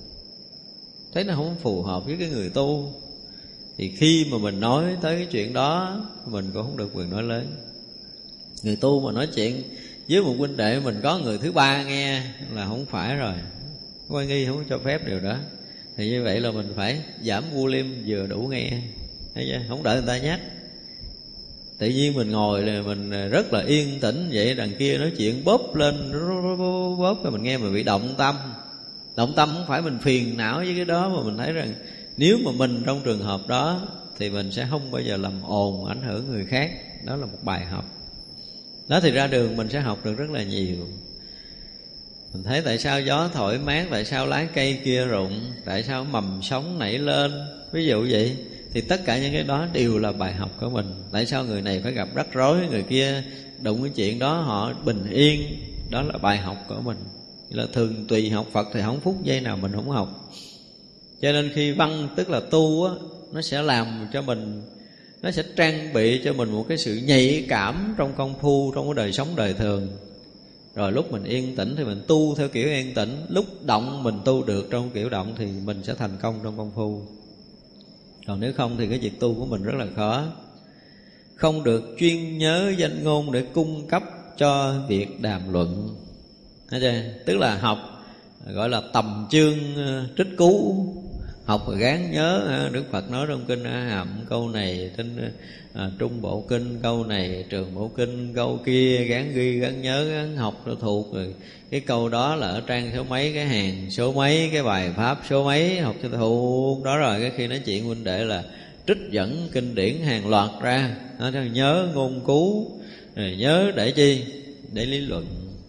thấy nó không phù hợp với cái người tu, thì khi mà mình nói tới cái chuyện đó mình cũng không được quyền nói lớn. Người tu mà nói chuyện với một huynh đệ mình có người thứ ba nghe là không phải rồi. Oai nghi không cho phép điều đó. Thì như vậy là mình phải giảm volume vừa đủ nghe. Thấy chưa? Không đợi người ta nhắc. Tự nhiên mình ngồi là mình rất là yên tĩnh vậy, đằng kia nói chuyện bóp lên bóp rồi mình nghe mình bị động tâm. Động tâm không phải mình phiền não với cái đó, mà mình thấy rằng nếu mà mình trong trường hợp đó thì mình sẽ không bao giờ làm ồn ảnh hưởng người khác. Đó là một bài học. Đó thì ra đường mình sẽ học được rất là nhiều. Mình thấy tại sao gió thổi mát, tại sao lá cây kia rụng, tại sao mầm sống nảy lên, ví dụ vậy. Thì tất cả những cái đó đều là bài học của mình. Tại sao người này phải gặp rắc rối, người kia đụng cái chuyện đó họ bình yên. Đó là bài học của mình. Là thường tùy học Phật thì không phút giây nào mình không học. Cho nên khi văn tức là tu á, nó sẽ làm cho mình, nó sẽ trang bị cho mình một cái sự nhạy cảm trong công phu, trong cái đời sống đời thường. Rồi lúc mình yên tĩnh thì mình tu theo kiểu yên tĩnh, lúc động mình tu được trong kiểu động thì mình sẽ thành công trong công phu. Còn nếu không thì cái việc tu của mình rất là khó. Không được chuyên nhớ danh ngôn để cung cấp cho việc đàm luận. Thấy chưa? Tức là học gọi là tầm chương trích cú. Học rồi gán nhớ. Đức Phật nói trong kinh A Hàm câu này, trên à, Trung Bộ Kinh câu này, Trường Bộ Kinh câu kia, gán ghi gán nhớ gán học cho thuộc. Rồi cái câu đó là ở trang số mấy, cái hàng số mấy, cái bài pháp số mấy, học cho thuộc. Đó rồi cái khi nói chuyện huynh đệ là trích dẫn kinh điển hàng loạt ra. Đó, nhớ ngôn cú, rồi nhớ để chi? Để lý luận.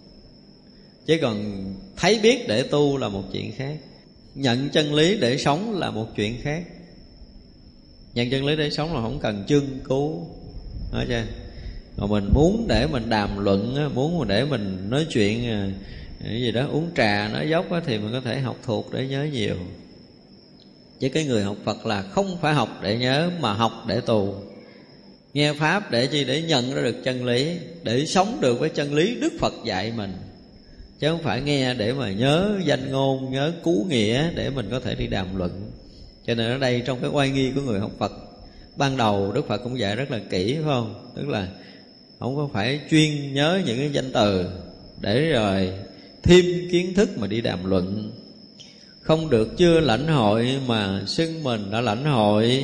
Chứ còn thấy biết để tu là một chuyện khác. Nhận chân lý để sống là một chuyện khác. Nhận chân lý để sống là không cần chương cứu. Nói chưa? Mà mình muốn để mình đàm luận, muốn để mình nói chuyện cái gì đó, uống trà nói dốc thì mình có thể học thuộc để nhớ nhiều. Chứ cái người học Phật là không phải học để nhớ, mà học để tu. Nghe Pháp để chi? Để nhận ra được chân lý, để sống được với chân lý Đức Phật dạy mình. Chứ không phải nghe để mà nhớ danh ngôn, nhớ cú nghĩa để mình có thể đi đàm luận. Cho nên ở đây trong cái oai nghi của người học Phật, ban đầu Đức Phật cũng dạy rất là kỹ, phải không? Tức là không có phải chuyên nhớ những cái danh từ để rồi thêm kiến thức mà đi đàm luận. Không được chưa lãnh hội mà xưng mình đã lãnh hội,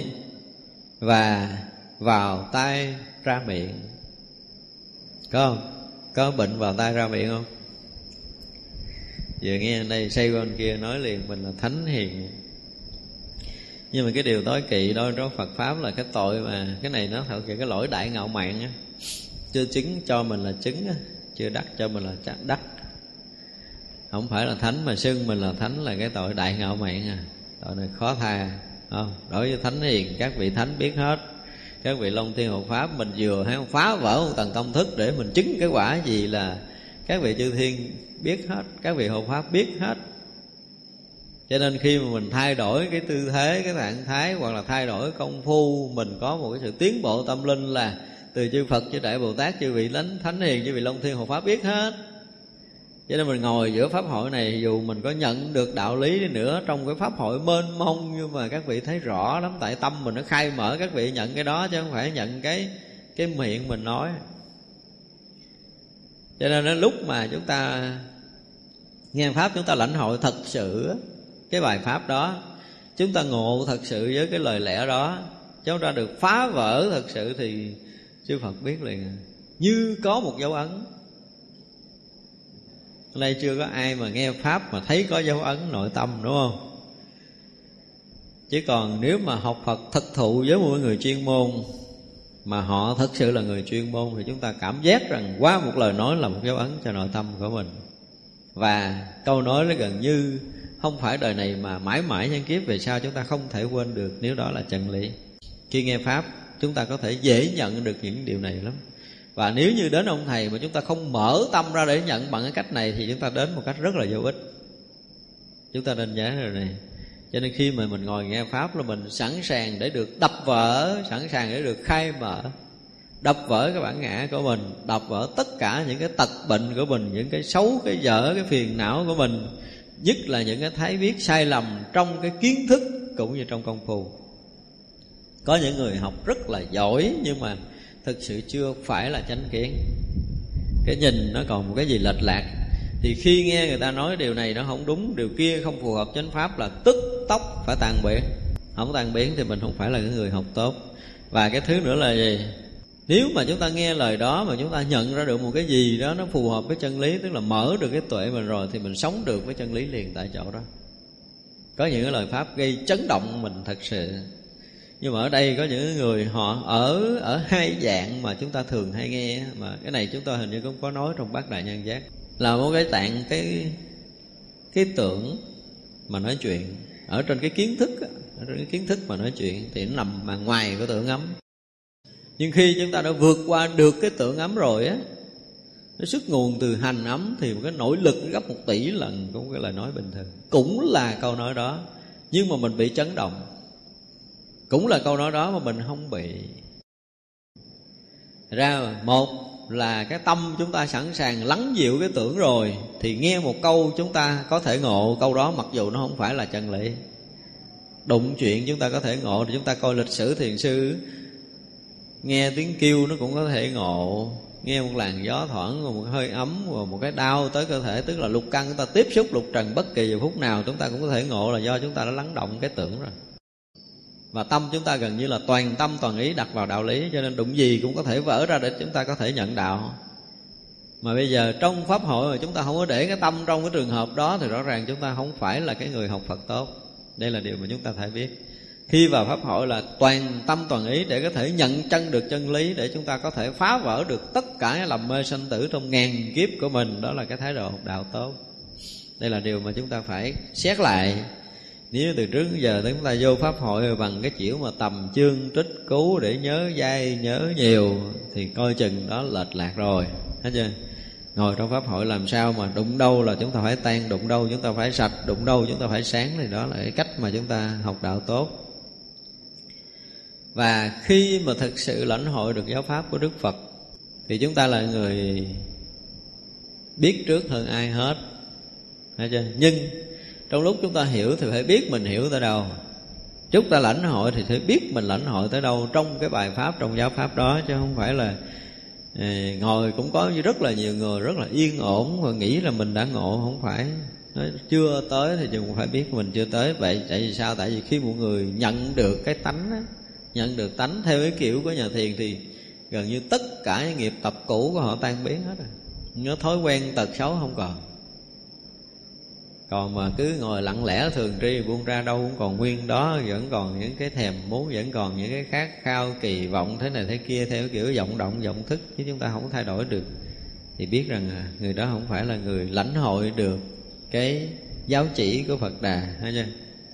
và vào tai ra miệng. Có không? Có bệnh vào tai ra miệng không? Vừa nghe ở đây xây qua bên kia nói liền mình là thánh hiền. Nhưng mà cái điều tối kỵ đó trong Phật Pháp là cái tội mà cái này nó thật sự cái lỗi đại ngạo mạn á. Chưa chứng cho mình là chứng á, chưa đắc cho mình là đắc. Không phải là thánh mà xưng mình là thánh là cái tội đại ngạo mạn à. Tội này khó tha, không? Đối với thánh hiền các vị thánh biết hết. Các vị Long Thiên Hộ Pháp mình vừa hay phá vỡ một tầng công thức để mình chứng cái quả gì là các vị chư thiên biết hết, các vị hộ Pháp biết hết. Cho nên khi mà mình thay đổi cái tư thế, cái trạng thái, hoặc là thay đổi công phu, mình có một cái sự tiến bộ tâm linh là từ chư Phật, chư Đại Bồ Tát, chư vị Thánh Thánh Hiền, chư vị Long Thiên Hộ Pháp biết hết. Cho nên mình ngồi giữa pháp hội này, dù mình có nhận được đạo lý đi nữa, trong cái pháp hội mênh mông, nhưng mà các vị thấy rõ lắm, tại tâm mình nó khai mở, các vị nhận cái đó chứ không phải nhận cái cái miệng mình nói. Cho nên đến lúc mà chúng ta nghe pháp, chúng ta lãnh hội thật sự cái bài pháp đó, chúng ta ngộ thật sự với cái lời lẽ đó, chúng ta được phá vỡ thật sự, thì chư Phật biết liền, như có một dấu ấn. Ở đây chưa có ai mà nghe pháp mà thấy có dấu ấn nội tâm, đúng không? Chứ còn nếu mà học Phật thực thụ với một người chuyên môn, mà họ thực sự là người chuyên môn, thì chúng ta cảm giác rằng qua một lời nói là một dấu ấn cho nội tâm của mình. Và câu nói nó gần như không phải đời này mà mãi mãi nhân kiếp về sau chúng ta không thể quên được, nếu đó là chân lý. Khi nghe pháp chúng ta có thể dễ nhận được những điều này lắm. Và nếu như đến ông thầy mà chúng ta không mở tâm ra để nhận bằng cái cách này, thì chúng ta đến một cách rất là vô ích. Chúng ta nên nhớ rồi này. Cho nên khi mà mình ngồi nghe pháp là mình sẵn sàng để được đập vỡ, sẵn sàng để được khai mở, đập vỡ cái bản ngã của mình, đập vỡ tất cả những cái tật bệnh của mình, những cái xấu, cái dở, cái phiền não của mình, nhất là những cái thấy biết sai lầm trong cái kiến thức cũng như trong công phu. Có những người học rất là giỏi nhưng mà thực sự chưa phải là chánh kiến, cái nhìn nó còn một cái gì lệch lạc. Thì khi nghe người ta nói điều này nó không đúng, điều kia không phù hợp chánh pháp, là tức tốc phải tàn biến. Không tàn biến thì mình không phải là cái người học tốt. Và cái thứ nữa là gì? Nếu mà chúng ta nghe lời đó mà chúng ta nhận ra được một cái gì đó nó phù hợp với chân lý, tức là mở được cái tuệ mình rồi, thì mình sống được với chân lý liền tại chỗ đó. Có những cái lời pháp gây chấn động mình thật sự. Nhưng mà ở đây có những người họ ở ở hai dạng mà chúng ta thường hay nghe, mà cái này chúng ta hình như cũng có nói trong Bát Đại Nhân Giác, là một cái tạng cái cái tưởng mà nói chuyện. Ở trên cái kiến thức, ở trên cái kiến thức mà nói chuyện thì nó nằm mà ngoài cái tưởng ấm. Nhưng khi chúng ta đã vượt qua được cái tưởng ấm rồi á, nó xuất nguồn từ hành ấm, thì một cái nỗ lực gấp một tỷ lần cũng cái lời nói bình thường, cũng là câu nói đó, nhưng mà mình bị chấn động. Cũng là câu nói đó mà mình không bị. Ra một là cái tâm chúng ta sẵn sàng lắng dịu cái tưởng rồi, thì nghe một câu chúng ta có thể ngộ câu đó, mặc dù nó không phải là chân lý. Đụng chuyện chúng ta có thể ngộ, thì chúng ta coi lịch sử thiền sư, nghe tiếng kêu nó cũng có thể ngộ. Nghe một làn gió thoảng, một hơi ấm, một cái đau tới cơ thể, tức là lục căn chúng ta tiếp xúc lục trần bất kỳ giờ phút nào, chúng ta cũng có thể ngộ là do chúng ta đã lắng động cái tưởng rồi. Và tâm chúng ta gần như là toàn tâm toàn ý đặt vào đạo lý, cho nên đụng gì cũng có thể vỡ ra để chúng ta có thể nhận đạo. Mà bây giờ trong pháp hội mà chúng ta không có để cái tâm trong cái trường hợp đó, thì rõ ràng chúng ta không phải là cái người học Phật tốt. Đây là điều mà chúng ta phải biết. Khi vào pháp hội là toàn tâm toàn ý để có thể nhận chân được chân lý, để chúng ta có thể phá vỡ được tất cả cái lầm mê sanh tử trong ngàn kiếp của mình. Đó là cái thái độ học đạo tốt. Đây là điều mà chúng ta phải xét lại. Nếu từ trước đến giờ chúng ta vô pháp hội bằng cái kiểu mà tầm chương trích cứu để nhớ dai nhớ nhiều, thì coi chừng đó lệch lạc rồi, thấy chưa? Ngồi trong pháp hội làm sao mà đụng đâu là chúng ta phải tan, đụng đâu chúng ta phải sạch, đụng đâu chúng ta phải sáng, thì đó là cái cách mà chúng ta học đạo tốt. Và khi mà thực sự lãnh hội được giáo pháp của Đức Phật, thì chúng ta là người biết trước hơn ai hết, thấy chưa? Nhưng trong lúc chúng ta hiểu thì phải biết mình hiểu tới đâu, chúng ta lãnh hội thì phải biết mình lãnh hội tới đâu trong cái bài pháp, trong giáo pháp đó. Chứ không phải là à, ngồi cũng có rất là nhiều người rất là yên ổn và nghĩ là mình đã ngộ. Không phải, nói chưa tới thì chúng phải biết mình chưa tới. Vậy tại vì sao? Tại vì khi một người nhận được cái tánh á, nhận được tánh theo cái kiểu của nhà thiền, thì gần như tất cả những nghiệp tập cũ của họ tan biến hết rồi. Nhớ thói quen tật xấu không còn. Còn mà cứ ngồi lặng lẽ thường tri buông ra đâu cũng còn nguyên đó, vẫn còn những cái thèm muốn, vẫn còn những cái khát khao kỳ vọng thế này thế kia theo kiểu vọng động vọng thức, chứ chúng ta không thay đổi được, thì biết rằng người đó không phải là người lãnh hội được cái giáo chỉ của Phật Đà, thấy chưa?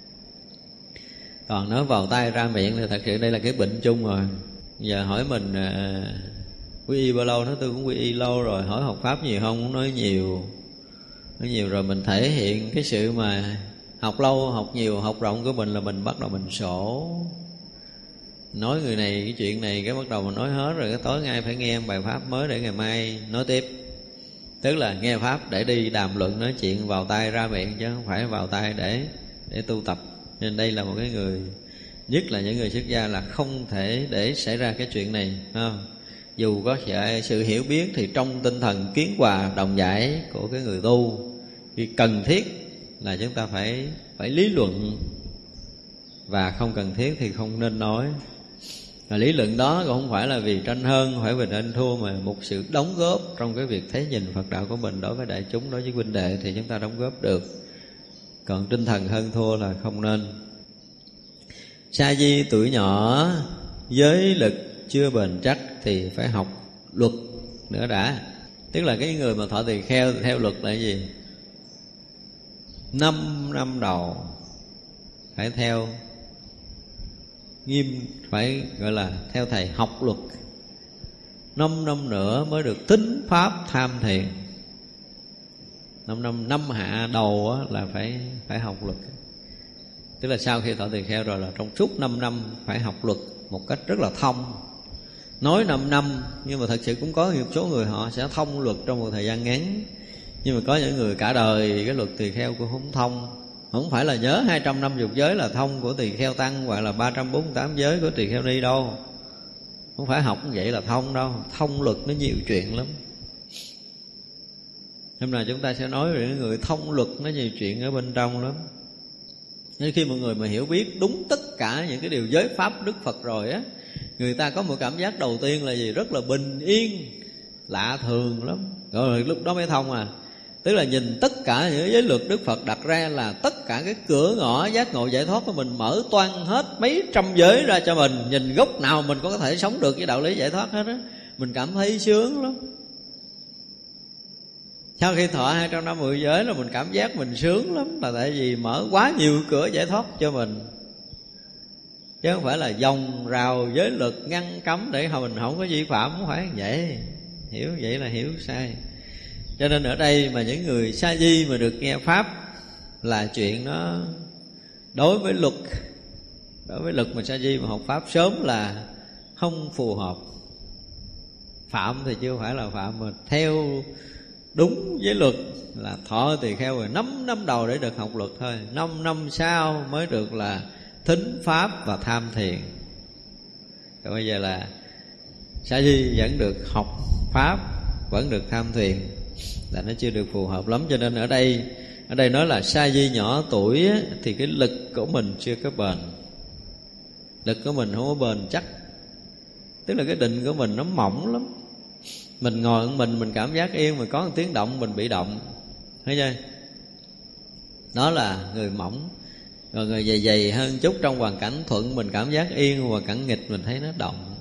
Còn nói vào tay ra miệng thì thật sự đây là cái bệnh chung rồi. Giờ hỏi mình à, quy y bao lâu? Nói tôi cũng quy y lâu rồi. Hỏi học pháp nhiều không? Cũng nói nhiều. Nói nhiều rồi mình thể hiện cái sự mà học lâu, học nhiều, học rộng của mình là mình bắt đầu mình sổ. nói người này cái chuyện này, cái bắt đầu mình nói hết rồi, cái tối ngày phải nghe bài pháp mới để ngày mai nói tiếp. Tức là nghe pháp để đi đàm luận nói chuyện vào tai ra miệng, chứ không phải vào tai để để tu tập. Nên đây là một cái người, nhất là những người xuất gia, là không thể để xảy ra cái chuyện này, không? Dù có sự hiểu biết thì trong tinh thần kiến hòa đồng giải của cái người tu, vì cần thiết là chúng ta phải phải lý luận, và không cần thiết thì không nên nói. Và lý luận đó cũng không phải là vì tranh hơn, không phải vì tranh thua, mà một sự đóng góp trong cái việc thấy nhìn Phật đạo của mình đối với đại chúng, đối với huynh đệ thì chúng ta đóng góp được. Còn tinh thần hơn thua là không nên. Sa di tuổi nhỏ, giới lực chưa bền chắc thì phải học luật nữa đã. Tức là cái người mà thọ tỳ kheo theo luật là cái gì? Năm năm đầu phải theo nghiêm, phải gọi là theo thầy học luật. Năm năm nữa mới được tính pháp tham thiền. Năm năm năm hạ đầu là phải phải học luật. Tức là sau khi thọ tỳ kheo rồi là trong suốt năm năm phải học luật một cách rất là thông. Nói năm năm nhưng mà thật sự cũng có một số người họ sẽ thông luật trong một thời gian ngắn. Nhưng mà có những người cả đời cái luật tỳ kheo cũng không thông. Không phải là nhớ hai trăm năm mươi giới là thông của tỳ kheo tăng, hoặc là ba trăm bốn mươi tám giới của tỳ kheo ni đâu. Không phải học như vậy là thông đâu. Thông luật nó nhiều chuyện lắm. Hôm nay chúng ta sẽ nói về người thông luật, nó nhiều chuyện ở bên trong lắm. Nên khi mọi người mà hiểu biết đúng tất cả những cái điều giới pháp Đức Phật rồi á, người ta có một cảm giác đầu tiên là gì? Rất là bình yên, lạ thường lắm. Rồi lúc đó mới thông à. Tức là nhìn tất cả những giới luật Đức Phật đặt ra là tất cả cái cửa ngõ giác ngộ giải thoát của mình mở toang hết mấy trăm giới ra cho mình. Nhìn góc nào mình có thể sống được với đạo lý giải thoát hết á, mình cảm thấy sướng lắm. Sau khi thọ hai trăm năm mươi giới là mình cảm giác mình sướng lắm. Là tại vì mở quá nhiều cửa giải thoát cho mình, chứ không phải là vòng rào giới luật ngăn cấm để mình không có vi phạm. Không phải vậy. Hiểu vậy là hiểu sai. Cho nên ở đây mà những người sa di mà được nghe pháp là chuyện nó đối với luật, đối với luật mà sa di mà học pháp sớm là không phù hợp. Phạm thì chưa phải là phạm, mà theo đúng với luật là thọ tỳ kheo rồi năm năm đầu để được học luật thôi. Năm năm sau mới được là thính pháp và tham thiền. Còn bây giờ là sa di vẫn được học pháp, vẫn được tham thiền, là nó chưa được phù hợp lắm. Cho nên ở đây ở đây nói là sa di nhỏ tuổi á, thì cái lực của mình chưa có bền. Lực của mình không có bền chắc. Tức là cái định của mình nó mỏng lắm. Mình ngồi mình mình cảm giác yên, mà có một tiếng động mình bị động. Thấy chưa? Đó là người mỏng. Rồi người dày dày hơn chút, trong hoàn cảnh thuận mình cảm giác yên, hoàn cảnh nghịch mình thấy nó động.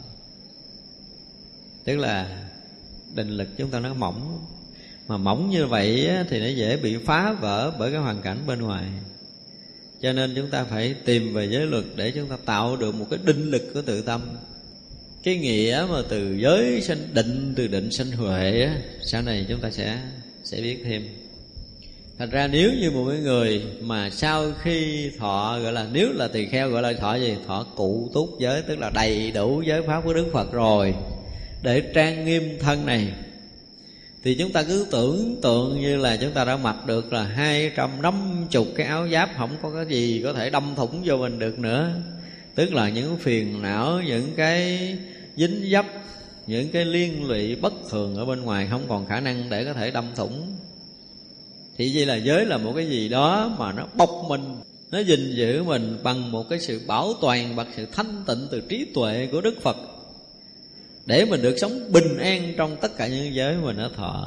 Tức là định lực chúng ta nó mỏng. Mà mỏng như vậy á, thì nó dễ bị phá vỡ bởi cái hoàn cảnh bên ngoài. Cho nên chúng ta phải tìm về giới luật để chúng ta tạo được một cái định lực của tự tâm. Cái nghĩa mà từ giới sanh định, từ định sanh huệ á, sau này chúng ta sẽ sẽ biết thêm. Thành ra nếu như một người mà sau khi thọ, gọi là nếu là tỳ kheo gọi là thọ gì? Thọ cụ túc giới, tức là đầy đủ giới pháp của Đức Phật rồi, để trang nghiêm thân này, thì chúng ta cứ tưởng tượng như là chúng ta đã mặc được là hai trăm năm mươi cái áo giáp, không có cái gì có thể đâm thủng vô mình được nữa. Tức là những phiền não, những cái dính dấp, những cái liên lụy bất thường ở bên ngoài không còn khả năng để có thể đâm thủng. Thì vậy là giới là một cái gì đó mà nó bọc mình, nó gìn giữ mình bằng một cái sự bảo toàn, bằng sự thanh tịnh từ trí tuệ của Đức Phật, để mình được sống bình an trong tất cả những giới mình đã thọ.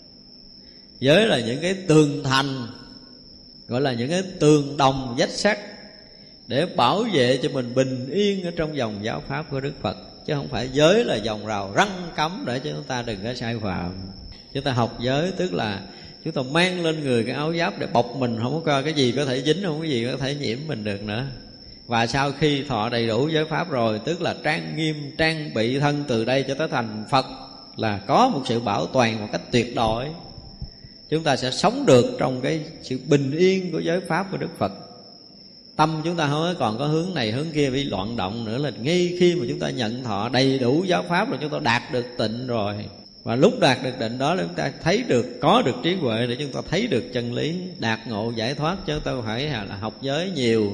Giới là những cái tường thành, gọi là những cái tường đồng vách sắt, để bảo vệ cho mình bình yên ở trong dòng giáo pháp của Đức Phật. Chứ không phải giới là vòng rào răng cấm để cho chúng ta đừng có sai phạm. Chúng ta học giới tức là chúng ta mang lên người cái áo giáp để bọc mình, không có cái gì có thể dính, không có gì có thể nhiễm mình được nữa. Và sau khi thọ đầy đủ giới pháp rồi, tức là trang nghiêm, trang bị thân từ đây cho tới thành Phật, là có một sự bảo toàn một cách tuyệt đối. Chúng ta sẽ sống được trong cái sự bình yên của giới pháp của Đức Phật. tâm chúng ta không còn có hướng này hướng kia bị loạn động nữa, là ngay khi mà chúng ta nhận thọ đầy đủ giáo pháp rồi chúng ta đạt được tịnh rồi. Và lúc đạt được định đó là chúng ta thấy được, có được trí huệ để chúng ta thấy được chân lý, đạt ngộ giải thoát, chứ chúng ta phải là học giới nhiều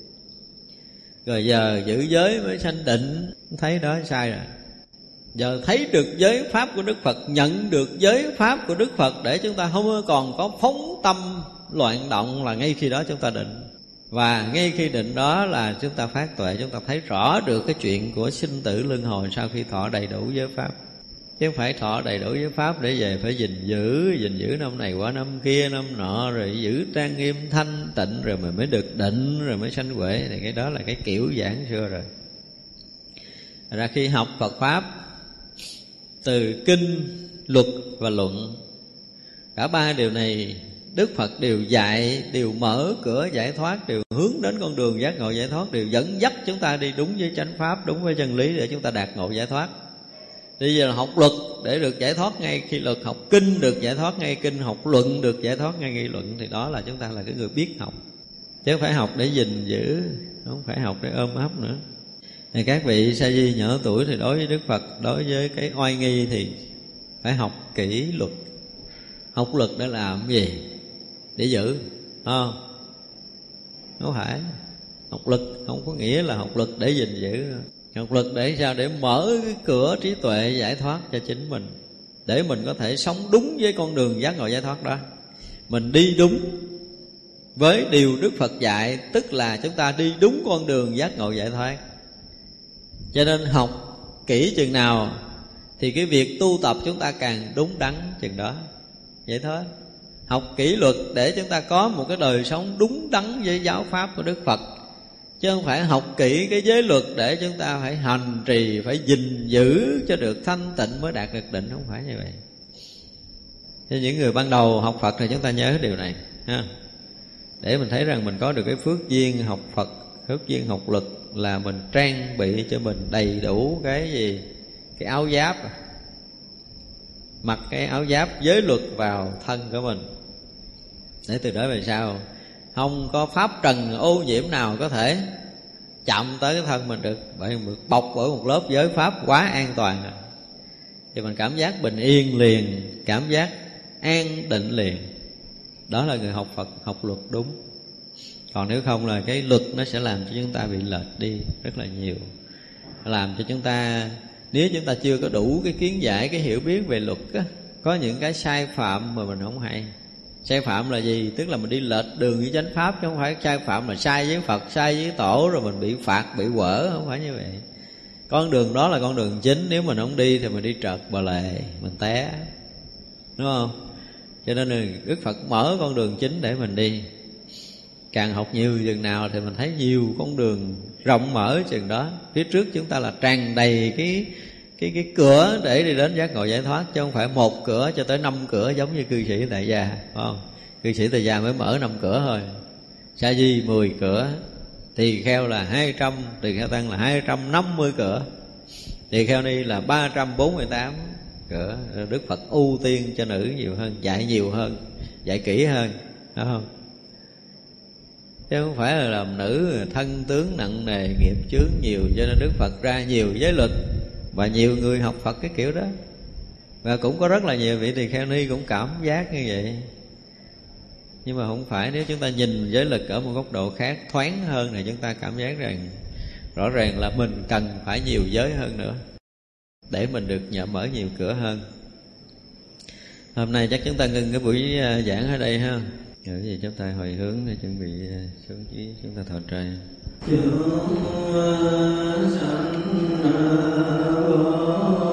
rồi giờ giữ giới mới sanh định, thấy đó sai rồi. Giờ thấy được giới pháp của Đức Phật, nhận được giới pháp của Đức Phật để chúng ta không còn có phóng tâm loạn động, là ngay khi đó chúng ta định. Và ngay khi định đó là chúng ta phát tuệ, chúng ta thấy rõ được cái chuyện của sinh tử luân hồi sau khi thọ đầy đủ giới pháp. Chứ không phải thọ đầy đủ giới pháp để về phải gìn giữ, gìn giữ năm này qua năm kia, năm nọ, rồi giữ trang nghiêm thanh tịnh, rồi mình mới được định, rồi mới sanh huệ. Thì cái đó là cái kiểu giảng xưa rồi. Ra khi học Phật Pháp, từ kinh, luật và luận, cả ba điều này Đức Phật đều dạy, đều mở cửa giải thoát, đều hướng đến con đường giác ngộ giải thoát, đều dẫn dắt chúng ta đi đúng với chánh pháp, đúng với chân lý để chúng ta đạt ngộ giải thoát. Bây giờ là học luật để được giải thoát ngay khi luật, học kinh được giải thoát ngay kinh, học luận được giải thoát ngay khi luận. Thì đó là chúng ta là cái người biết học, chứ không phải học để gìn giữ, không phải học để ôm ấp nữa. Thì các vị sa di nhỏ tuổi thì đối với Đức Phật, đối với cái oai nghi thì phải học kỹ luật. Học luật để làm gì? Để giữ, không? Không phải. Học luật không có nghĩa là học luật để gìn giữ. Học luật để sao? Để mở cái cửa trí tuệ giải thoát cho chính mình, để mình có thể sống đúng với con đường giác ngộ giải thoát đó. Mình đi đúng với điều Đức Phật dạy, tức là chúng ta đi đúng con đường giác ngộ giải thoát. Cho nên học kỹ chừng nào thì cái việc tu tập chúng ta càng đúng đắn chừng đó. Vậy thôi. Học kỷ luật để chúng ta có một cái đời sống đúng đắn với giáo pháp của Đức Phật, chứ không phải học kỹ cái giới luật để chúng ta phải hành trì, phải gìn giữ cho được thanh tịnh mới đạt được định. Không phải như vậy. Cho những người ban đầu học Phật thì chúng ta nhớ điều này ha, để mình thấy rằng mình có được cái phước duyên học Phật, phước duyên học luật, là mình trang bị cho mình đầy đủ cái gì? Cái áo giáp, mặc cái áo giáp giới luật vào thân của mình, để từ đó về sau không có pháp trần ô nhiễm nào có thể chạm tới cái thân mình được. Bởi vì bọc bởi một lớp giới pháp quá an toàn rồi, thì mình cảm giác bình yên liền, cảm giác an định liền. Đó là người học Phật, học luật đúng. Còn nếu không là cái luật nó sẽ làm cho chúng ta bị lệch đi rất là nhiều, làm cho chúng ta, nếu chúng ta chưa có đủ cái kiến giải, cái hiểu biết về luật á, có những cái sai phạm mà mình không hay. Sai phạm là gì? Tức là mình đi lệch đường với chánh pháp, chứ không phải sai phạm là sai với Phật, sai với Tổ rồi mình bị phạt, bị quở. Không phải như vậy. Con đường đó là con đường chính. Nếu mình không đi thì mình đi trật bờ lề, mình té, đúng không? Cho nên là Đức Phật mở con đường chính để mình đi. Càng học nhiều chừng nào thì mình thấy nhiều con đường rộng mở chừng đó. Phía trước chúng ta là tràn đầy cái cái cái cửa để đi đến giác ngộ giải thoát, chứ không phải một cửa cho tới năm cửa giống như cư sĩ tại gia, phải không? Cư sĩ tại gia mới mở năm cửa thôi, sa di mười cửa, tỳ kheo là hai trăm, tỳ kheo tăng là hai trăm năm mươi cửa, tỳ kheo ni là ba trăm bốn mươi tám cửa. Đức Phật ưu tiên cho nữ nhiều hơn, dạy nhiều hơn, dạy kỹ hơn, phải không? Chứ không phải là làm nữ thân tướng nặng nề, nghiệp chướng nhiều, cho nên Đức Phật ra nhiều giới luật và nhiều người học Phật cái kiểu đó. Và cũng có rất là nhiều vị tỳ kheo ni cũng cảm giác như vậy. Nhưng mà không phải, nếu chúng ta nhìn giới luật ở một góc độ khác, thoáng hơn, thì chúng ta cảm giác rằng rõ ràng là mình cần phải nhiều giới hơn nữa để mình được nhận mở nhiều cửa hơn. Hôm nay chắc chúng ta ngưng cái buổi giảng ở đây ha. Rồi gì chúng ta hồi hướng để chuẩn bị xuống chí chúng ta thọ trai. Chúng sanh